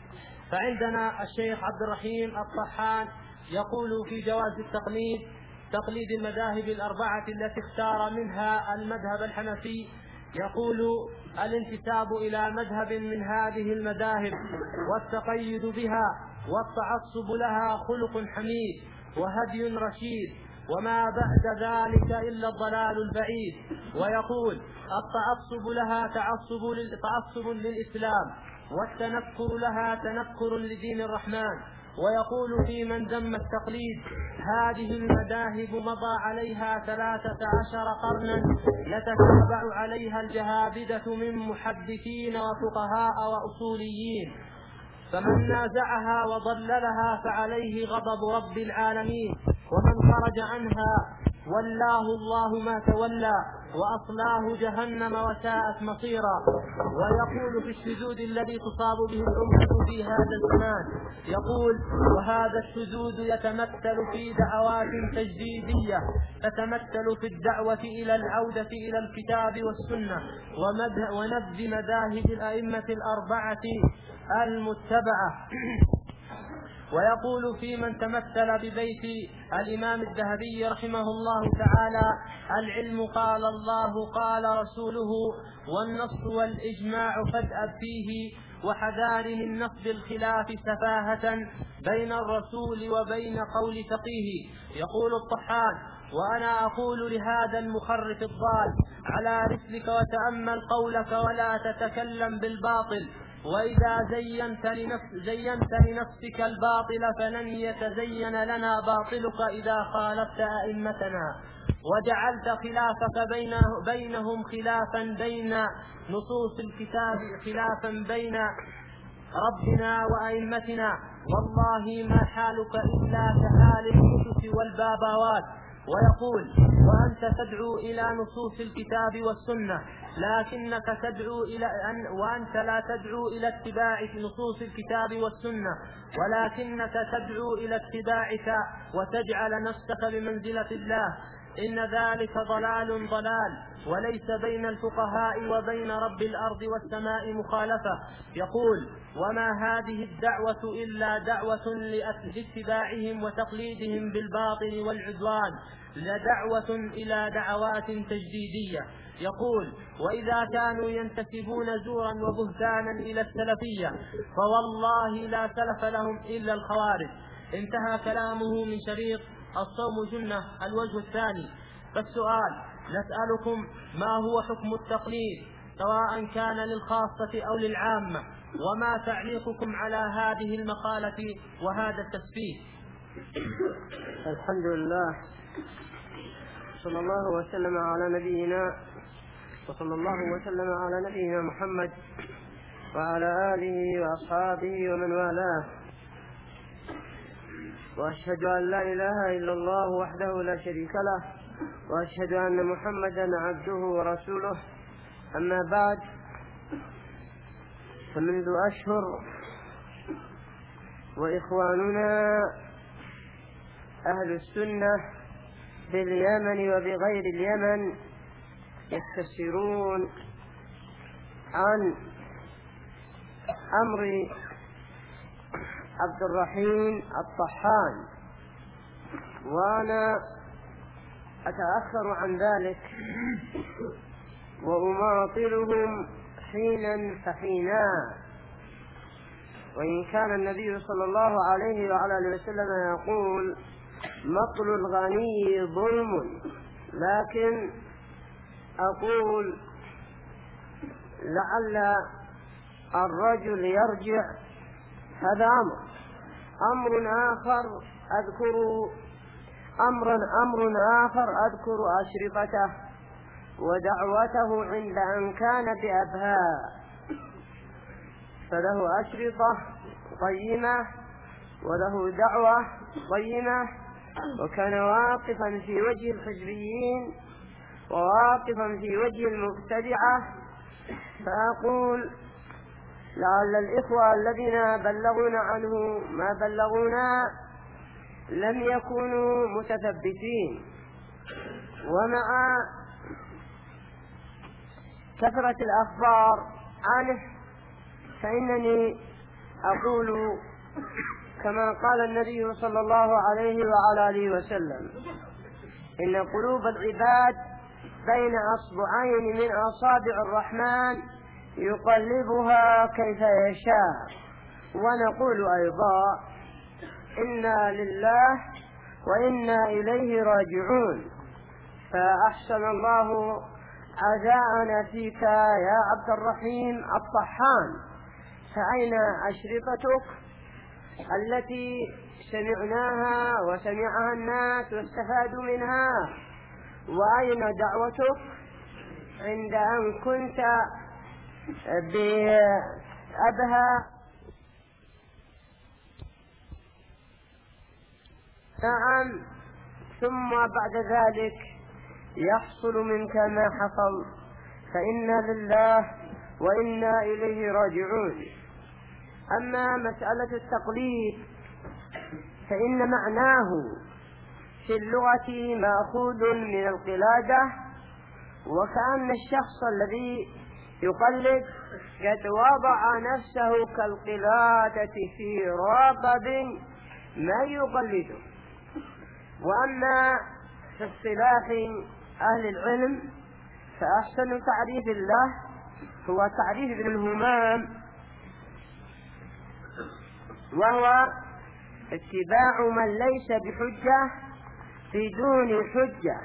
فعندنا الشيخ عبد الرحيم الطحان يقول في جواز التقليد: تقليد المذاهب الأربعة التي اختار منها المذهب الحنفي، يقول: الانتساب إلى مذهب من هذه المذاهب والتقيد بها والتعصب لها خلق حميد وهدي رشيد، وما بعد ذلك إلا الضلال البعيد. ويقول: التعصب لها تعصب للإسلام، والتنكر لها تنكر لدين الرحمن. ويقول في من ذم التقليد: هذه المذاهب مضى عليها 13 قرنا يتتابع عليها الجهابذة من محدثين وفقهاء وأصوليين، فمن نازعها وضللها فعليه غضب رب العالمين، ومن خرج عنها ولاه الله ما تولى وأصلاه جهنم وساءت مصيرا. ويقول في الشذوذ الذي تصاب به الأمة في هذا الزمان، يقول: وهذا الشذوذ يتمثل في دعوات تجديدية تتمثل في الدعوة إلى العودة إلى الكتاب والسنة ونبذ مذاهب الأئمة الأربعة المتبعة. ويقول في من تمثل ببيت الإمام الذهبي رحمه الله تعالى: العلم قال الله قال رسوله، والنص والإجماع فادأب فيه، وحذار من نصب الخلاف سفاهة بين الرسول وبين قول فقيه. يقول الطحان: وأنا أقول لهذا المخرف الضال: على رسلك وتأمل قولك ولا تتكلم بالباطل، وإذا زينت لنفسك الباطل فلن يتزين لنا باطلك إذا خالفت أئمتنا، وجعلت خلافك بينهم خلافا بين نصوص الكتاب، خلافا بين ربنا وأئمتنا، والله ما حالك إلا كحال الكتب والبابوات. ويقول: وأنت تدعو إلى نصوص الكتاب والسنة، لكنك تدعو وأنت لا تدعو إلى اتباع نصوص الكتاب والسنة، ولكنك تدعو إلى اتباعك وتجعل نفسك بمنزلة الله. إن ذلك ضلال، وليس بين الفقهاء وبين رب الأرض والسماء مخالفة. يقول: وما هذه الدعوة إلا دعوة لاتباعهم وتقليدهم بالباطل والعدوان، لدعوة إلى دعوات تجديدية. يقول: وإذا كانوا ينتسبون زورا وبهتانا إلى السلفية فوالله لا سلف لهم إلا الخوارج. انتهى كلامه من شريط الصوم جنة الوجه الثاني. فالسؤال: نسألكم ما هو حكم التقليد سواء كان للخاصة أو للعامة، وما تعليقكم على هذه المقالة وهذا التسبيح؟ الحمد لله، صلى الله وسلم على نبينا محمد وعلى آله وأصحابه ومن والاه، وأشهد أن لا إله إلا الله وحده لا شريك له، وأشهد أن محمدا عبده ورسوله. أما بعد، فمنذ أشهر وإخواننا أهل السنة باليمن وبغير اليمن يستفسرون عن أمر عبد الرحيم الطحان، وأنا أتأخر عن ذلك وأماطلهم حينا فحينا، وإن كان النبي صلى الله عليه وعلى آله وسلم يقول: مطل الغني ظلم، لكن أقول لعل الرجل يرجع. هذا أمر آخر أذكر أشرطته ودعوته عند أن كان بأبهاء، فله أشرطة قيمة وله دعوة قيمة، وكان واقفا في وجه الحزبيين وواقفا في وجه المبتدعة. فأقول لعل الإخوة الذين بلغونا عنه ما بلغونا لم يكونوا متثبتين، ومع كثرة الأخبار عنه فإنني أقول كما قال النبي صلى الله عليه وعلى آله وسلم: إن قلوب العباد بين أصبعين من أصابع الرحمن يقلبها كيف يشاء. ونقول أيضا إنا لله وإنا إليه راجعون. فأحسن الله عزاءنا فيك يا عبد الرحيم الطحان. فأين أشرطتك التي سمعناها وسمعها الناس واستفادوا منها؟ وأين دعوتك عند أن كنت بأبها؟ نعم. ثم بعد ذلك يحصل منك ما حصل، فإنا لله وإنا إليه راجعون. أما مسألة التقليد فإن معناه في اللغة مأخوذ من القلادة، وكأن الشخص الذي يقلد قد وضع نفسه كالقلادة في رقب ما يقلده. وأما في اصطلاح أهل العلم فأحسن تعريف الله هو تعريف ابن الهمام، وهو اتباع من ليس بحجة بدون حجة.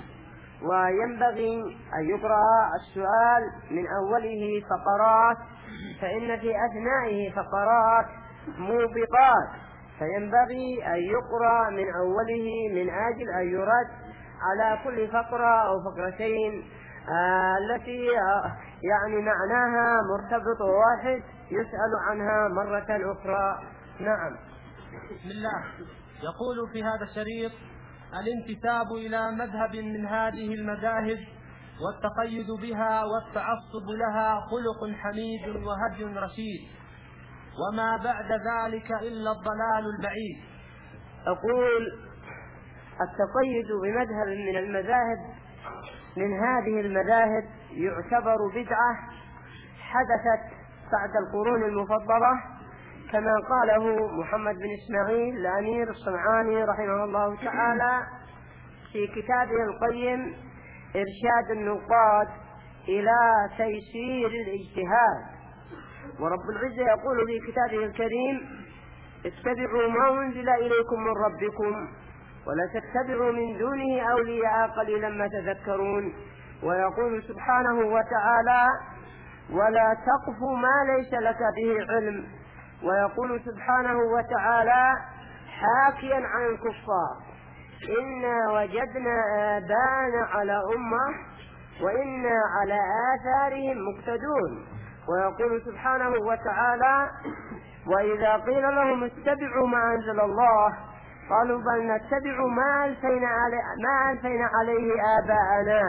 وينبغي أن يقرأ السؤال من أوله فقرات، فإن في أثنائه فقرات موبقات، فينبغي أن يقرأ من أوله من أجل أن يرد على كل فقرة أو فقرتين التي يعني معناها مرتبط واحد يسأل عنها مرة أخرى. نعم. بسم الله. يقول في هذا الشريط: الانتساب إلى مذهب من هذه المذاهب والتقيد بها والتعصب لها خلق حميد وهدي رشيد، وما بعد ذلك إلا الضلال البعيد. أقول: التقيد بمذهب من المذاهب من هذه المذاهب يعتبر بدعة حدثت بعد القرون المفضلة، كما قاله محمد بن إسماعيل الأمير الصنعاني رحمه الله تعالى في كتابه القيم إرشاد النقاد إلى تيسير الاجتهاد. ورب العزة يقول في كتابه الكريم: اتبعوا ما أنزل إليكم من ربكم ولا تتبعوا من دونه أولياء قليلا ما تذكرون. ويقول سبحانه وتعالى: ولا تقف ما ليس لك به علم. ويقول سبحانه وتعالى حاكيا عن الكفار: إنا وجدنا آباءنا على أمة وإنا على آثارهم مقتدون. ويقول سبحانه وتعالى: وإذا قيل لهم اتبعوا ما أنزل الله قالوا بل نتبع ما ألفينا عليه آباءنا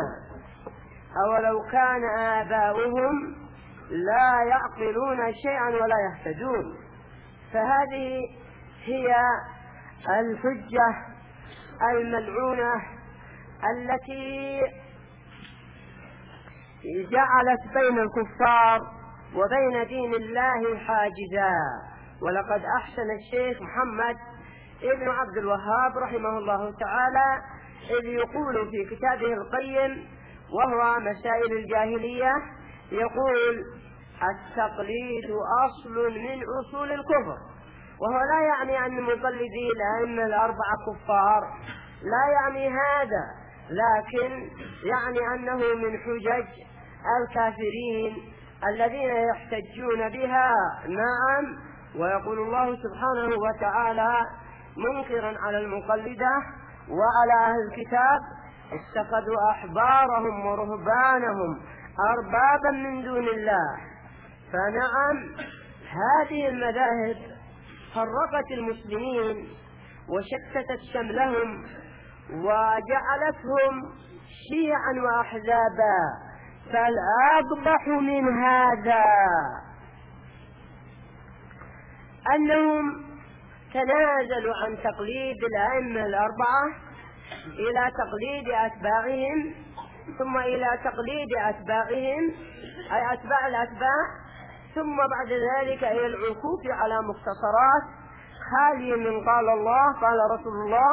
أولو كان آباؤهم لا يعقلون شيئا ولا يهتدون. فهذه هي الحجة الملعونة التي جعلت بين الكفار وبين دين الله حاجزا. ولقد أحسن الشيخ محمد ابن عبد الوهاب رحمه الله تعالى إذ يقول في كتابه القيم وهو مسائل الجاهلية، يقول: التقليد أصل من أصول الكفر. وهو لا يعني أن مقلدي الأئمة الأربعة كفار، لا يعني هذا، لكن يعني أنه من حجج الكافرين الذين يحتجون بها. نعم. ويقول الله سبحانه وتعالى منكرا على المقلدة وعلى أهل الكتاب: اتخذوا أحبارهم ورهبانهم أربابا من دون الله. فنعم، هذه المذاهب فرقت المسلمين وشتتت شملهم وجعلتهم شيعا وأحزابا. فالأقبح من هذا أنهم تنازلوا عن تقليد الأئمة الأربعة إلى تقليد أتباعهم، ثم إلى تقليد أتباعهم أي أتباع الأتباع، ثم بعد ذلك إلى العكوف على مختصرات خالية من قال الله قال رسول الله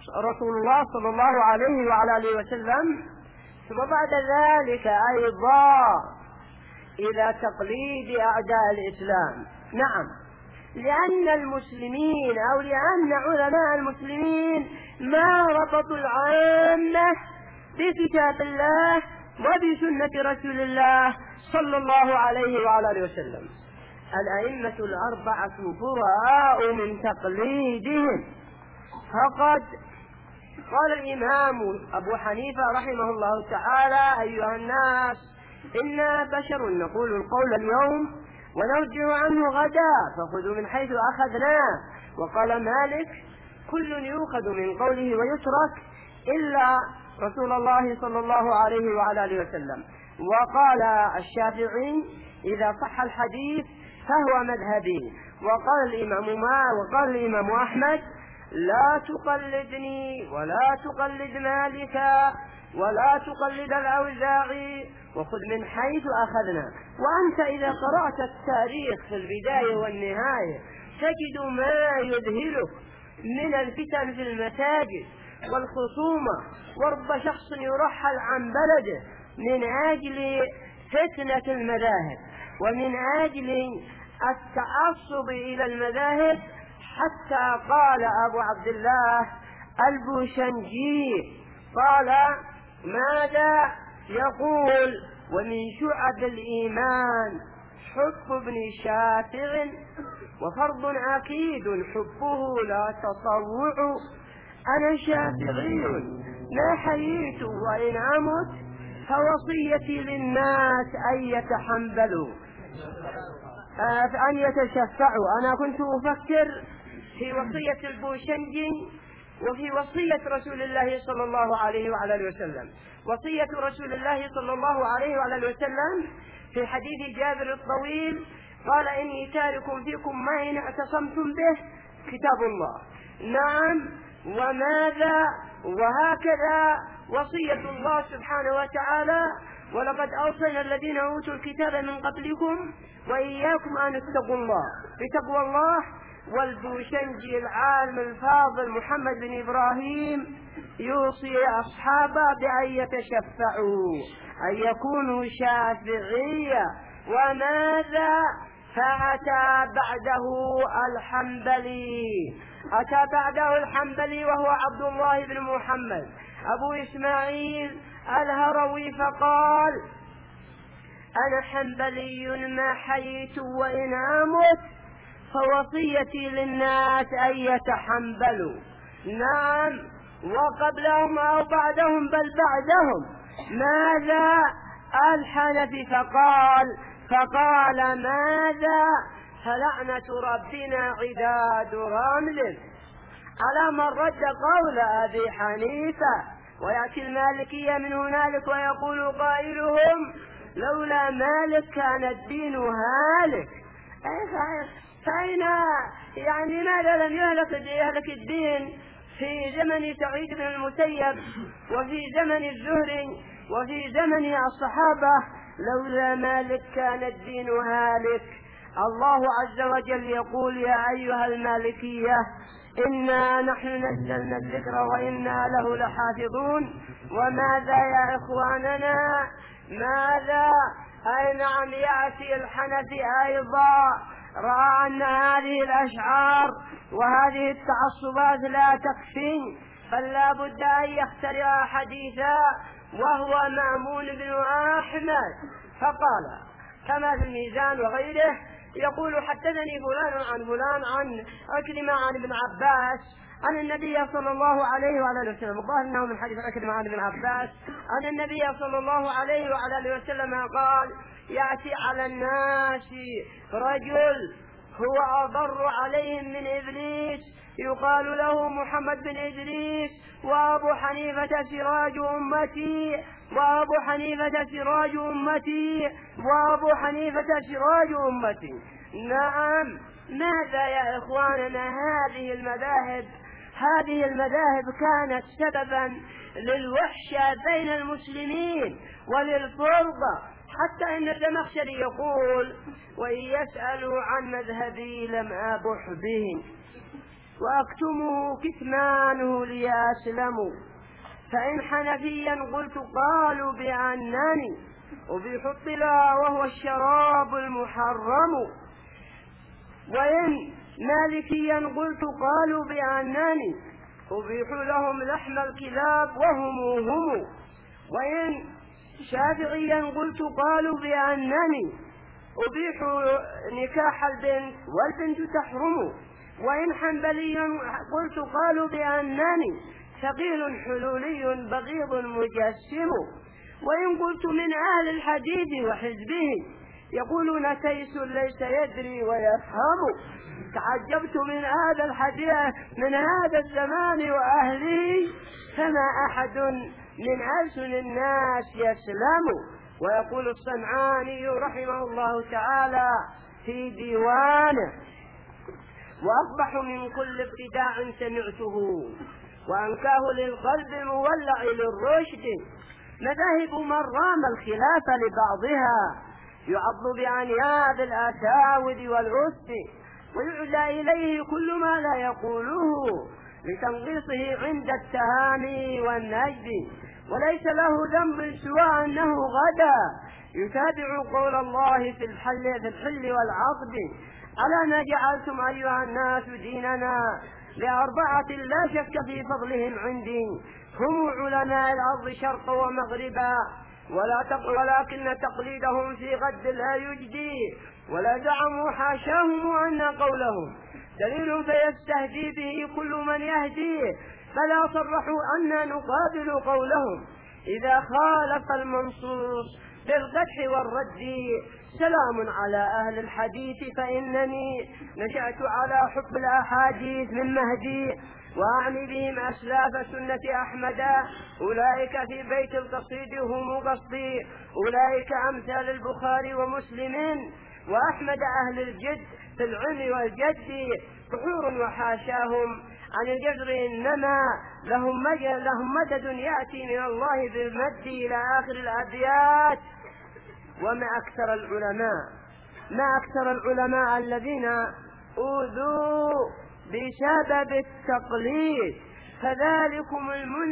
رسول الله صلى الله عليه وعلى آله وسلم، ثم بعد ذلك أيضا إلى تقليد أعداء الإسلام. نعم، لأن المسلمين أو لأن علماء المسلمين ما ربطوا العامة بكتاب الله وبسنة رسول الله صلى الله عليه وعلى آله وسلم. الأئمة الأربعة براء من تقليدهم. فقد قال الإمام أبو حنيفة رحمه الله تعالى: أيها الناس، إنا بشر نقول القول اليوم ونرجع عنه غدا، فخذوا من حيث أخذناه. وقال مالك: كل يؤخذ من قوله ويترك إلا رسول الله صلى الله عليه وعلى آله وسلم. وقال الشافعي: إذا صح الحديث فهو مذهبي. وقال الإمام أحمد: لا تقلدني ولا تقلد مالكا ولا تقلد الأوزاعي، وخذ من حيث أخذنا. وأنت إذا قرأت التاريخ في البداية والنهاية تجد ما يذهلك من الفتن في المساجد والخصومة، ورب شخص يرحل عن بلده من أجل فتنة المذاهب ومن أجل التعصب إلى المذاهب، حتى قال أبو عبد الله البوشنجي قال: ماذا يقول؟ ومن شعب الإيمان حب ابن شافع، وفرض أكيد حبه لا تطوع. أنا شافعي ما حييت وإن أمت، فوصيتي للناس أن يتحنبلوا أن يتشفعوا. أنا كنت أفكر في وصية البوشنجي وفي وصية رسول الله صلى الله عليه وعلى آله وسلم. وصية رسول الله صلى الله عليه وعلى آله وسلم في حديث جابر الطويل قال: إني تارك فيكم ما إن اعتصمتم به كتاب الله. نعم، وماذا؟ وهكذا وصية الله سبحانه وتعالى: ولقد أوصينا الذين أوتوا الكتاب من قبلكم وإياكم أن اتقوا الله، بتقوى الله. والبوشنجي العالم الفاضل محمد بن إبراهيم يوصي أصحابه بأن يتشفعوا، أن يكونوا شافعية. وماذا؟ فأتى بعده الحنبلي، أتى بعده الحنبلي وهو عبد الله بن محمد أبو إسماعيل الهروي، فقال: أنا حنبلي ما حييت وإن أمت، فوصيتي للناس أن يتحنبلوا. نعم، وقبلهم أو بعدهم بل بعدهم ماذا؟ الحنفي فقال ماذا؟ فلعنة ربنا عداد رمل، على من رد قول أبي حنيفة. ويأتي المالكية من هنالك ويقول قائلهم: لولا مالك كان الدين هالك. فأين يعني ماذا لم يهلك الدين في زمن سعيد بن المسيب وفي زمن الزهري وفي زمن الصحابة؟ لولا مالك كان الدين هالك. الله عز وجل يقول: يا أيها المالكية إنا نحن نزلنا الذكر وإنا له لحافظون. وماذا يا إخواننا؟ ماذا؟ أي نعم، يأتي الحنفي أيضا رأى أن هذه الأشعار وهذه التعصبات لا تكفي، بل لا بد أن يخترع حديثا، وهو مأمون بن أحمد، فقال كما في الميزان وغيره يقول: حدثني فلان عن فلان عن عكرمة عن ابن عباس أن النبي صلى الله عليه وعلى آله وسلم، الظاهر أنه من حديث عكرمة عن ابن عباس أن النبي صلى الله عليه وعلى آله وسلم قال: يأتي على الناس رجل هو أضر عليهم من إبليس يقال له محمد بن إدريس، وأبو حنيفة سراج أمتي، وأبو حنيفة سراج أمتي، وأبو حنيفة سراج أمتي. نعم، ماذا يا إخواننا؟ هذه المذاهب كانت سببا للوحشة بين المسلمين وللفرقة، حتى إن الزمخشري يقول: وإن يسألوا عن مذهبي لم أبح به. وأكتمه كتمانه ليسلم. فإن حنفيا قلت قالوا بأنني أبيح الطلا وهو الشراب المحرم. وإن مالكيا قلت قالوا بأنني أبيح لهم لحم الكلاب وهم. وإن شافعيا قلت قالوا بأنني أبيح نكاح البنت والبنت تحرم. وإن حنبليا قلت قالوا بأنني ثقيل حلولي بغيض مجسم. وإن قلت من أهل الحديث وحزبه يقولون تيس ليس يدري ويفهم. تعجبت من هذا الحديث من هذا الزمان وأهله فما أحد من ألسن الناس يسلم. ويقول الصنعاني رحمه الله تعالى في ديوانه: وأقبح من كل ابتداع سمعته وأنكاه للقلب مولع للرشد مذاهب من رام الخلاف لبعضها يعض بأنياب الأساود والعسد ويعلى إليه كل ما لا يقوله لتنقيصه عند التهاني والنجد وليس له ذنب سوى أنه غدا يتابع قول الله في الحل والعقد. ألا ما جعلتم أيها الناس ديننا لأربعة لا شك في فضلهم عندي هم علماء الأرض شرقا ومغربا ولكن تقليدهم في غد لا يجدي ولا زعموا حاشاهم أن قولهم دليل فيستهدي به كل من يهديه فلا صرحوا أن نقابل قولهم إذا خالف المنصوص بالقدح والرد. سلام على أهل الحديث فإنني نشأت على حب الأحاديث من مهدي وأعني بهم أسلاف سنة أحمد أولئك في بيت القصيد هم قصدي أولئك أمثال البخاري ومسلم وأحمد أهل الجد في العلم والجد بحور وحاشاهم عن الجذر إنما لهم مدد يأتي من الله بالمد إلى آخر الأبيات. وما أكثر العلماء الذين أوذوا بسبب التقليد فذلكم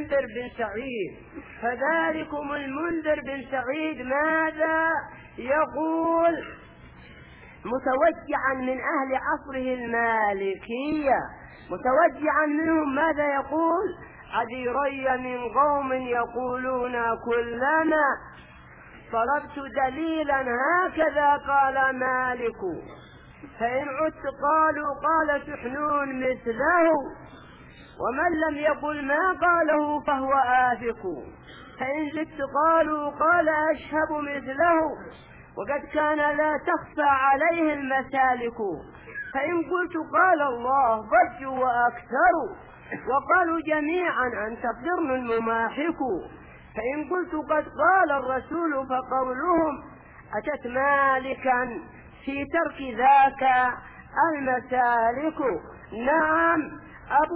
المنذر بن سعيد ماذا يقول متوجعا من أهل عصره المالكية متوجعا منهم ماذا يقول عذيري من قوم يقولون كلما طلبت دليلا هكذا قال مالك فإن عدت قالوا قال سحنون مثله ومن لم يقل ما قاله فهو آفك فإن زدت قالوا قال أشهب مثله وقد كان لا تخفى عليه المسالك فإن قلت قال الله ضجوا وأكثروا وقالوا جميعا أنت قرن المماحك فإن قلت قد قال الرسول فقولهم أتت مالكا في ترك ذاك المسالك. نعم أبو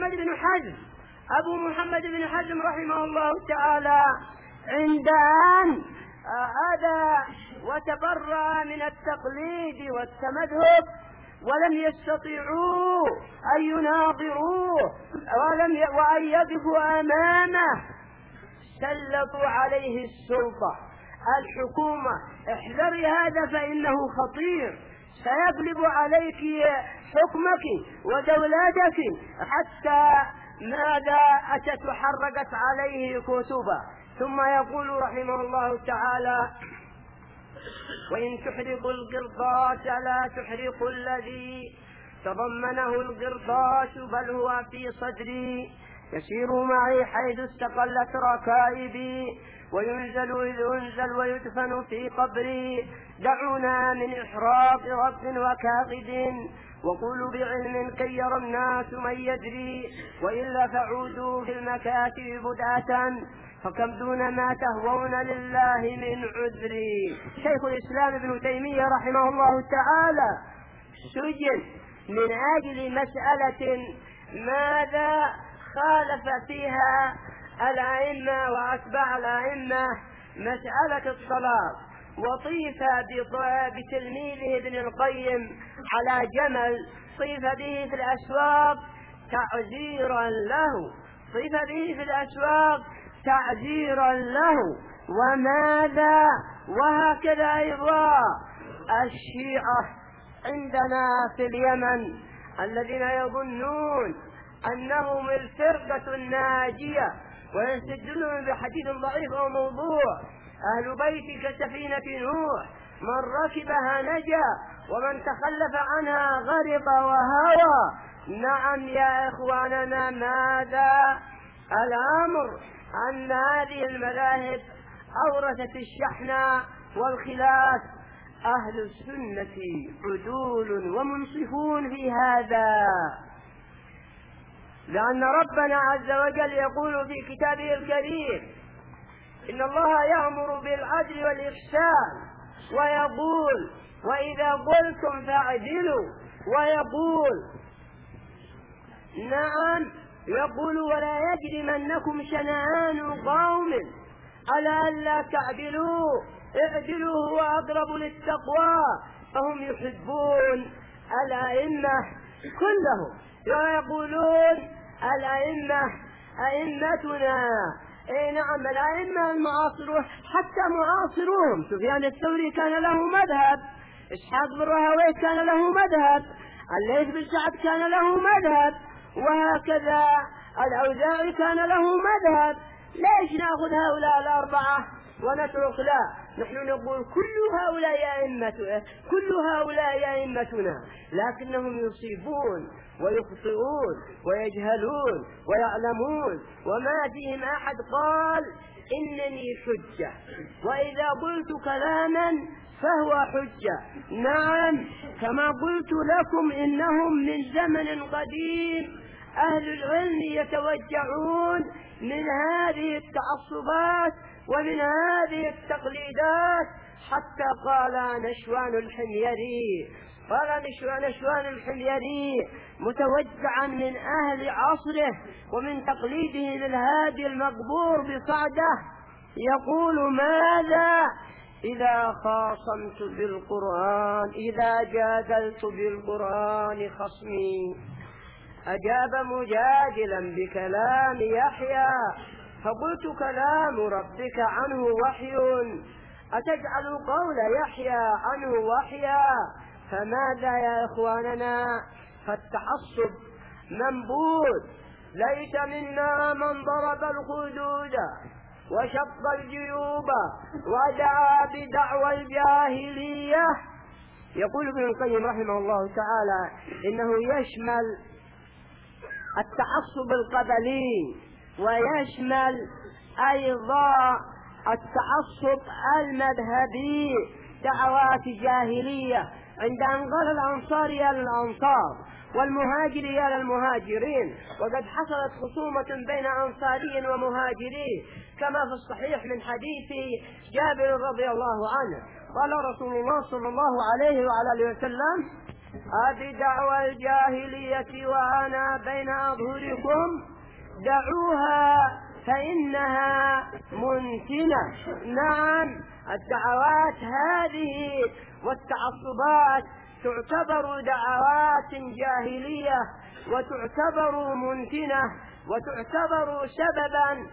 محمد بن حزم رحمه الله تعالى عند أن أذى وتبرأ من التقليد والتمذهب ولم يستطيعوا أن يناظروه وأن يقفوا أمامه سلطوا عليه السلطة الحكومة احذري هذا فإنه خطير سيغلب عليك حكمك ودولتك حتى ماذا أتت وحرقت عليه كتبا. ثم يقول رحمه الله تعالى وإن تحرق القرطاس لا تحرق الذي تضمنه القرطاس بل هو في صدري يسير معي حيث استقلت ركائبي وينزل إذ أنزل ويدفن في قبري دعونا من إحراق رب وكاقد وقولوا بعلم كي يرى الناس من يدري وإلا فعودوا في المكاتب بدعة فكم دون ما تهوون لله من عذري. شيخ الإسلام ابن تيمية رحمه الله تعالى سجن من أجل مسألة ماذا خالف فيها الأئمة وأتباع الأئمة مسألة الطلاق وطيف بتلميذه ابن القيم على جمل طيف به في الأسواق تعذيرا له، صيف به في الأسواق تعذيرا له. وماذا؟ وهكذا أيضا الشيعة عندنا في اليمن الذين يظنون أنهم الفرقة الناجية ويستدلون بحديث ضعيف أو موضوع: أهل بيتي كسفينة نوح، من ركبها نجا ومن تخلف عنها غرق وهوى. نعم يا إخواننا، ماذا؟ الأمر أن هذه المذاهب أورثت الشحنة والخلاف. أهل السنة عدول ومنصفون في هذا، لأن ربنا عز وجل يقول في كتابه الكريم: إن الله يأمر بالعدل والإحسان، ويقول: وإذا قلتم فاعدلوا، ويقول نعم يقول: ولا يجرمنكم شنآن قوم على ألا تعدلوا اعدلوا هو أقرب للتقوى. فهم يحبون الأئمة كلهم ويقولون الأئمة أئمتنا. نعم، الأئمة المعاصرون حتى معاصروهم، سفيان الثوري كان له مذهب، إسحاق بن راهويه كان له مذهب، الليث بن سعد كان له مذهب، وهكذا الأوزاعي كان له مذهب. ليش نأخذ هؤلاء الأربعة ونترك؟ لا، نحن نقول كل هؤلاء أئمتنا، لكنهم يصيبون ويخطئون ويجهلون ويعلمون، وما فيهم أحد قال إنني حجة، وإذا قلت كلاما فهو حجة. نعم، كما قلت لكم إنهم من زمن قديم أهل العلم يتوجعون من هذه التعصبات ومن هذه التقليدات، حتى قال نشوان الحميري متوجعا من أهل عصره ومن تقليده للهادي المقبور بصعده، يقول: ماذا؟ إذا جادلت بالقرآن خصمي أجاب مجادلا بكلام يحيى، فقلت: كلام ربك عنه وحي، أتجعل قول يحيى عنه وحيا؟ فماذا يا إخواننا؟ فالتعصب منبوذ. ليس منا من ضرب الخدود وشق الجيوب ودعا بدعوى الجاهلية. يقول ابن القيم رحمه الله تعالى إنه يشمل التعصب القبلي ويشمل أيضا التعصب المذهبي، دعوات جاهلية، عند أن قال الأنصار يا للأنصار والمهاجر يا للمهاجرين، وقد حصلت خصومة بين أنصاري ومهاجري كما في الصحيح من حديث جابر رضي الله عنه قال رسول الله صلى الله عليه وعلى آله وسلم: هذه دعوى الجاهلية وأنا بين أظهركم، دعوها فإنها منتنة. نعم، الدعوات هذه والتعصبات تعتبر دعوات جاهلية وتعتبر منتنة وتعتبر سببا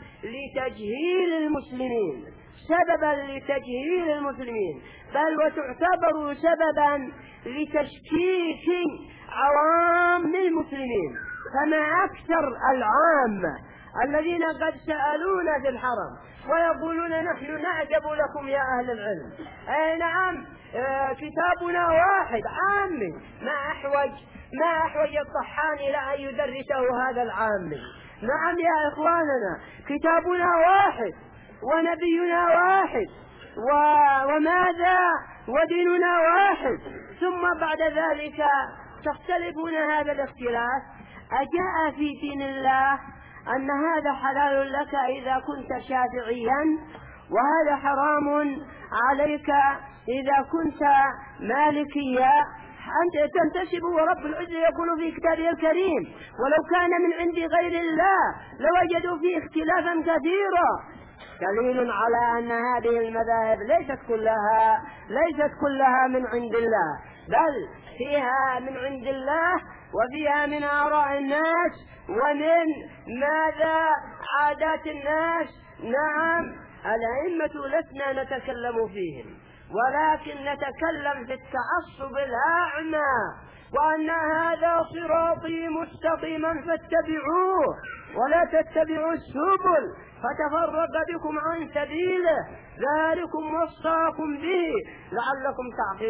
لتجهيل المسلمين، بل وتعتبر سببا لتشكيك عوام المسلمين. فما أكثر العامة الذين قد سألونا في الحرم ويقولون: نحن نعجب لكم يا أهل العلم. نعم، كتابنا واحد عامي، ما أحوج الطحان إلى أن يدرسه هذا العامي. نعم يا إخواننا، كتابنا واحد ونبينا واحد وماذا وديننا واحد، ثم بعد ذلك تختلفون. هذا الاختلاف أجاء في دين الله أن هذا حلال لك إذا كنت شافعيا، وهذا حرام عليك إذا كنت مالكيا. أنت تنتسب، ورب العزة يقول في كتابه الكريم: ولو كان من عند غير الله لوجدوا فيه اختلافا كثيرا. دليل على أن هذه المذاهب ليست كلها من عند الله، بل فيها من عند الله وفيها من آراء الناس ومن ماذا عادات الناس. نعم الأئمة لسنا نتكلم فيهم، ولكن نتكلم في التعصب الأعمى، وأن هذا صراطي مستقيما فاتبعوه ولا تتبعوا السبل فتفرق بكم عن سبيله، ذلكم وصاكم به لعلكم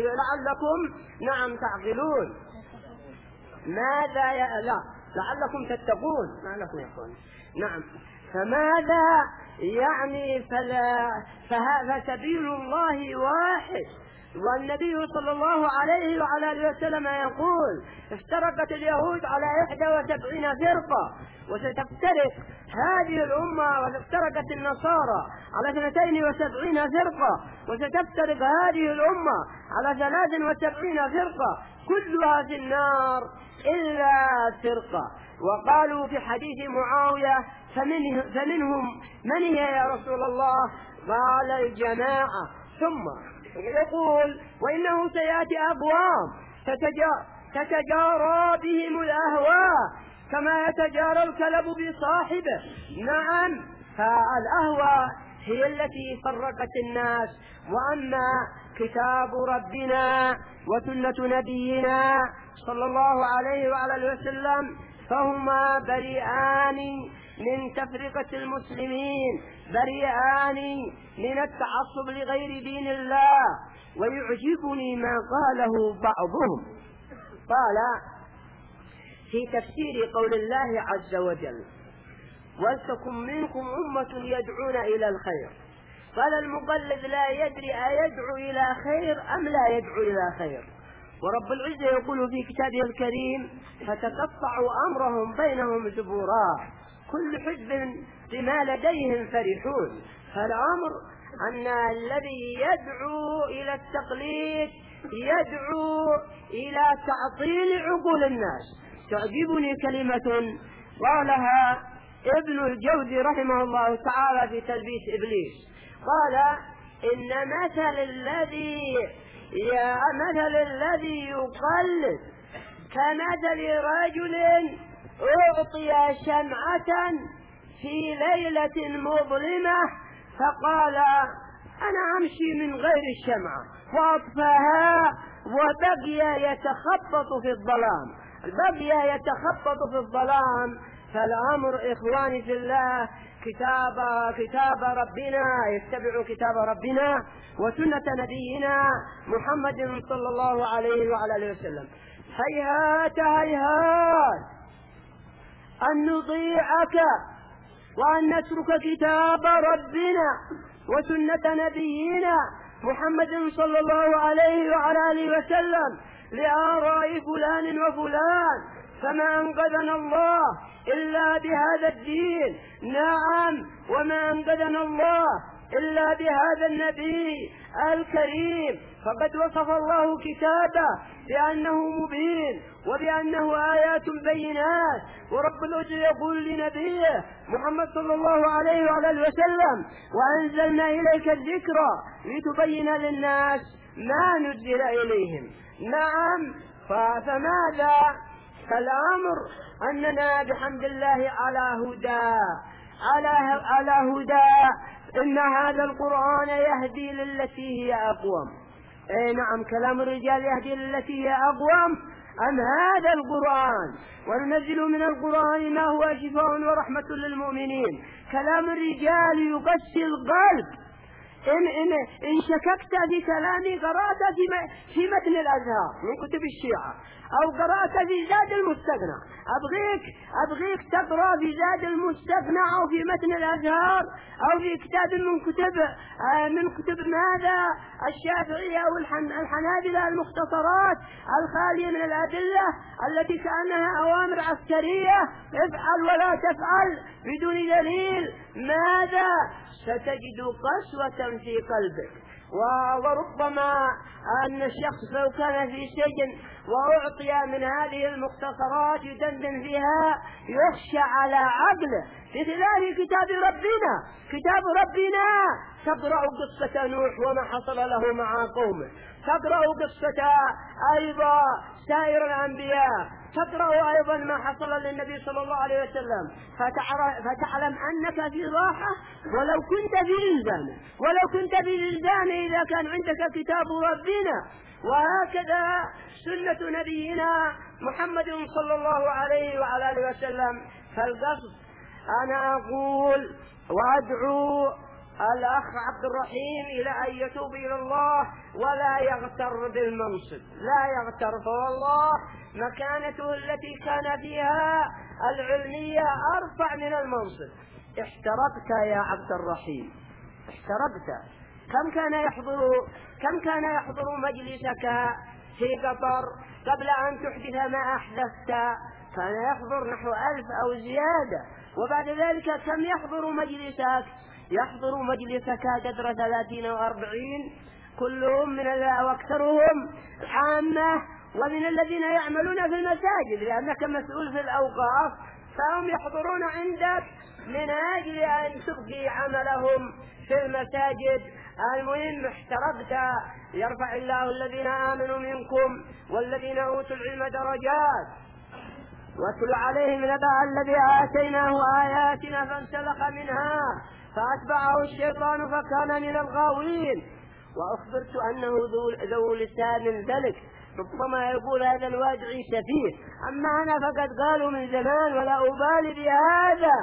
تعقلون. ماذا لعلكم تتقون. نعم فماذا يعني فسبيل الله واحد. والنبي صلى الله عليه وعلى آله وسلم يقول افترقت اليهود على 71 فرقة وستفترق هذه الأمة، وافترقت النصارى على 72 فرقة وستفترق هذه الأمة على 73 فرقة كلها في النار إلا فرقة. وقالوا في حديث معاوية فمنهم من هي يا رسول الله؟ قال الجماعة. ثم يقول وإنه سيأتي أقوام تتجارى بهم الأهواء كما يتجارى الكلب بصاحبه. نعم فالأهواء هي التي فرقت الناس، وأما كتاب ربنا وسنة نبينا صلى الله عليه وعلى وسلم فهما بريئان من تفرقة المسلمين، بريئان من التعصب لغير دين الله. ويعجبني ما قاله بعضهم، قال في تفسير قول الله عز وجل ولتكن منكم أمة يدعون إلى الخير، قال المقلد لا يدري أيدعو إلى خير أم لا يدعو إلى خير. ورب العزة يقول في كتابه الكريم فتقطعوا أمرهم بينهم زبورا كل حزب بما لديهم فرحون. فالأمر أن الذي يدعو إلى التقليد يدعو إلى تعطيل عقول الناس. تعجبني كلمة قالها ابن الجوزي رحمه الله تعالى في تلبيس إبليس، قال إن مثل الذي يقلد كمثل رجل أعطي شمعة في ليلة مظلمة فقال أنا أمشي من غير الشمعة وأطفاها وبقي يتخبط في الظلام. فالأمر إخواني في الله كتاب ربنا، يتبعوا كتاب ربنا وسنة نبينا محمد صلى الله عليه وعلى آله وسلم. هيهات أن نضيعك وأن نترك كتاب ربنا وسنة نبينا محمد صلى الله عليه وعلى آله وسلم لآراء فلان وفلان. فما أنقذنا الله إلا بهذا الدين. نعم وما أنقذنا الله إلا بهذا النبي الكريم. فقد وصف الله كتابه بأنه مبين وبأنه آيات بينات. ورب العزة يقول لنبيه محمد صلى الله عليه وعلى وسلم وأنزلنا إليك الذكر لتبين للناس ما نزل إليهم. نعم فماذا؟ فالأمر أننا بحمد الله على هدى إن هذا القرآن يهدي للتي هي أقوم. نعم كلام الرجال يهدي للتي هي أقوم أم هذا القرآن؟ وننزل من القرآن ما هو شفاء ورحمة للمؤمنين. كلام الرجال يقسي القلب. إن شككت في كلامي قرأت في متن الأزهار من كتب الشيعة أو قرأت في زاد المستغنى. أبغيك تقرأ في زاد المستغنى أو في متن الأزهار أو في كتاب من كتب ماذا الشافعية أو الحنابلة المختصرات الخالية من الأدلة التي كأنها أوامر عسكرية افعل ولا تفعل بدون دليل. ماذا؟ ستجد قسوة في قلبك. وربما أن الشخص لو كان في سجن وأعطي من هذه المختصرات يدندن فيها يخشى على عقله. بخلاف كتاب ربنا تقرأ قصة نوح وما حصل له مع قومه، تقرأ قصة أيضا سائر الأنبياء، تقرأ أيضا ما حصل للنبي صلى الله عليه وسلم فتعلم أنك في راحة ولو كنت في زنزانة إذا كان عندك كتاب ربنا. وهكذا سنة نبينا محمد صلى الله عليه وعلى آله وسلم. فالقصد أنا أقول وأدعو الأخ عبد الرحيم إلى أن يتوب إلى الله ولا يغتر بالمنصب، لا يغتر، فوالله مكانته التي كان فيها العلمية أرفع من المنصب. احتربت يا عبد الرحيم، احتربت. كم كان يحضر مجلسك في قطر قبل أن تحدث ما أحدثت؟ كان يحضر نحو 1000 أو زيادة. وبعد ذلك كم يحضر مجلسك قدر 30 أو 40، كلهم واكثرهم عامة ومن الذين يعملون في المساجد، لأنك مسؤول في الأوقاف، فهم يحضرون عندك من أجل أن تبقي عملهم في المساجد. المهم احتربت. يرفع الله الذين آمنوا منكم والذين أوتوا العلم درجات. واتل عليهم نبأ الذي آتيناه آياتنا فانسلخ منها فأتبعه الشيطان فكان من الغاوين. وأخبرت أنه ذو لسان ذلك، ربما يقول هذا الوادعي سفيه، أما أنا فقد قالوا من زمان ولا أبالي بهذا.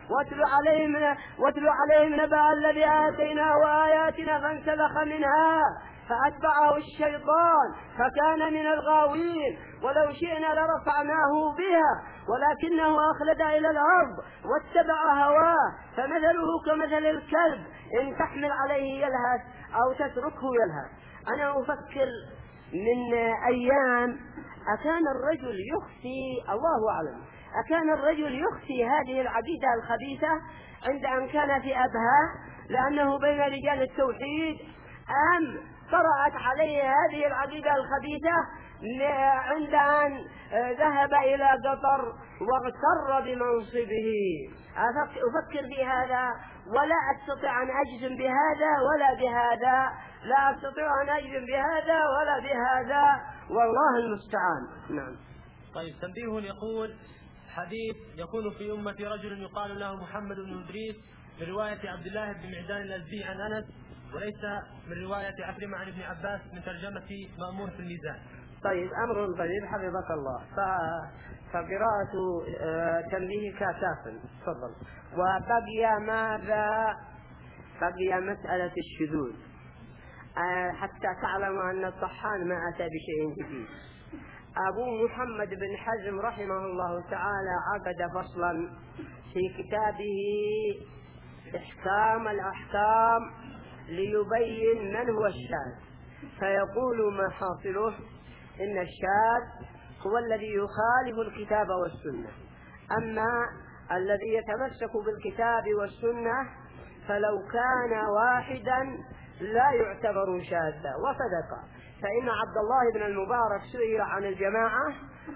واتل عليهم نبأ الذي آتيناه آياتنا فانسلخ منها فأتبعه الشيطان فكان من الغاوين. ولو شئنا لرفعناه بها ولكنه أخلد إلى الأرض واتبع هواه، فمثله كمثل الكلب إن تحمل عليه يلهث أو تتركه يلهث. أنا أفكر من أيام أكان الرجل يخفي، الله أعلم، أكان الرجل يخفي هذه العقيدة الخبيثة عند أن كان في أبها لأنه بين رجال التوحيد، أم طرأت عليه هذه العقيدة الخبيثة عند أن ذهب إلى قطر واغتر بمنصبه؟ أفكر في هذا ولا أستطيع أن أجزم بهذا ولا بهذا، لا أستطيع أن أجزم بهذا ولا بهذا، والله المستعان. نعم. طيب، تنبيه يقول: حديث يكون في أمة رجل يقال له محمد بن إدريس، برواية عبد الله بن معدان الأزدي عن أنس، وليس من رواية عكرمة عن ابن عباس من ترجمة مأمون في الميزان. طيب، أمر طيب حفظك الله. فقراءة تنبيهك كافٍ، تفضل. وبقي ماذا؟ بقي مسألة الشذوذ، حتى تعلم أن الطحان ما أتى بشيء جديد. أبو محمد بن حزم رحمه الله تعالى عقد فصلا في كتابه إحكام الأحكام ليبين من هو الشاذ، فيقول ما حاصله إن الشاذ هو الذي يخالف الكتاب والسنة، أما الذي يتمسك بالكتاب والسنة فلو كان واحدا لا يعتبر شاذا. وصدق، فإن عبد الله بن المبارك سئل عن الجماعة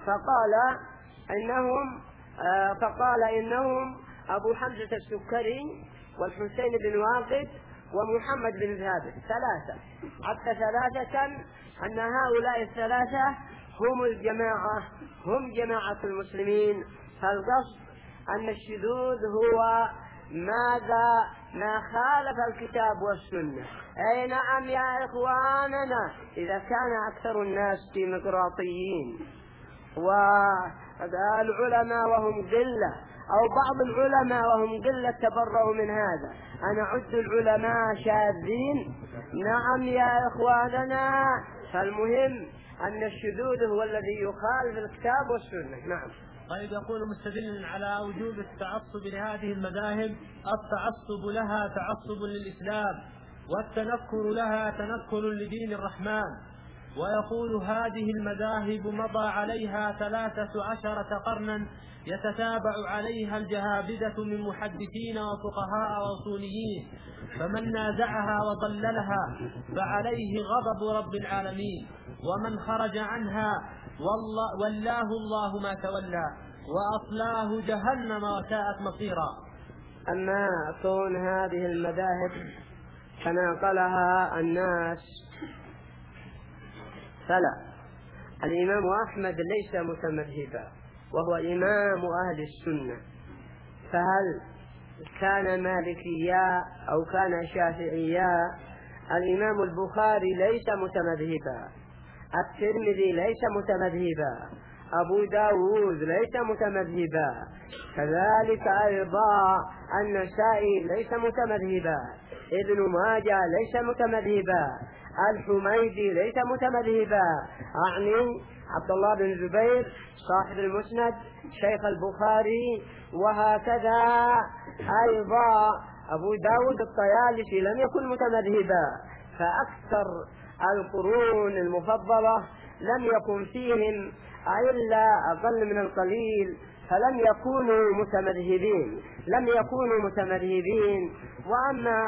فقال إنهم أبو حمزة السكري والحسين بن واقد ومحمد بن ثابت، ثلاثة، حتى ثلاثة، أن هؤلاء الثلاثة هم الجماعة، هم جماعة المسلمين. فالقصد أن الشذوذ هو ماذا؟ ما خالف الكتاب والسنة. أي نعم يا إخواننا، إذا كان أكثر الناس ديمقراطيين والعلماء وهم قلة، أو بعض العلماء وهم قلة تبرؤوا من هذا، أنا أعد العلماء شاذين؟ نعم يا إخواننا. فالمهم أن الشذوذ هو الذي يخالف الكتاب والسنة. نعم. طيب، يقول مستدل على وجوب التعصب لهذه المذاهب: التعصب لها تعصب للإسلام، والتنكر لها تنكر لدين الرحمن. ويقول: هذه المذاهب مضى عليها 13 قرنا يتتابع عليها الجهابذة من محدثين وفقهاء وأصوليين، فمن نازعها وضللها فعليه غضب رب العالمين، ومن خرج عنها ولاه الله ما تولى وأصلاه جهنم وساءت مصيرا. أما كون هذه المذاهب تناقلها الناس فلا، الإمام أحمد ليس متمذهبا وهو إمام أهل السنة، فهل كان مالكيا أو كان شافعيا؟ الإمام البخاري ليس متمذهبا، الترمذي ليس متمذهبا، أبو داود ليس متمذهبا، كذلك أيضا النسائي ليس متمذهبا، ابن ماجه ليس متمذهبا، الحميدي ليس متمذهبا، أعني عبد الله بن زبير صاحب المسند شيخ البخاري، وهكذا أيضا أبو داود الطيالسي لم يكن متمذهبا، فأكثر القرون المفضلة لم يكن فيهم إلا أقل من القليل، فلم يكونوا متمذهبين. وأما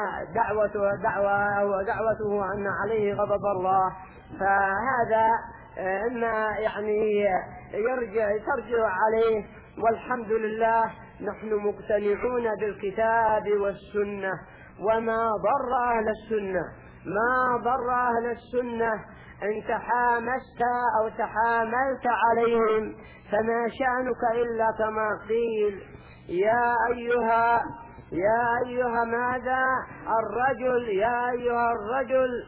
دعوته أن عليه غضب الله، فهذا إما يعني ترجع عليه، والحمد لله نحن مقتنعون بالكتاب والسنة، وما ضر أهل السنة إن تحامست أو تحاملت عليهم، فما شأنك إلا كما قيل يا أيها ماذا الرجل، يا أيها الرجل،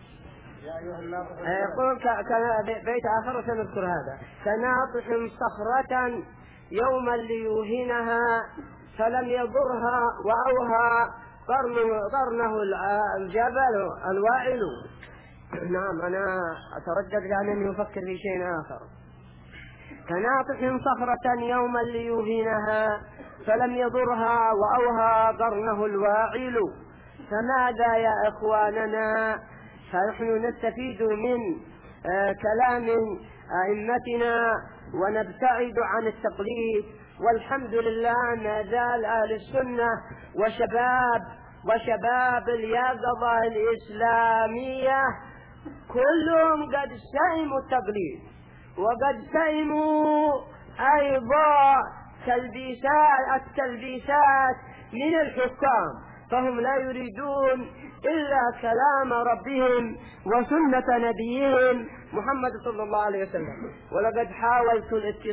يقول بيت آخر سنذكر هذا: كناطح صخرة يوما ليوهنها فلم يضرها وأوهى قرنه الجبل الواعل. نعم، أنا أتردد لأنني أفكر في شيء آخر. كناطح صخرة يوما ليوهنها فلم يضرها وأوهى قرنه الواعل. فماذا يا إخواننا؟ فنحن نستفيد من كلام أئمتنا ونبتعد عن التقليد، والحمد لله ما زال أهل السنة وشباب اليقظة الإسلامية كلهم قد سئموا التقليد، وقد سئموا أيضا التلبيسات من الحكام، فهم لا يريدون إلا كلام ربهم وسنة نبيهم محمد صلى الله عليه وسلم. ولقد حاولت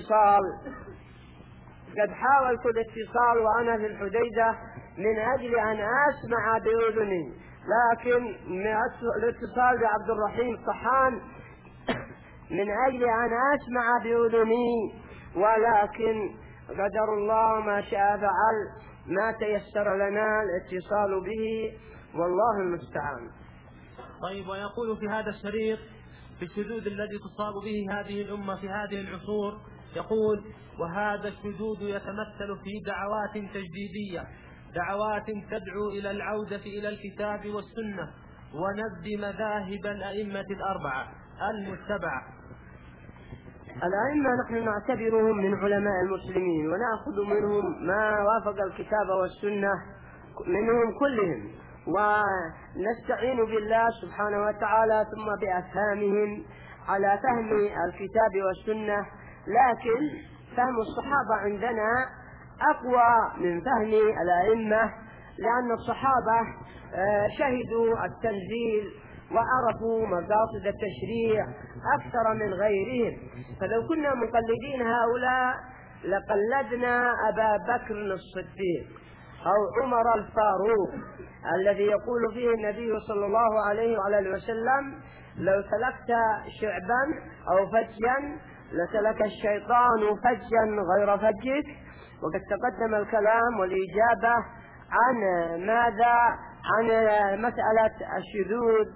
الاتصال وأنا في الحديدة من أجل أن أسمع بأذني، لكن الاتصال بعبد الرحيم الطحان من أجل أن أسمع بأذني، ولكن قدر الله ما شاء فعل، ما تيسر لنا الاتصال به، والله المستعان. طيب، ويقول في هذا الشريط في الشذوذ الذي تصاب به هذه الأمة في هذه العصور، يقول: وهذا الشذوذ يتمثل في دعوات تجديدية، دعوات تدعو إلى العودة إلى الكتاب والسنة ونبذ مذاهب الأئمة الأربعة المتبعة. الأئمة نحن نعتبرهم من علماء المسلمين، ونأخذ منهم ما وافق الكتاب والسنة منهم كلهم، ونستعين بالله سبحانه وتعالى ثم بأفهامهم على فهم الكتاب والسنة. لكن فهم الصحابة عندنا أقوى من فهم الأئمة، لأن الصحابة شهدوا التنزيل وعرفوا مقاصد التشريع أكثر من غيرهم، فلو كنا مقلدين هؤلاء لقلدنا أبا بكر الصديق أو عمر الفاروق، الذي يقول فيه النبي صلى الله عليه وعلى وسلم: لو سلكت شعبا أو فجا لسلك الشيطان فجا غير فجك. وقد تقدم الكلام والإجابة عن ماذا؟ عن مسألة الشذوذ.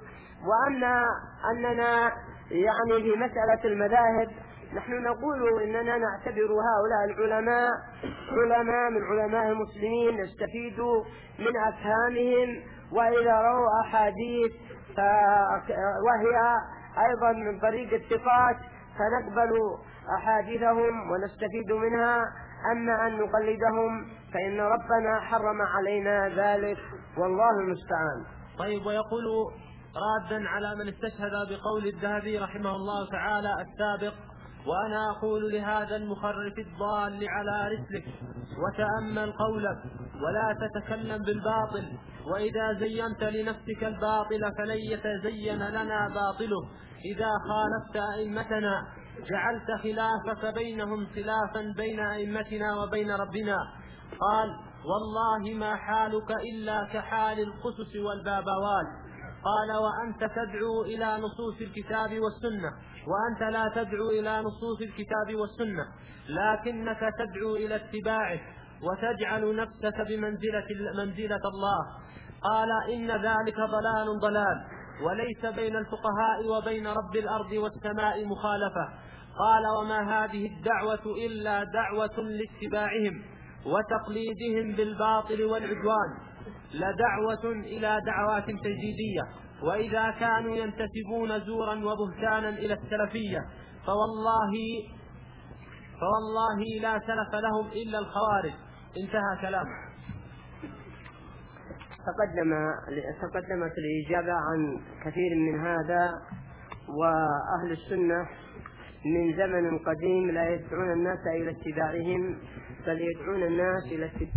أننا يعني في مسألة المذاهب نحن نقول إننا نعتبر هؤلاء العلماء علماء من علماء المسلمين، نستفيد من أفهامهم، وإذا رأوا أحاديث وهي أيضا من طريق الثقات فنقبل أحاديثهم ونستفيد منها. أما أن نقلدهم فإن ربنا حرم علينا ذلك، والله المستعان. طيب، ويقول رادا على من استشهد بقول الذهبي رحمه الله تعالى السابق: وأنا أقول لهذا المخرف الضال على رسلك وتأمل قولك ولا تتكلم بالباطل، وإذا زينت لنفسك الباطل فلن يتزين لنا باطله إذا خالفت أئمتنا جعلت خلافك بينهم خلافا بين أئمتنا وبين ربنا. قال والله ما حالك إلا كحال القسس والبابوال. قال وأنت تدعو إلى نصوص الكتاب والسنة، وأنت لا تدعو إلى نصوص الكتاب والسنة، لكنك تدعو إلى اتباعه وتجعل نفسك بمنزلة الله. قال إن ذلك ضلال، وليس بين الفقهاء وبين رب الأرض والسماء مخالفة. قال وما هذه الدعوة إلا دعوة لاتباعهم وتقليدهم بالباطل والعدوان، لدعوة إلى دعوات تجديدية. وإذا كانوا ينتسبون زورا وبهتانا إلى السلفية فوالله لا سلف لهم إلا الخوارج. انتهى كلامه. تقدمت الإجابة عن كثير من هذا. وأهل السنة من زمن قديم لا يدعون الناس إلى اتباعهم، بل يدعون الناس إلى اتباعهم.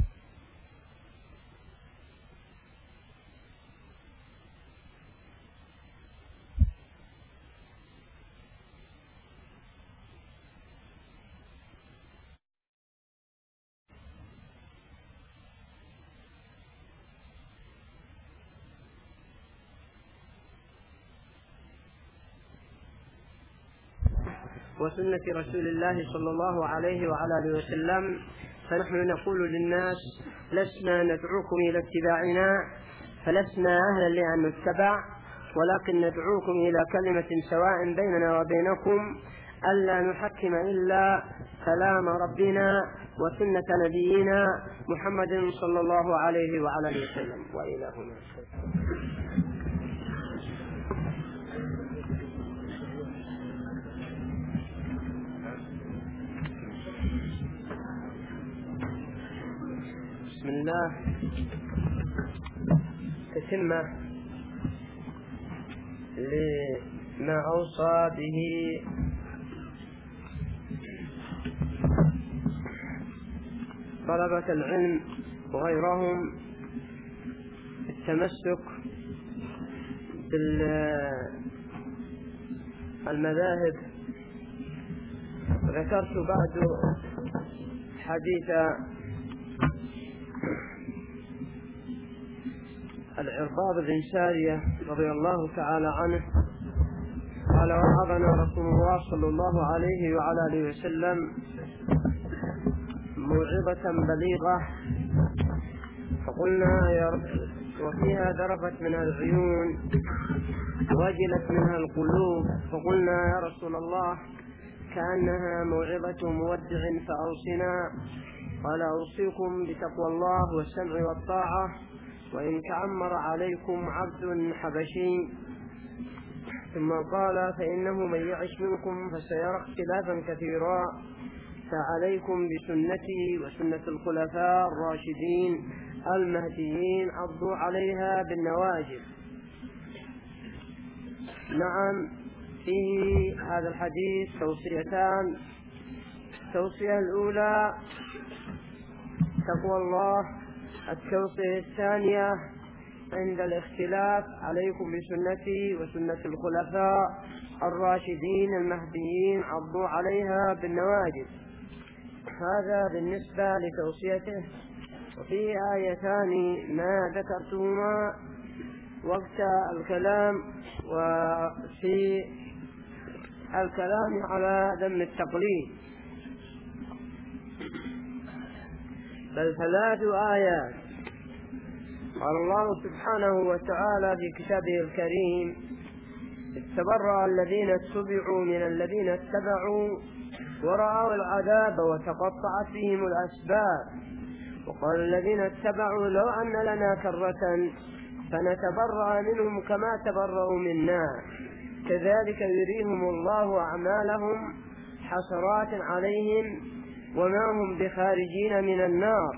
وسنة رسول الله صلى الله عليه وعلى آله وسلم. فنحن نقول للناس لسنا ندعوكم إلى اتباعنا، فلسنا أهلا لأن نتبع، ولكن ندعوكم إلى كلمة سواء بيننا وبينكم ألا نحكم إلا كلام ربنا وسنة نبينا محمد صلى الله عليه وعلى آله وسلم. وإلى هنا. بسم الله. تتمة لما أوصى به طلبة العلم وغيرهم التمسك بالمذاهب. ذكرت بعد حديث العرباض بن سارية رضي الله تعالى عنه قال وعظنا رسول الله صلى الله عليه وعلى آله وسلم موعظة بليغة، فقلنا يا رب، وفيها ذرفت منها العيون وجلت منها القلوب، فقلنا يا رسول الله كأنها موعظة مودع فأوصنا. قال أوصيكم بتقوى الله والسمع والطاعة وإن تعمر عليكم عبد حبشي. ثم قال فإنه من يعش منكم فسيرى اختلافا كثيرا، فعليكم بسنتي وسنة الخلفاء الراشدين المهديين عضوا عليها بالنواجذ. نعم، فيه هذا الحديث توصيتان. التوصية الأولى تقوى الله، التوصية الثانية عند الاختلاف عليكم بسنتي وسنة الخلفاء الراشدين المهديين عضوا عليها بالنواجذ. هذا بالنسبة لتوصيته. وفي آيتان ما ذكرتهما وقت الكلام، وفي الكلام على ذم التقليد، بل 3 آيات. قال الله سبحانه وتعالى في كتابه الكريم تبرأ الذين اتبعوا من الذين اتبعوا ورأوا العذاب وتقطعت بهم الأسباب، وقال الذين اتبعوا لو أن لنا كرة فنتبرأ منهم كما تبرأوا منا كذلك يريهم الله أعمالهم حسرات عليهم وما هم بخارجين من النار.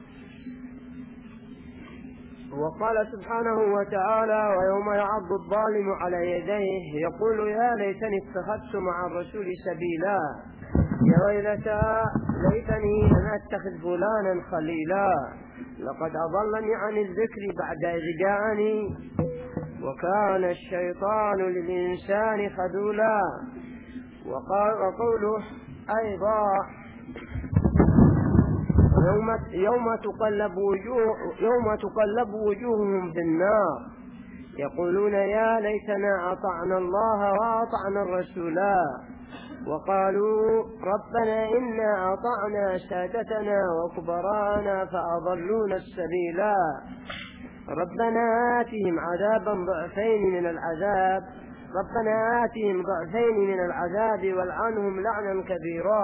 وقال سبحانه وتعالى ويوم يعض الظالم على يديه يقول يا ليتني اتخذت مع الرسول سبيلا يا ويلتى ليتني لم اتخذ فلانا خليلا لقد أضلني عن الذكر بعد إذ جاءني وكان الشيطان للإنسان خذولا. وقوله أيضا يوم تقلب وجوههم في النار يقولون يا ليتنا أطعنا الله وأطعنا الرسولا وقالوا ربنا إنا أطعنا سادتنا وكبراءنا فأضلونا السبيلا ربنا آتهم ضعفين من العذاب والعنهم لعنا كبيرا.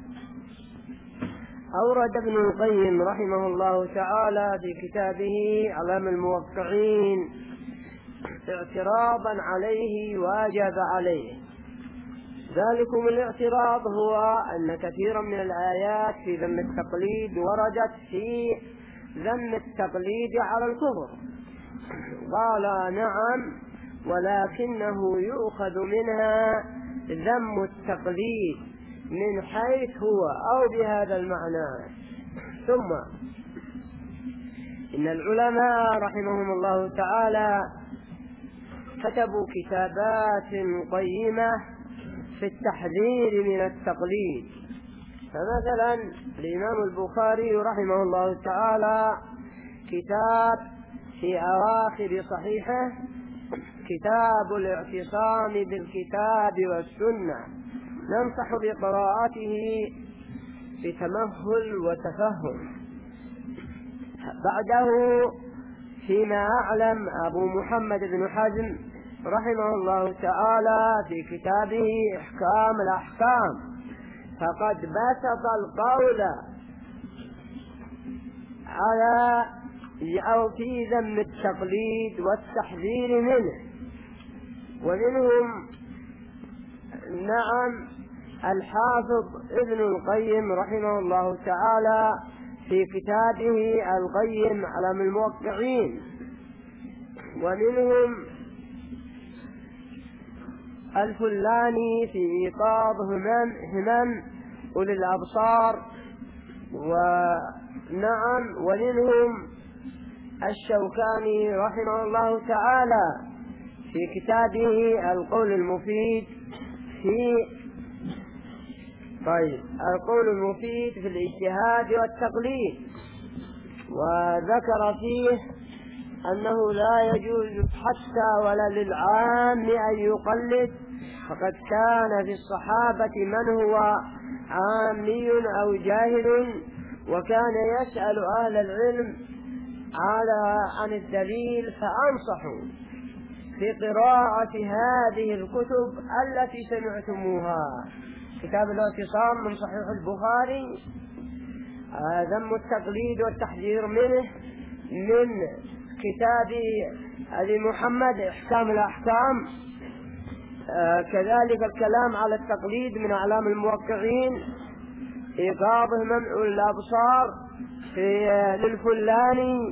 أورد ابن القيم رحمه الله تعالى في كتابه علام الموقعين اعتراضا عليه واجب عليه. ذلكم الاعتراض هو أن كثيرا من الآيات في ذم التقليد وردت في ذم التقليد على الكفر. قال نعم، ولكنه يؤخذ منها ذم التقليد من حيث هو أو بهذا المعنى. ثم إن العلماء رحمهم الله تعالى كتبوا كتابات قيمة في التحذير من التقليد. فمثلا الإمام البخاري رحمه الله تعالى كتاب في أواخر صحيحه كتاب الاعتصام بالكتاب والسنة، ننصح بقراءته بتمهل وتفهم. بعده فيما أعلم أبو محمد بن حزم رحمه الله تعالى في كتابه إحكام الأحكام فقد بسط القول على أو في ذم التقليد والتحذير منه. ومنهم نعم الحافظ ابن القيم رحمه الله تعالى في كتابه القيم علام الموقعين. ومنهم الفلاني في إيقاظ همم أولي الأبصار. ونعم ومنهم الشوكاني رحمه الله تعالى في كتابه القول المفيد في الاجتهاد والتقليد، وذكر فيه أنه لا يجوز حتى ولا للعام أن يقلد، فقد كان في الصحابة من هو عامي أو جاهل وكان يسأل أهل العلم عن الدليل فأنصحوا في قراءة هذه الكتب التي سمعتموها. كتاب الاعتصام من صحيح البخاري، ذم التقليد والتحذير منه من كتاب أبي محمد إحكام الأحكام، كذلك الكلام على التقليد من أعلام الموقعين، إيقاظه منع الأبصار للفلاني.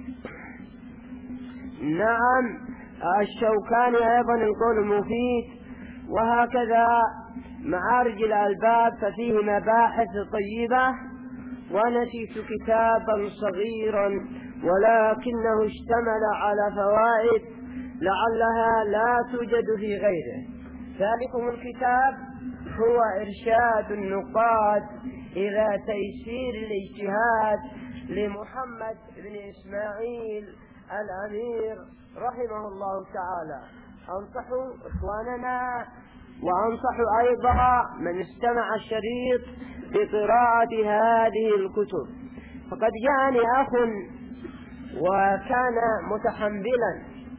نعم الشوكاني أيضا القول المفيد. وهكذا معارج الألباب ففيه مباحث طيبة. ونسيت كتابا صغيرا ولكنه اشتمل على فوائد لعلها لا توجد في غيره. ذلكم الكتاب هو إرشاد النقاد إلى تيسير الاجتهاد لمحمد بن إسماعيل الأمير رحمه الله تعالى. أنصحوا إخواننا وأنصح أيضا من استمع الشريط بقراءة هذه الكتب. فقد جاءني أخ وكان متحملا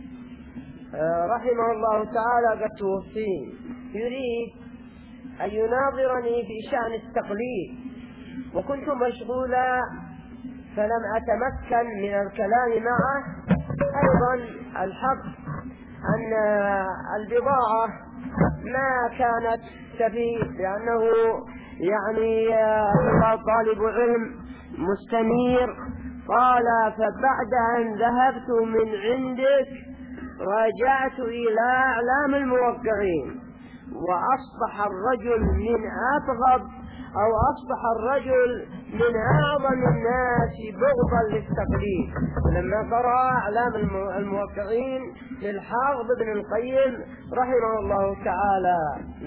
رحمه الله تعالى قد توفي، يريد أن يناظرني في شأن التقليد، وكنت مشغولا فلم أتمكن من الكلام معه. أيضا الحق أن البضاعة ما كانت تفي، لأنه يعني طالب علم مستنير. قال فبعد أن ذهبت من عندك رجعت إلى أعلام الموقعين، وأصبح الرجل من أبغض أو أصبح الرجل من أعظم الناس بغضا للتقليد لما قرأ أعلام الموقعين للحافظ ابن القيم رحمه الله تعالى. نعم.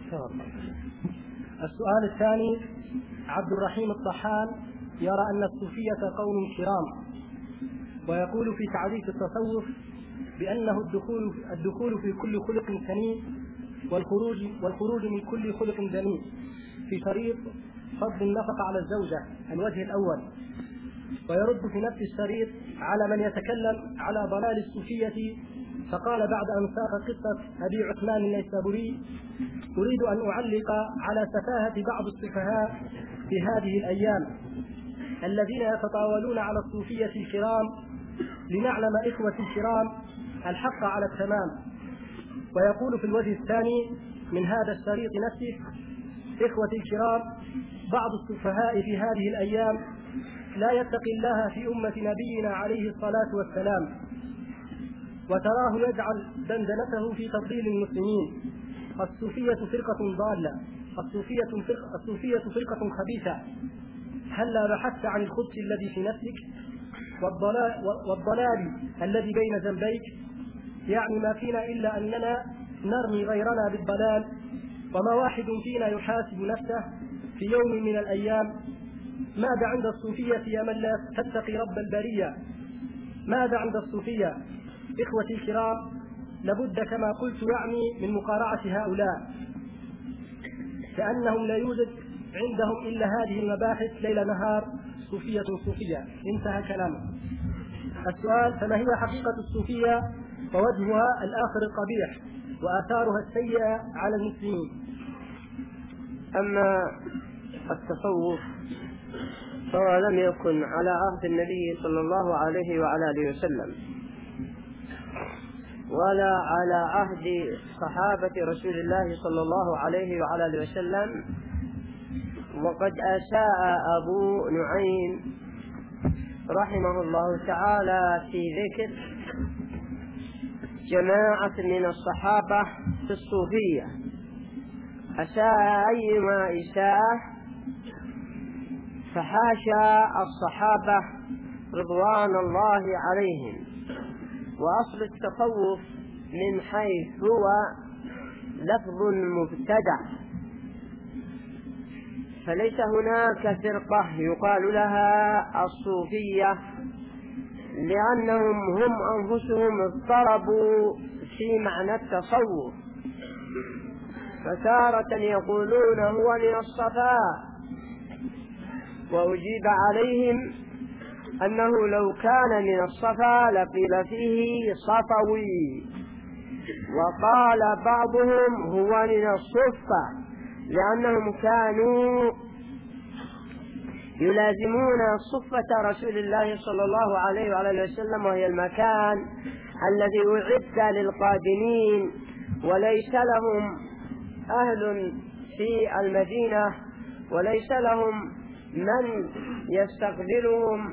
السؤال الثاني: عبد الرحيم الطحان يرى أن الصوفية قوم كرام، ويقول في تعريف التصوف بأنه الدخول في كل خلق سنين والخروج من كل خلق ذميم، في شريط فضل النفقة على الزوجة الوجه الأول. ويرد في نفس الشريط على من يتكلم على ضلال الصوفية، فقال بعد أن ساق قصة أبي عثمان النيسابوري: أريد أن أعلق على سفاهة بعض السفهاء في هذه الأيام الذين يتطاولون على الصوفية الكرام، لنعلم إخوة الكرام الحق على التمام. ويقول في الوجه الثاني من هذا الشريط نفسه: إخوة الكرام، بعض السفهاء في هذه الأيام لا يتقي الله في أمة نبينا عليه الصلاة والسلام، وتراه يجعل دندنته في تضليل المسلمين. الصوفية فرقة ضالة، الصوفية فرقة خبيثة. هلا بحثت عن الخبث الذي في نفسك والضلال الذي بين جنبيك؟ يعني ما فينا إلا أننا نرمي غيرنا بالضلال، وما واحد فينا يحاسب نفسه في يوم من الأيام: ماذا عند الصوفية يا من لا تتقي رب البرية؟ ماذا عند الصوفية؟ إخوتي الكرام، لابد كما قلت يعني من مقارعة هؤلاء، كأنهم لا يوجد عندهم إلا هذه المباحث ليل نهار: صوفية صوفية. انتهى كلامه. السؤال: فما هي حقيقة الصوفية ووجهها الآخر القبيح وآثارها السيئة على المسلمين؟ أما التصوف فهو لم يكن على عهد النبي صلى الله عليه وعلى آله وسلم، ولا على عهد صحابة رسول الله صلى الله عليه وعلى آله وسلم. وقد أشاء أبو نعيم رحمه الله تعالى في ذكر جماعة من الصحابة في الصوفية، أشاء أيما إشاء، فحاشا الصحابة رضوان الله عليهم. وأصل التصوف من حيث هو لفظ مبتدع، فليس هناك فرقة يقال لها الصوفية، لأنهم هم أنفسهم اضطربوا في معنى التصوف، فتارة يقولون هو من الصفاء، وأجيب عليهم أنه لو كان من الصفا لقيل فيه صفوي، وقال بعضهم هو من الصفة، لأنهم كانوا يلازمون صفة رسول الله صلى الله عليه وعلى وسلم، وهي المكان الذي أعد للقادمين، وليس لهم أهل في المدينة، وليس لهم من يستقبلهم،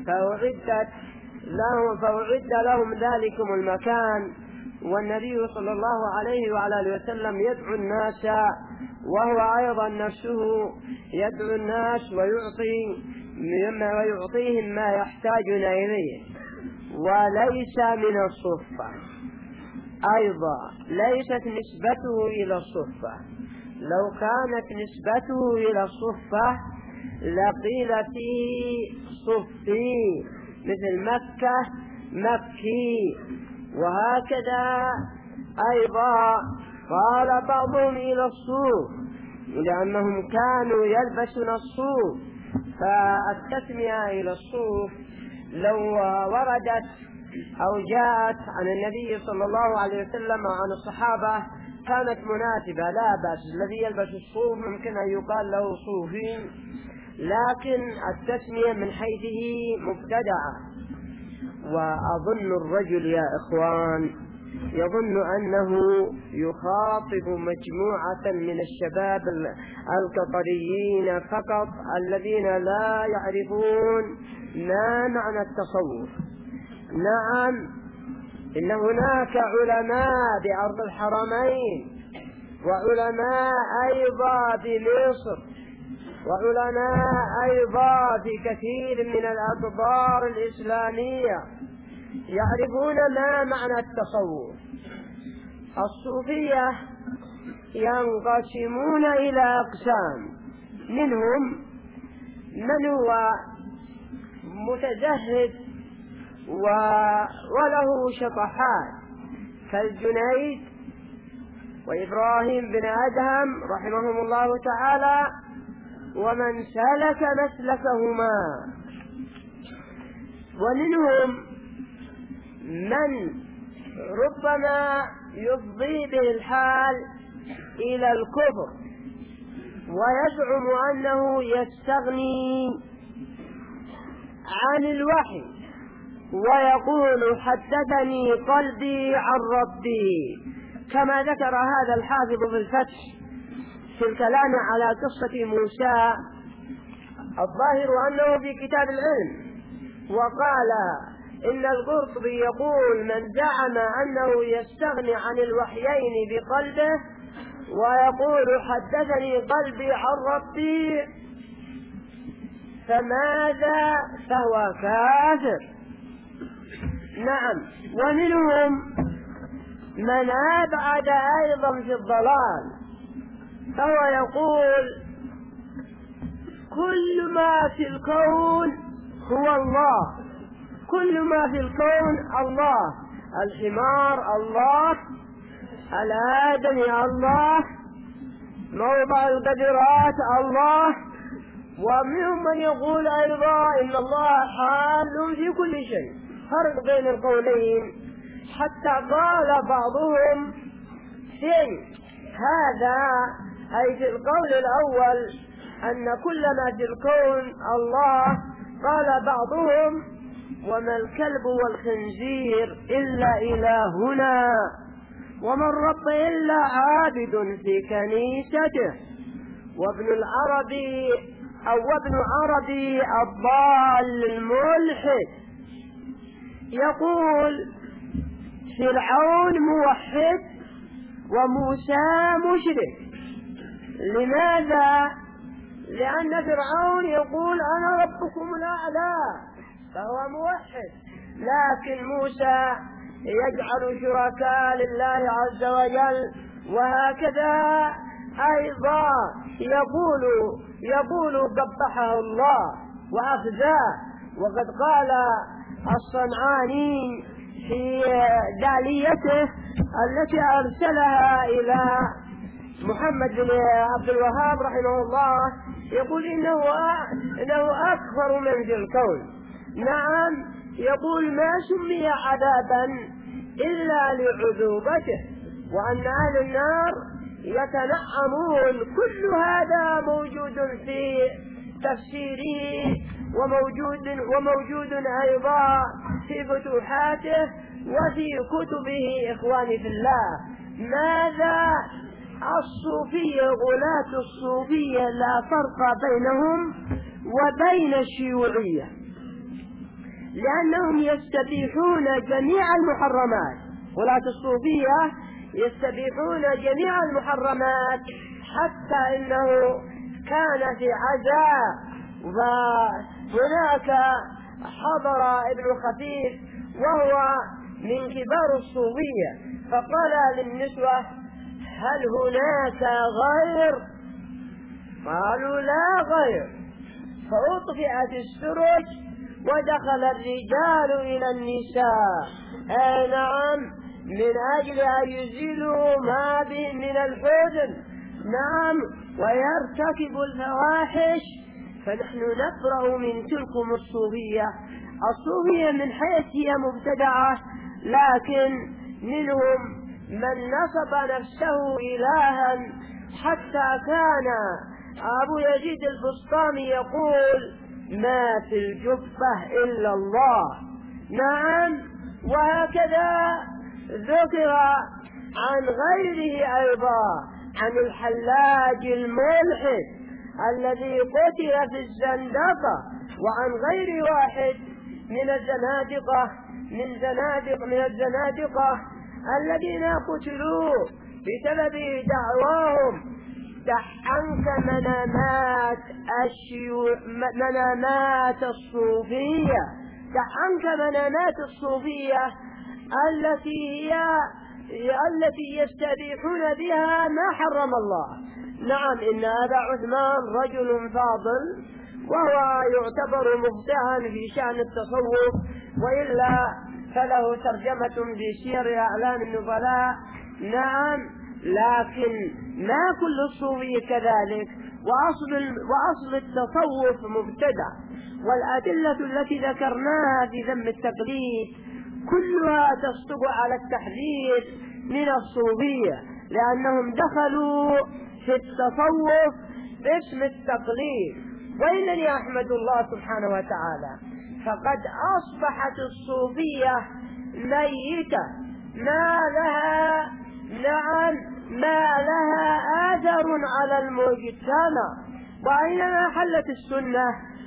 فأعد لهم ذلكم المكان. والنبي صلى الله عليه وعلى آله وسلم يدعو الناس، وهو أيضا نفسه يدعو الناس ويعطيهم ما يحتاجون إليه، وليس من الصفة. أيضا ليست نسبته إلى الصفة، لو كانت نسبته إلى الصفة لقيل فيه صفي، مثل مكة مكي. وهكذا أيضا قال بعضهم إلى الصوف، لأنهم كانوا يلبسون الصوف، فالتسمية إلى الصوف لو وردت أو جاءت عن النبي صلى الله عليه وسلم وعن الصحابة كانت مناسبة، لا بأس. الذي يلبس الصوف ممكن أن يقال له صوفي، لكن التسمية من حيثه مبتدعة. وأظن الرجل يا إخوان يظن أنه يخاطب مجموعة من الشباب القطريين فقط الذين لا يعرفون ما معنى التصوف. نعم، إن هناك علماء بأرض الحرمين، وعلماء أيضا بمصر، وعلماء أيضا في كثير من الأقطار الإسلامية يعرفون ما معنى التصوف. الصوفية ينقسمون إلى أقسام، منهم من هو متزهد وله شطحات كالجنيد وإبراهيم بن أدهم رحمهم الله تعالى، ومن سلك مسلكهما. ومنهم من ربما يفضي به الحال إلى الكفر ويزعم أنه يستغني عن الوحي ويقول حدثني قلبي عن ربي، كما ذكر هذا الحافظ في الفتح في الكلام على قصة موسى، الظاهر أنه في كتاب العلم، وقال إن القرطبي يقول من زعم أنه يستغني عن الوحيين بقلبه ويقول حدثني قلبي عن ربي فماذا؟ فهو كافر. نعم. ومنهم من أبعد أيضا في الضلال، فهو يقول كل ما في الكون هو الله، كل ما في الكون الله، الحمار الله، الآدمي الله، موضع القدرات الله. ومنهم من يقول أيضا إن الله حال في كل شيء، فرق بين القولين، حتى قال بعضهم في هذا أي في القول الأول أن كل ما في الكون الله، قال بعضهم وما الكلب والخنزير إلا إلهنا وما الرب إلا عابد في كنيسته. وابن عربي الضال الملحد يقول فرعون موحد وموسى مشرك. لماذا؟ لأن فرعون يقول أنا ربكم الأعلى فهو موحد، لكن موسى يجعل شركاء لله عز وجل، وهكذا أيضا يقول قبحه الله وأخزاه. وقد قال الصنعاني في داليته التي أرسلها إلى محمد بن عبد الوهاب رحمه الله، يقول إنه أكبر من في الكون. نعم، يقول ما سمي عذابا إلا لعذوبته، وأن أهل النار يتنعمون. كل هذا موجود في تفسيره وموجود أيضا في فتوحاته وفي كتبه. إخواني في الله، ماذا الصوفية؟ غلاة الصوفية لا فرق بينهم وبين الشيوعية، لأنهم يستبيحون جميع المحرمات. غلاة الصوفية يستبيحون جميع المحرمات، حتى إنه كان في عزاء وهناك حضر ابن خفيف وهو من كبار الصوفية، فقال للنسوة هل هناك غير؟ قالوا لا غير، فأطفئت السرج ودخل الرجال إلى النساء، نعم، من أجل أن يزيلوا ما بهم من الحزن، نعم، ويرتكبوا الفواحش. فنحن نبرأ من تلكم الصوفية. الصوفية من حيث هي مبتدعة، لكن منهم من نصب نفسه إلها، حتى كان أبو يزيد البسطامي يقول ما في الجبة إلا الله. نعم، وهكذا ذكر عن غيره أيضا، عن الحلاج الملحد الذي قتل في الزندقة، وعن غير واحد من الزنادقة الذين قتلوا بسبب دعواهم. دع عنك منامات الصوفية، دع عنك منامات الصوفية التي هي التي يستبيحون بها ما حرم الله. نعم، إن أبا عثمان رجل فاضل وهو يعتبر مبدعا في شأن التصوف، وإلا فله ترجمة في سير أعلام النبلاء. نعم، لكن ما كل الصوفي كذلك، وأصل التصوف مبتدع، والأدلة التي ذكرناها في ذم التقليد كلها تصدق على التحذير من الصوفية، لأنهم دخلوا في التصوف باسم التقليد. وإنني أحمد الله سبحانه وتعالى فقد أصبحت الصوفية ميتة، ما لها آثر على المجتمع. وأينما حلت السنة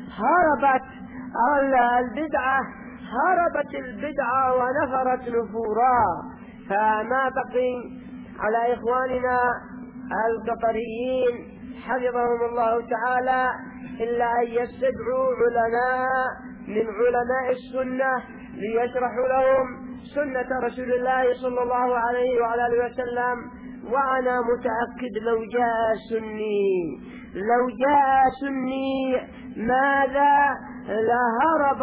هربت البدعة ونفرت نفورا. فما بقي على إخواننا القطريين حفظهم الله تعالى إلا أن يستدعوا علماء من علماء السنة ليشرحوا لهم سنة رسول الله صلى الله عليه وعلى آله وسلم. وأنا متأكد لو جاء سني ماذا لهرب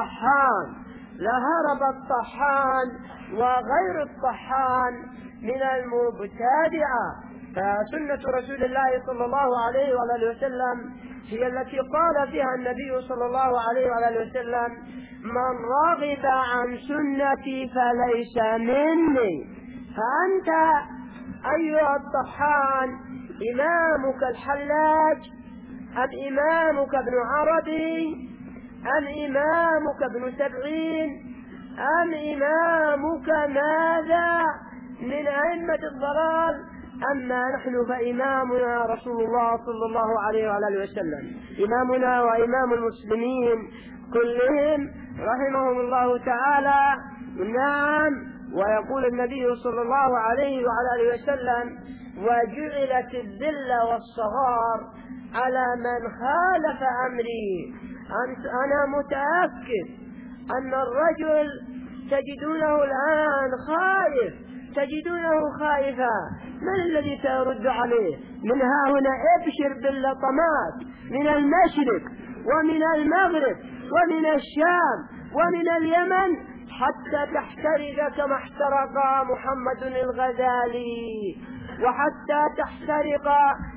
الطحان وغير الطحان من المبتدعة. فسنة رسول الله صلى الله عليه وعلى آله وسلم هي التي قال فيها النبي صلى الله عليه وعلى آله وسلم: من رغب عن سنتي فليس مني. فأنت أيها الطحان إمامك الحلاج أم إمامك ابن عربي أم إمامك ابن سبعين أم إمامك ماذا من أئمة الضلال؟ أما نحن فإمامنا رسول الله صلى الله عليه وعلى آله وسلم، إمامنا وإمام المسلمين كلهم رحمهم الله تعالى. نعم، ويقول النبي صلى الله عليه وعلى آله وسلم: وجعلت الذل والصغار على من خالف أمري. أنا متأكد أن الرجل تجدونه الآن تجدونه خائفا. من الذي سيرد عليه؟ من ها هنا ابشر باللطمات من المشرق ومن المغرب ومن الشام ومن اليمن حتى تحترق كما احترق محمد الغزالي، وحتى تحترق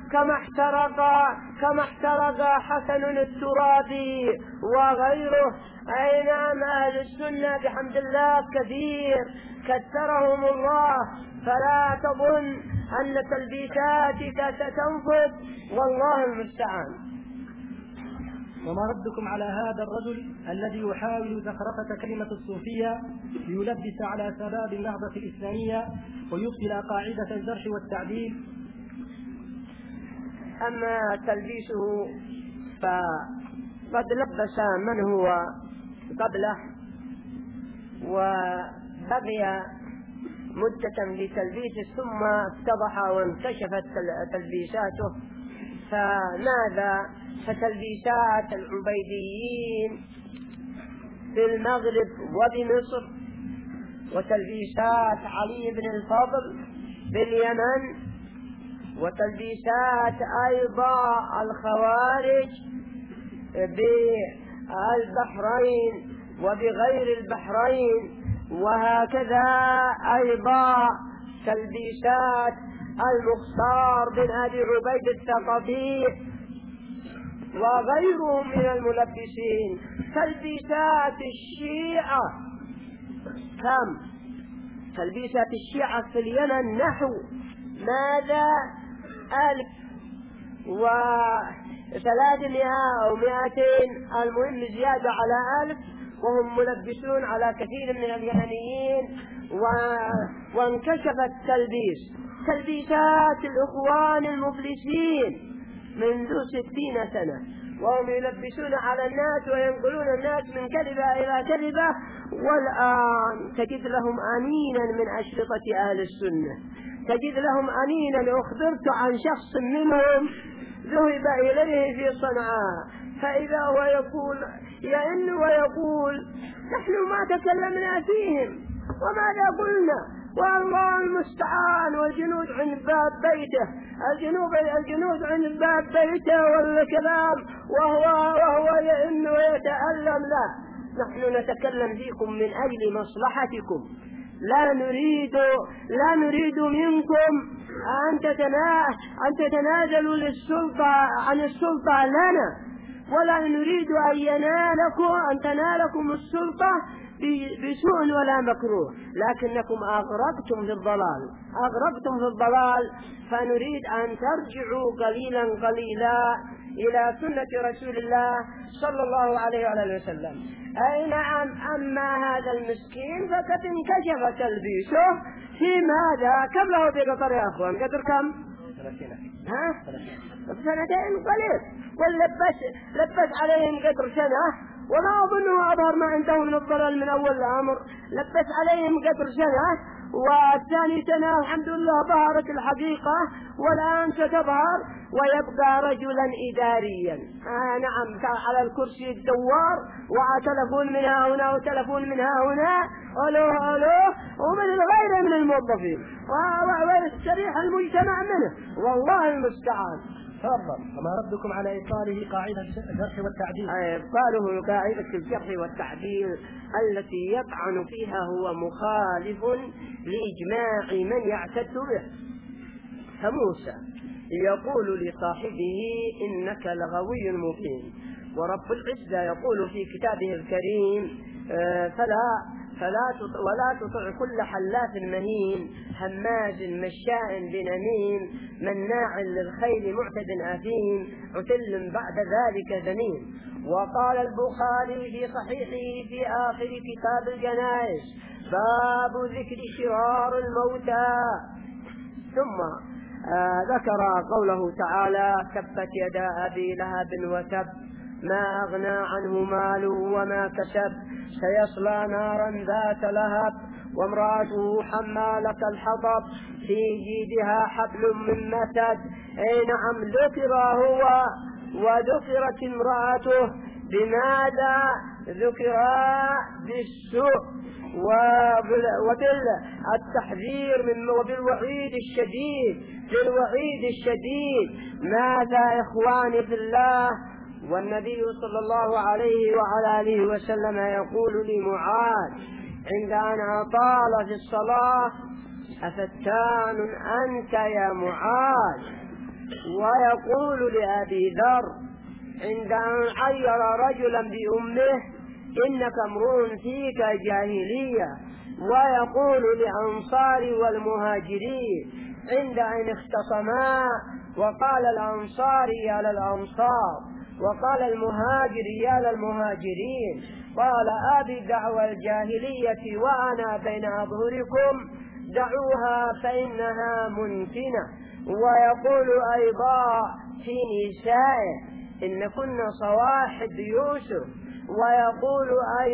كما احترق حسن الترابي وغيره. أي نعم، أهل السنة بحمد الله كثير كثرهم الله، فلا تظن أن تلبيساتك ستنفذ، والله المستعان. وما ردكم على هذا الرجل الذي يحاول زخرفة كلمة الصوفية ليلبس على سباب النهضة الإسلامية ويبطل قاعدة الجرح والتعديل؟ أما تلبيسه فقد لبس من هو قبله وبقي مدة لتلبيسه، ثم اتضح وانكشفت تلبيساته. فماذا؟ فتلبيسات العبيديين في المغرب وبمصر، وتلبيسات علي بن الفضل باليمن، وتلبيسات أيضا الخوارج بالبحرين وبغير البحرين، وهكذا أيضا تلبيسات المختار بن أبي عبيد الثقفي وغيرهم من الملبسين. تلبيسات الشيعة كم؟ تلبيسات الشيعة في اليمن نحو ماذا 1300 أو 200، المهم زيادة على 1000، وهم ملبسون على كثير من اليمنيين. وانكشفت تلبيسات الإخوان المفلسين منذ 60 سنة، وهم يلبسون على الناس وينقلون الناس من كذبة إلى كذبة، والآن تجد لهم أنينا من أشرطة أهل السنة، تجد لهم أنينا. أخبرت عن شخص منهم ذهب إليه في صنعاء، فإذا هو يئن ويقول: نحن ما تكلمنا فيهم، وماذا قلنا؟ والله المستعان، والجنود عند باب بيته، الجنود عند باب بيته والكلام وهو يئن ويتألم. لا، نحن نتكلم فيكم من أجل مصلحتكم، لا نريد منكم أن تتنازلوا عن السلطة لنا، ولا نريد أن تنالكم السلطة بسوء ولا مكروه، لكنكم أغرقتم في الضلال، فنريد أن ترجعوا قليلا إلى سنة رسول الله صلى الله عليه وآله وسلم. أي نعم. أما هذا المسكين فقد انكشف تلبيسه في ماذا؟ كم له بقطر يا أخوان؟ قدر كم؟ 2 قليل، ولبس عليهم قدر سنة، وما أظنه أظهر ما عنده من الضلال من أول الأمر. لبس عليهم قدر سنة، والثاني سنة الحمد لله ظهرت الحقيقة، والآن ستظهر ويبقى رجلا إداريا. نعم، على الكرسي الدوار، وتلفون من هنا وتلفون من هنا، ألوه ومن غيره من الموظفين، ويستريح المجتمع منه، والله المستعان. تفضل. وما ردكم على إبطاله قاعدة الجرح والتعديل؟ إبطاله قاعدة الجرح والتعديل التي يطعن فيها هو مخالف لإجماع من يعتد به. فموسى يقول لصاحبه إنك لغوي مبين، ورب العزة يقول في كتابه الكريم ولا تطع كل حلاف مهين هماز مشاء بنميم مناع للخير معتد أثيم عتل بعد ذلك زنيم. وقال البخاري في صحيحه في آخر كتاب الجنائز باب ذكر شرار الموتى، ثم ذكر قوله تعالى تبت يدا أبي لهب وتب ما أغنى عنه ماله وما كسب سيصلى نارا ذات لهب وامرأته حمالة الحطب في جيدها حبل من مسد. أي نعم، ذكر هو وذكرت امرأته. بماذا ذكرا؟ بالسوء وبالتحذير وبالوعيد الشديد. ماذا إخواني في الله؟ والنبي صلى الله عليه وعلى آله وسلم يقول لمعاذ عند أن أطال في الصلاة أفتان أنت يا معاذ؟ ويقول لأبي ذر عند أن عير رجلا بأمه إنك امرؤ فيك جاهلية. ويقول للأنصار والمهاجرين عند أن اختصما وقال الأنصار يا للأنصار وقال المهاجر يا للمهاجرين قال أبي دعوى الجاهلية وأنا بين أظهركم دعوها فإنها منتنة. ويقول أيضا في نسائه إن كنا صواحب يوسف. ويقول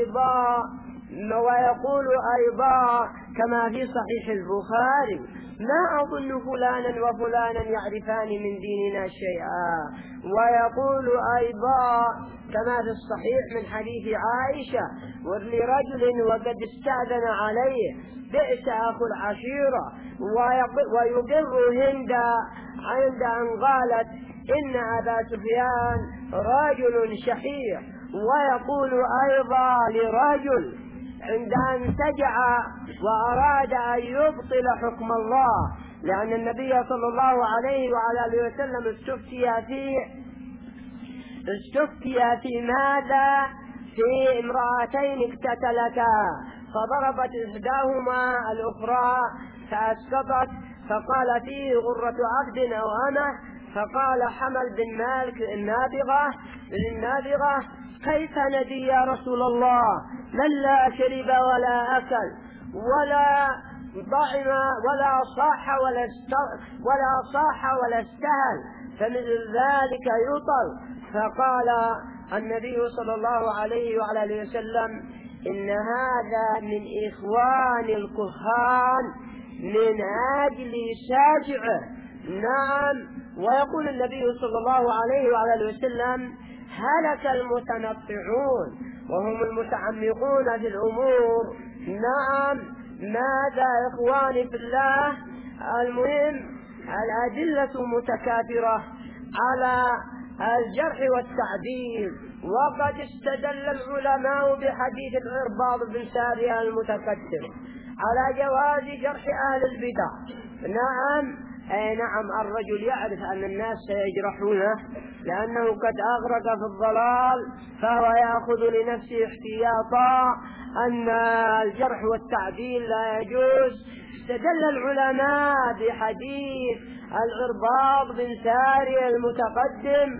أيضا كما في صحيح البخاري ما أظن فلانا وفلانا يعرفان من ديننا شيئا. ويقول أيضا كما في الصحيح من حديث عائشة ولرجل وقد استأذن عليه بئس أخو العشيرة. ويقر عند أن قالت إن أبا سفيان رجل شحيح. ويقول أيضا لرجل عند أن سجع وأراد أن يبطل حكم الله، لأن النبي صلى الله عليه وعلى آله وسلم استفتي في ماذا؟ في امرأتين اقتتلتا فضربت إحداهما الأخرى فأسقطت، فقال فيه غرة عبد أو أمه، فقال حمل بن مالك النابغة كيف ندي يا رسول الله من لا شرب ولا أكل ولا ضعم ولا صاح ولا استهل فمثل ذلك يطل. فقال النبي صلى الله عليه وعلى آله وسلم إن هذا من إخوان الكهان من أجل ساجعه. نعم. ويقول النبي صلى الله عليه وعلى آله وسلم هلك المتنطعون وهم المتعمقون في الأمور. نعم. ماذا إخواني في الله؟ المهم الأدلة متكاثرة على الجرح والتعديل، وقد استدل العلماء بحديث العرباض بن سارية المتقدم على جواز جرح أهل البدع. نعم نعم، الرجل يعرف أن الناس سيجرحونه لأنه قد أغرق في الضلال، فهو يأخذ لنفسه احتياطا أن الجرح والتعديل لا يجوز. استدل العلماء بحديث العرباض بن سارية المتقدم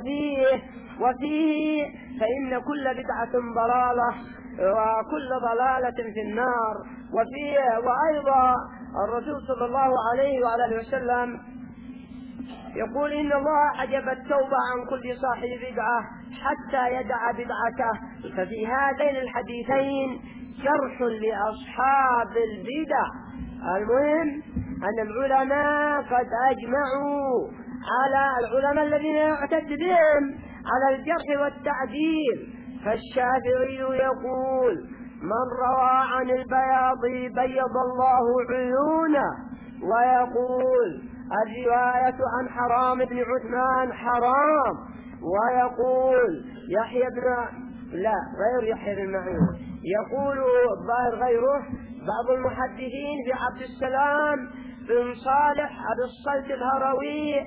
وفيه فإن كل بدعة ضلالة وكل ضلالة في النار. وأيضا الرسول صلى الله عليه وآله وسلم يقول إن الله حجب التوبة عن كل صاحب بدعة حتى يدع بدعته. ففي هذين الحديثين شرح لأصحاب البدع. المهم أن العلماء قد أجمعوا على العلماء الذين يعتد بهم على الجرح والتعديل. فالشافعي يقول من روى عن البياض بيض الله عيونه، ويقول الرواية عن حرام بن عثمان حرام، ويقول غير يحيى بن معين يقول غيره بعض المحدثين في عبد السلام بن صالح أبي الصلت الهروي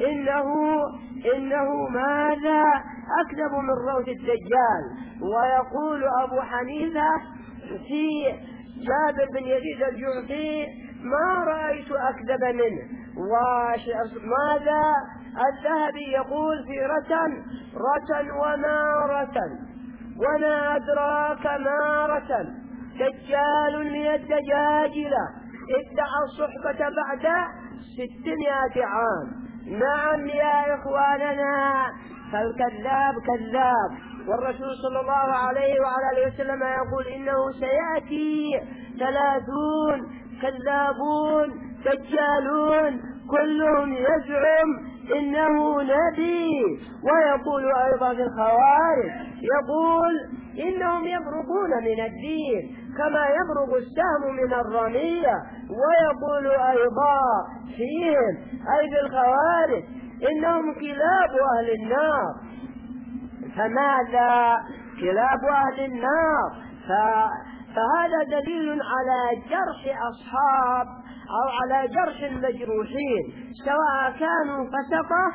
إنه ماذا أكذب من روث الدجال. ويقول أبو حنيفة في جابر بن يزيد الجعفي ما رأيت أكذب منه. وماذا الذهبي يقول في رتن وما رتن وما أدراك ما رتن دجال من الدجاجلة ادعى الصحبة بعد 600 عام. نعم يا إخواننا، فالكذاب كذاب. والرسول صلى الله عليه وعلى آله وسلم يقول إنه سيأتي 30 كذابون دجالون كلهم يزعم إنه نبي. ويقول أيضا في الخوارج يقول إنهم يبرقون من الدين كما يبرق السهم من الرمية. ويقول أيضا فيهم أي في الخوارج إنهم كلاب أهل النار. فماذا كلاب أهل النار؟ فهذا دليل على جرح أصحاب أو على جرح المجروحين، سواء كانوا فسقة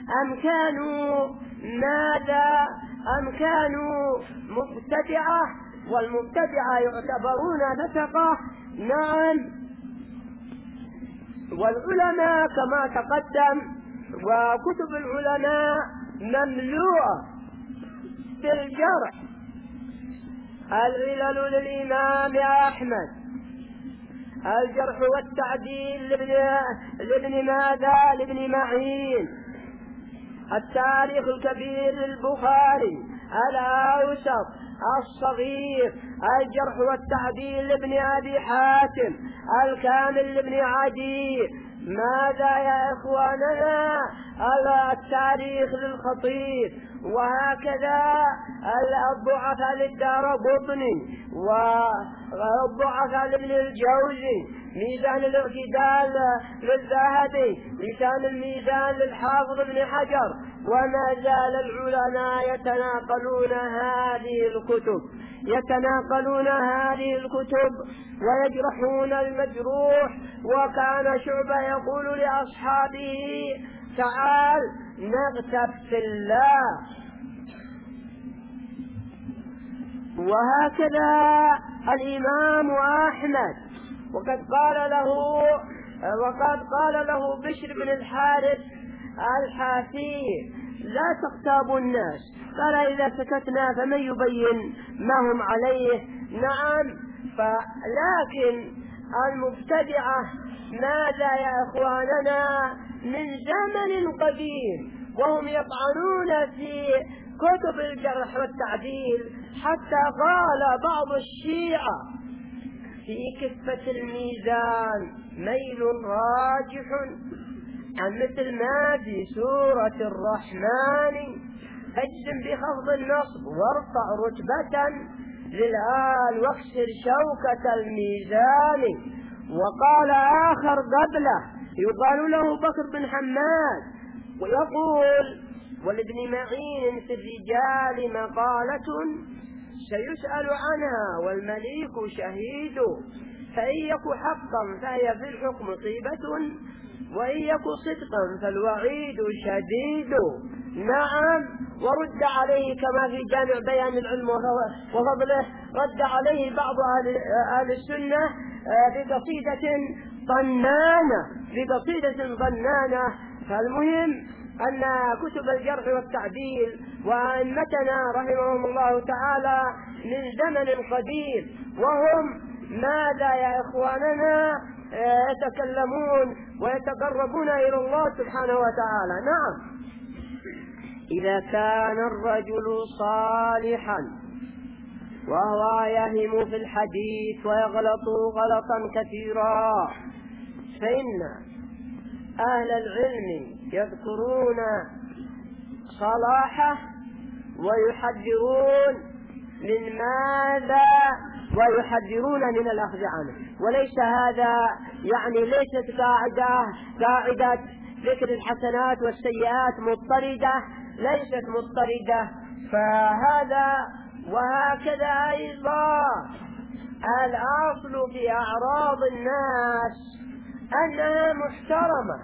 أم كانوا مبتدعة، والمبتدعة يعتبرون فسقة. نعم، والعلماء كما تقدم وكتب العلماء مملوءة بالجرح. العلل للإمام أحمد، الجرح والتعديل لابن معين، التاريخ الكبير للبخاري، الأوسط، الصغير، الجرح والتعديل لابن أبي حاتم، الكامل لابن عدي. ماذا يا إخواننا؟ التاريخ للخطيب، وهكذا الضعفاء للدارقطني، والضعفاء لابن الجوزي، ميزان الاعتدال للذهبي، لسان الميزان للحافظ ابن حجر. وما زال العلماء يتناقلون هذه الكتب ويجرحون المجروح. وكان شعبة يقول لأصحابه تعال نغتب في الله. وهكذا الإمام أحمد، وقد قال له بشر بن الحارث الحافي لا تغتابوا الناس، قال إذا سكتنا فمن يبين ما هم عليه. نعم، لكن المبتدعة ماذا يا إخواننا؟ من زمن قديم وهم يطعنون في كتب الجرح والتعديل، حتى قال بعض الشيعة في كفة الميزان ميل راجح عن مثل ما في سورة الرحمن، اجزم بخفض النصب وارفع رتبة للآن واكسر شوكة الميزان. وقال آخر قبله يقال له بكر بن حماد ويقول: ولابن معين في الرجال مقالة سيسأل عنها والمليك شهيد، فإن يك حقا فهي في الحكم طيبة، وإن يك صدقا فالوعيد شديد. نعم. ورد عليه كما في جامع بيان العلم وفضله، رد عليه بعض أهل السنة بقصيدة ضنانة. فالمهم أن كتب الجرح والتعديل وأئمتنا رحمهم الله تعالى من زمن قديم، وهم ماذا يا إخواننا يتكلمون ويتقربون إلى الله سبحانه وتعالى. نعم. إذا كان الرجل صالحا وهو يهم في الحديث ويغلط غلطا كثيرا، فإن أهل العلم يذكرون صلاحه ويحذرون من ماذا؟ ويحذرون من الأخذ عنه. وليس هذا يعني ليست قاعدة ذكر الحسنات والسيئات مضطردة، ليست مضطردة. فهذا وهكذا أيضا الأصل في أعراض الناس أنها محترمة،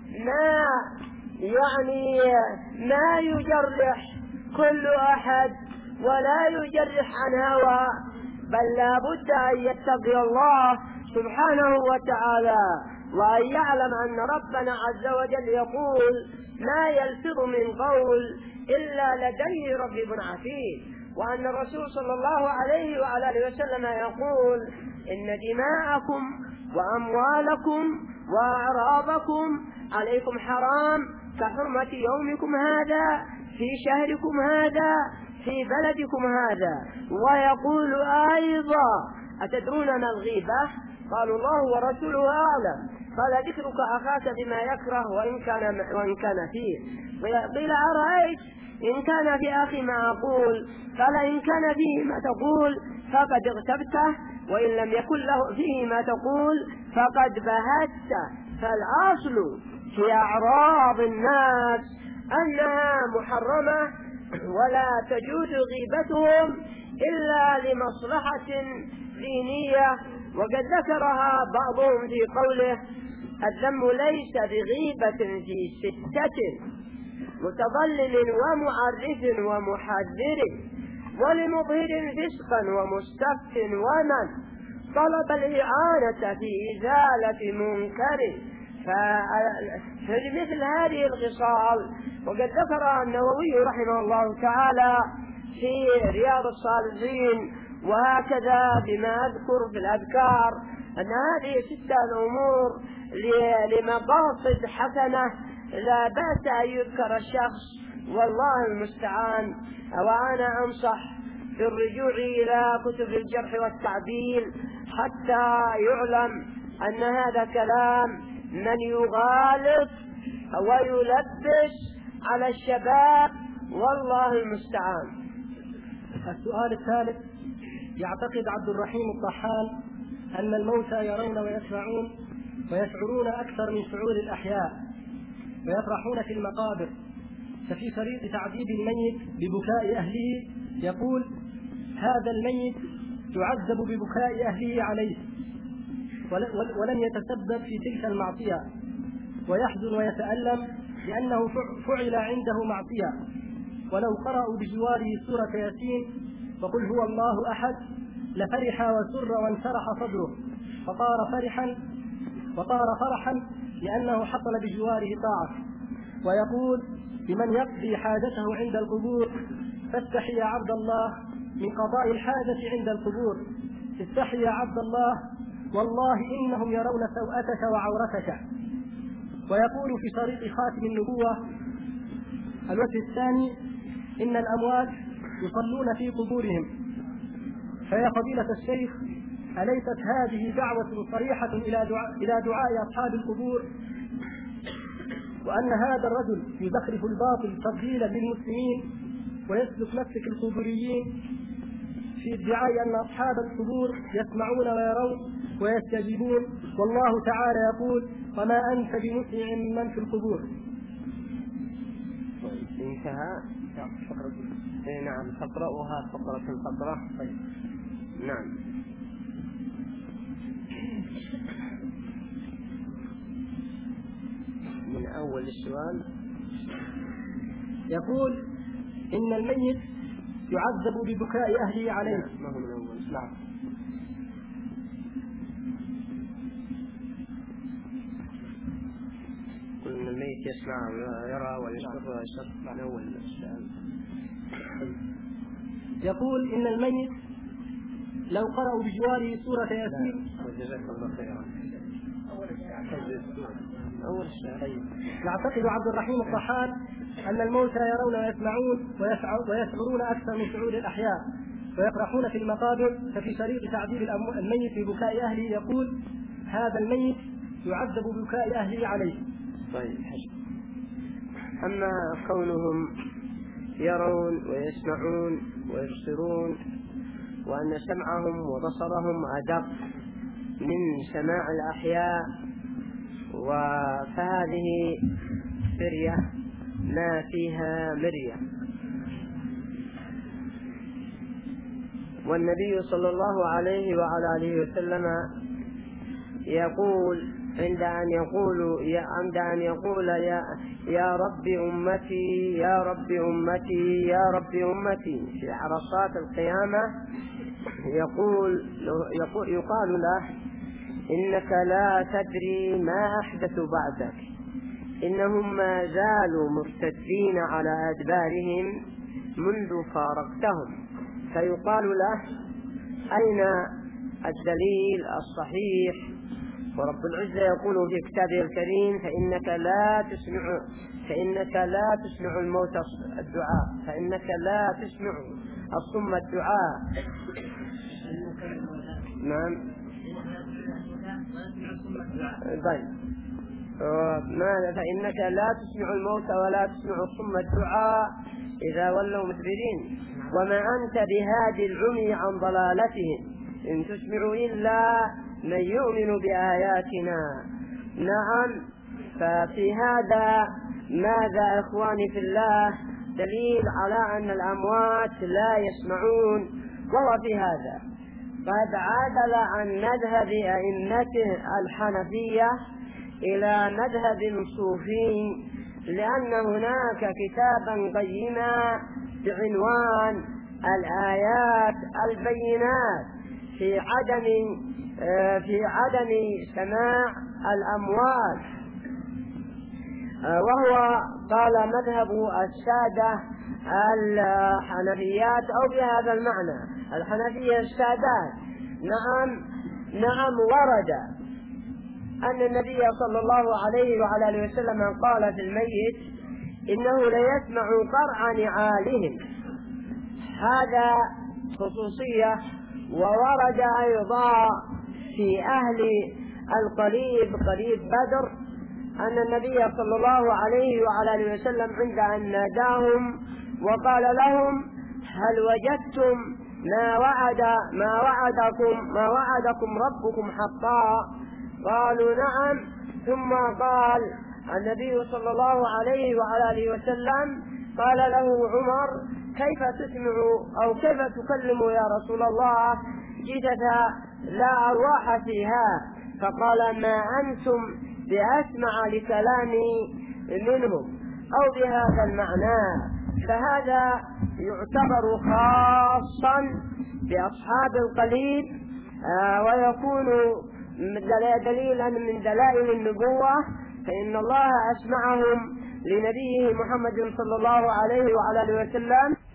ما يجرح كل أحد ولا يجرح عن هوى، بل لا بد أن يتقي الله سبحانه وتعالى وأن يعلم أن ربنا عز وجل يقول: ما يلفظ من قول إلا لديه رقيب عتيد، وأن الرسول صلى الله عليه وعلى آله وسلم يقول: إن دماءكم وأموالكم وأعراضكم عليكم حرام كحرمة يومكم هذا في شهركم هذا في بلدكم هذا. ويقول أيضا: أتدرون ما الغيبة؟ قالوا: الله ورسوله أعلم. قال: ذكرك أخاك بما يكره وإن كان فيه. قيل: أرأيت إن كان في أخي ما أقول؟ قال: إن كان فيه ما تقول فقد اغتبته، وإن لم يكن له فيه ما تقول فقد بهته. فالأصل في أعراض الناس أنها محرمة ولا تجوز غيبتهم إلا لمصلحة دينية. وقد ذكرها بعضهم في قوله: الذم ليس بغيبة في ستة متضلل ومعرف ومحذر ولمظهر فسقا ومستفت ومن طلب الإعانة في إزالة منكر. فمثل هذه الخصال وقد ذكر النووي رحمه الله تعالى في رياض الصالحين وهكذا بما أذكر في الأذكار أن هذه 6 الأمور لمقاصد حسنة لا بأس أن يذكر الشخص، والله المستعان. وأنا أنصح بالرجوع إلى كتب الجرح والتعديل حتى يعلم أن هذا كلام من يغالط ويلبس على الشباب، والله المستعان. السؤال الثالث: يعتقد عبد الرحيم الطحان أن الموتى يرون ويشعرون أكثر من شعور الأحياء ويفرحون في المقابر، ففي طريق تعذيب الميت ببكاء أهله يقول: هذا الميت يعذب ببكاء أهله عليه ولن يتسبب في تلك المعصية، ويحزن ويتألم لأنه فعل عنده معصية، ولو قرأوا بجواره سورة ياسين وقل هو الله أحد لفرح وسر وانشرح صدره وطار فرحا لأنه حصل بجواره طاعة. ويقول لمن يقضي حاجته عند القبور: فاستحي يا عبد الله من قضاء الحاجة عند القبور، استحي يا عبد الله والله إنهم يرون سوءتك وعورتك. ويقول في طريق خاتم النبوة الوجه الثاني: إن الأموات يصلون في قبورهم. فيا فضيلة الشيخ، أليست هذه دعوة صريحة إلى دعاء أصحاب القبور، وأن هذا الرجل يزخرف الباطل تضليلا للمسلمين ويسلك مسلك القبوريين في ادعاء أن أصحاب القبور يسمعون ويرون ويستجيبون، والله تعالى يقول: وما أنت بمسمع من في القبور. انتهى. نعم، تقرأها فقرة. نعم. من أول السؤال يقول: إن الميت يعذب ببكاء أهله عليه. ما هو من أول؟ نعم. إن الميت يسمع ويرى ويشرب ويشرب. من أول السؤال يقول: إن الميت لو قرأوا بجواره سورة ياسين. جزاك الله خيرا. أول السؤال. يعتقد عبد الرحيم الطحان أن الموتى يرون ويسمعون ويشعرون أكثر من شعور الأحياء ويفرحون في المقابر، ففي طريق تعذيب الميت ببكاء أهله يقول: هذا الميت يعذب ببكاء أهله عليه. طيب، أما كونهم يرون ويسمعون ويبصرون وأن سمعهم وبصرهم أدق من سماع الأحياء، فهذه فرية ما فيها مرية. والنبي صلى الله عليه وعلى آله وسلم يقول عند أن يقول يا رب أمتي يا رب أمتي يا رب أمتي في عرصات القيامة، يقال له: إنك لا تدري ما أحدث بعدك، إنهم ما زالوا مرتدين على أدبارهم منذ فارقتهم. فيقال له: أين الدليل الصحيح؟ ورب العزة يقول في كتابه الكريم: فإنك لا تسمع الموت الدعاء، فإنك لا تسمع الصم الدعاء. نعم. طيب، فإنك لا تسمع الموت ولا تسمع الصم الدعاء إذا ولوا مدبرين، وما أنت بهادي العمي عن ضلالتهم، إن تسمع إلا من يؤمن بآياتنا. نعم. ففي هذا ماذا إخواني في الله دليل على أن الأموات لا يسمعون، وهو في هذا قد عدل عن مذهب أئمته الحنفية إلى مذهب الصوفي، لأن هناك كتابا قيما بعنوان الآيات البينات في عدم سماع الأموات، وهو قال مذهب السادة الحنفيات، أو بهذا المعنى الحنفية السادات. نعم، ورد أن النبي صلى الله عليه وعلى آله وسلم قال في الميت: إنه ليسمع قرع نعالهم. هذا خصوصية. وورد أيضا في أهل قريب بدر أن النبي صلى الله عليه وعلى آله وسلم عند أن ناداهم وقال لهم: هل وجدتم ما وعدكم ربكم حقا؟ قالوا: نعم. ثم قال النبي صلى الله عليه وعلى آله وسلم، قال له عمر: كيف تسمع أو كيف تكلم يا رسول الله جثث لا أرواح فيها؟ فقال: ما أنتم بأسمع لكلامي منهم، أو بهذا المعنى. فهذا يعتبر خاصا بأصحاب القليب، ويكون دليلا من دلائل النبوة، فإن الله أسمعهم لنبيه محمد صلى الله عليه وعلى آله وسلم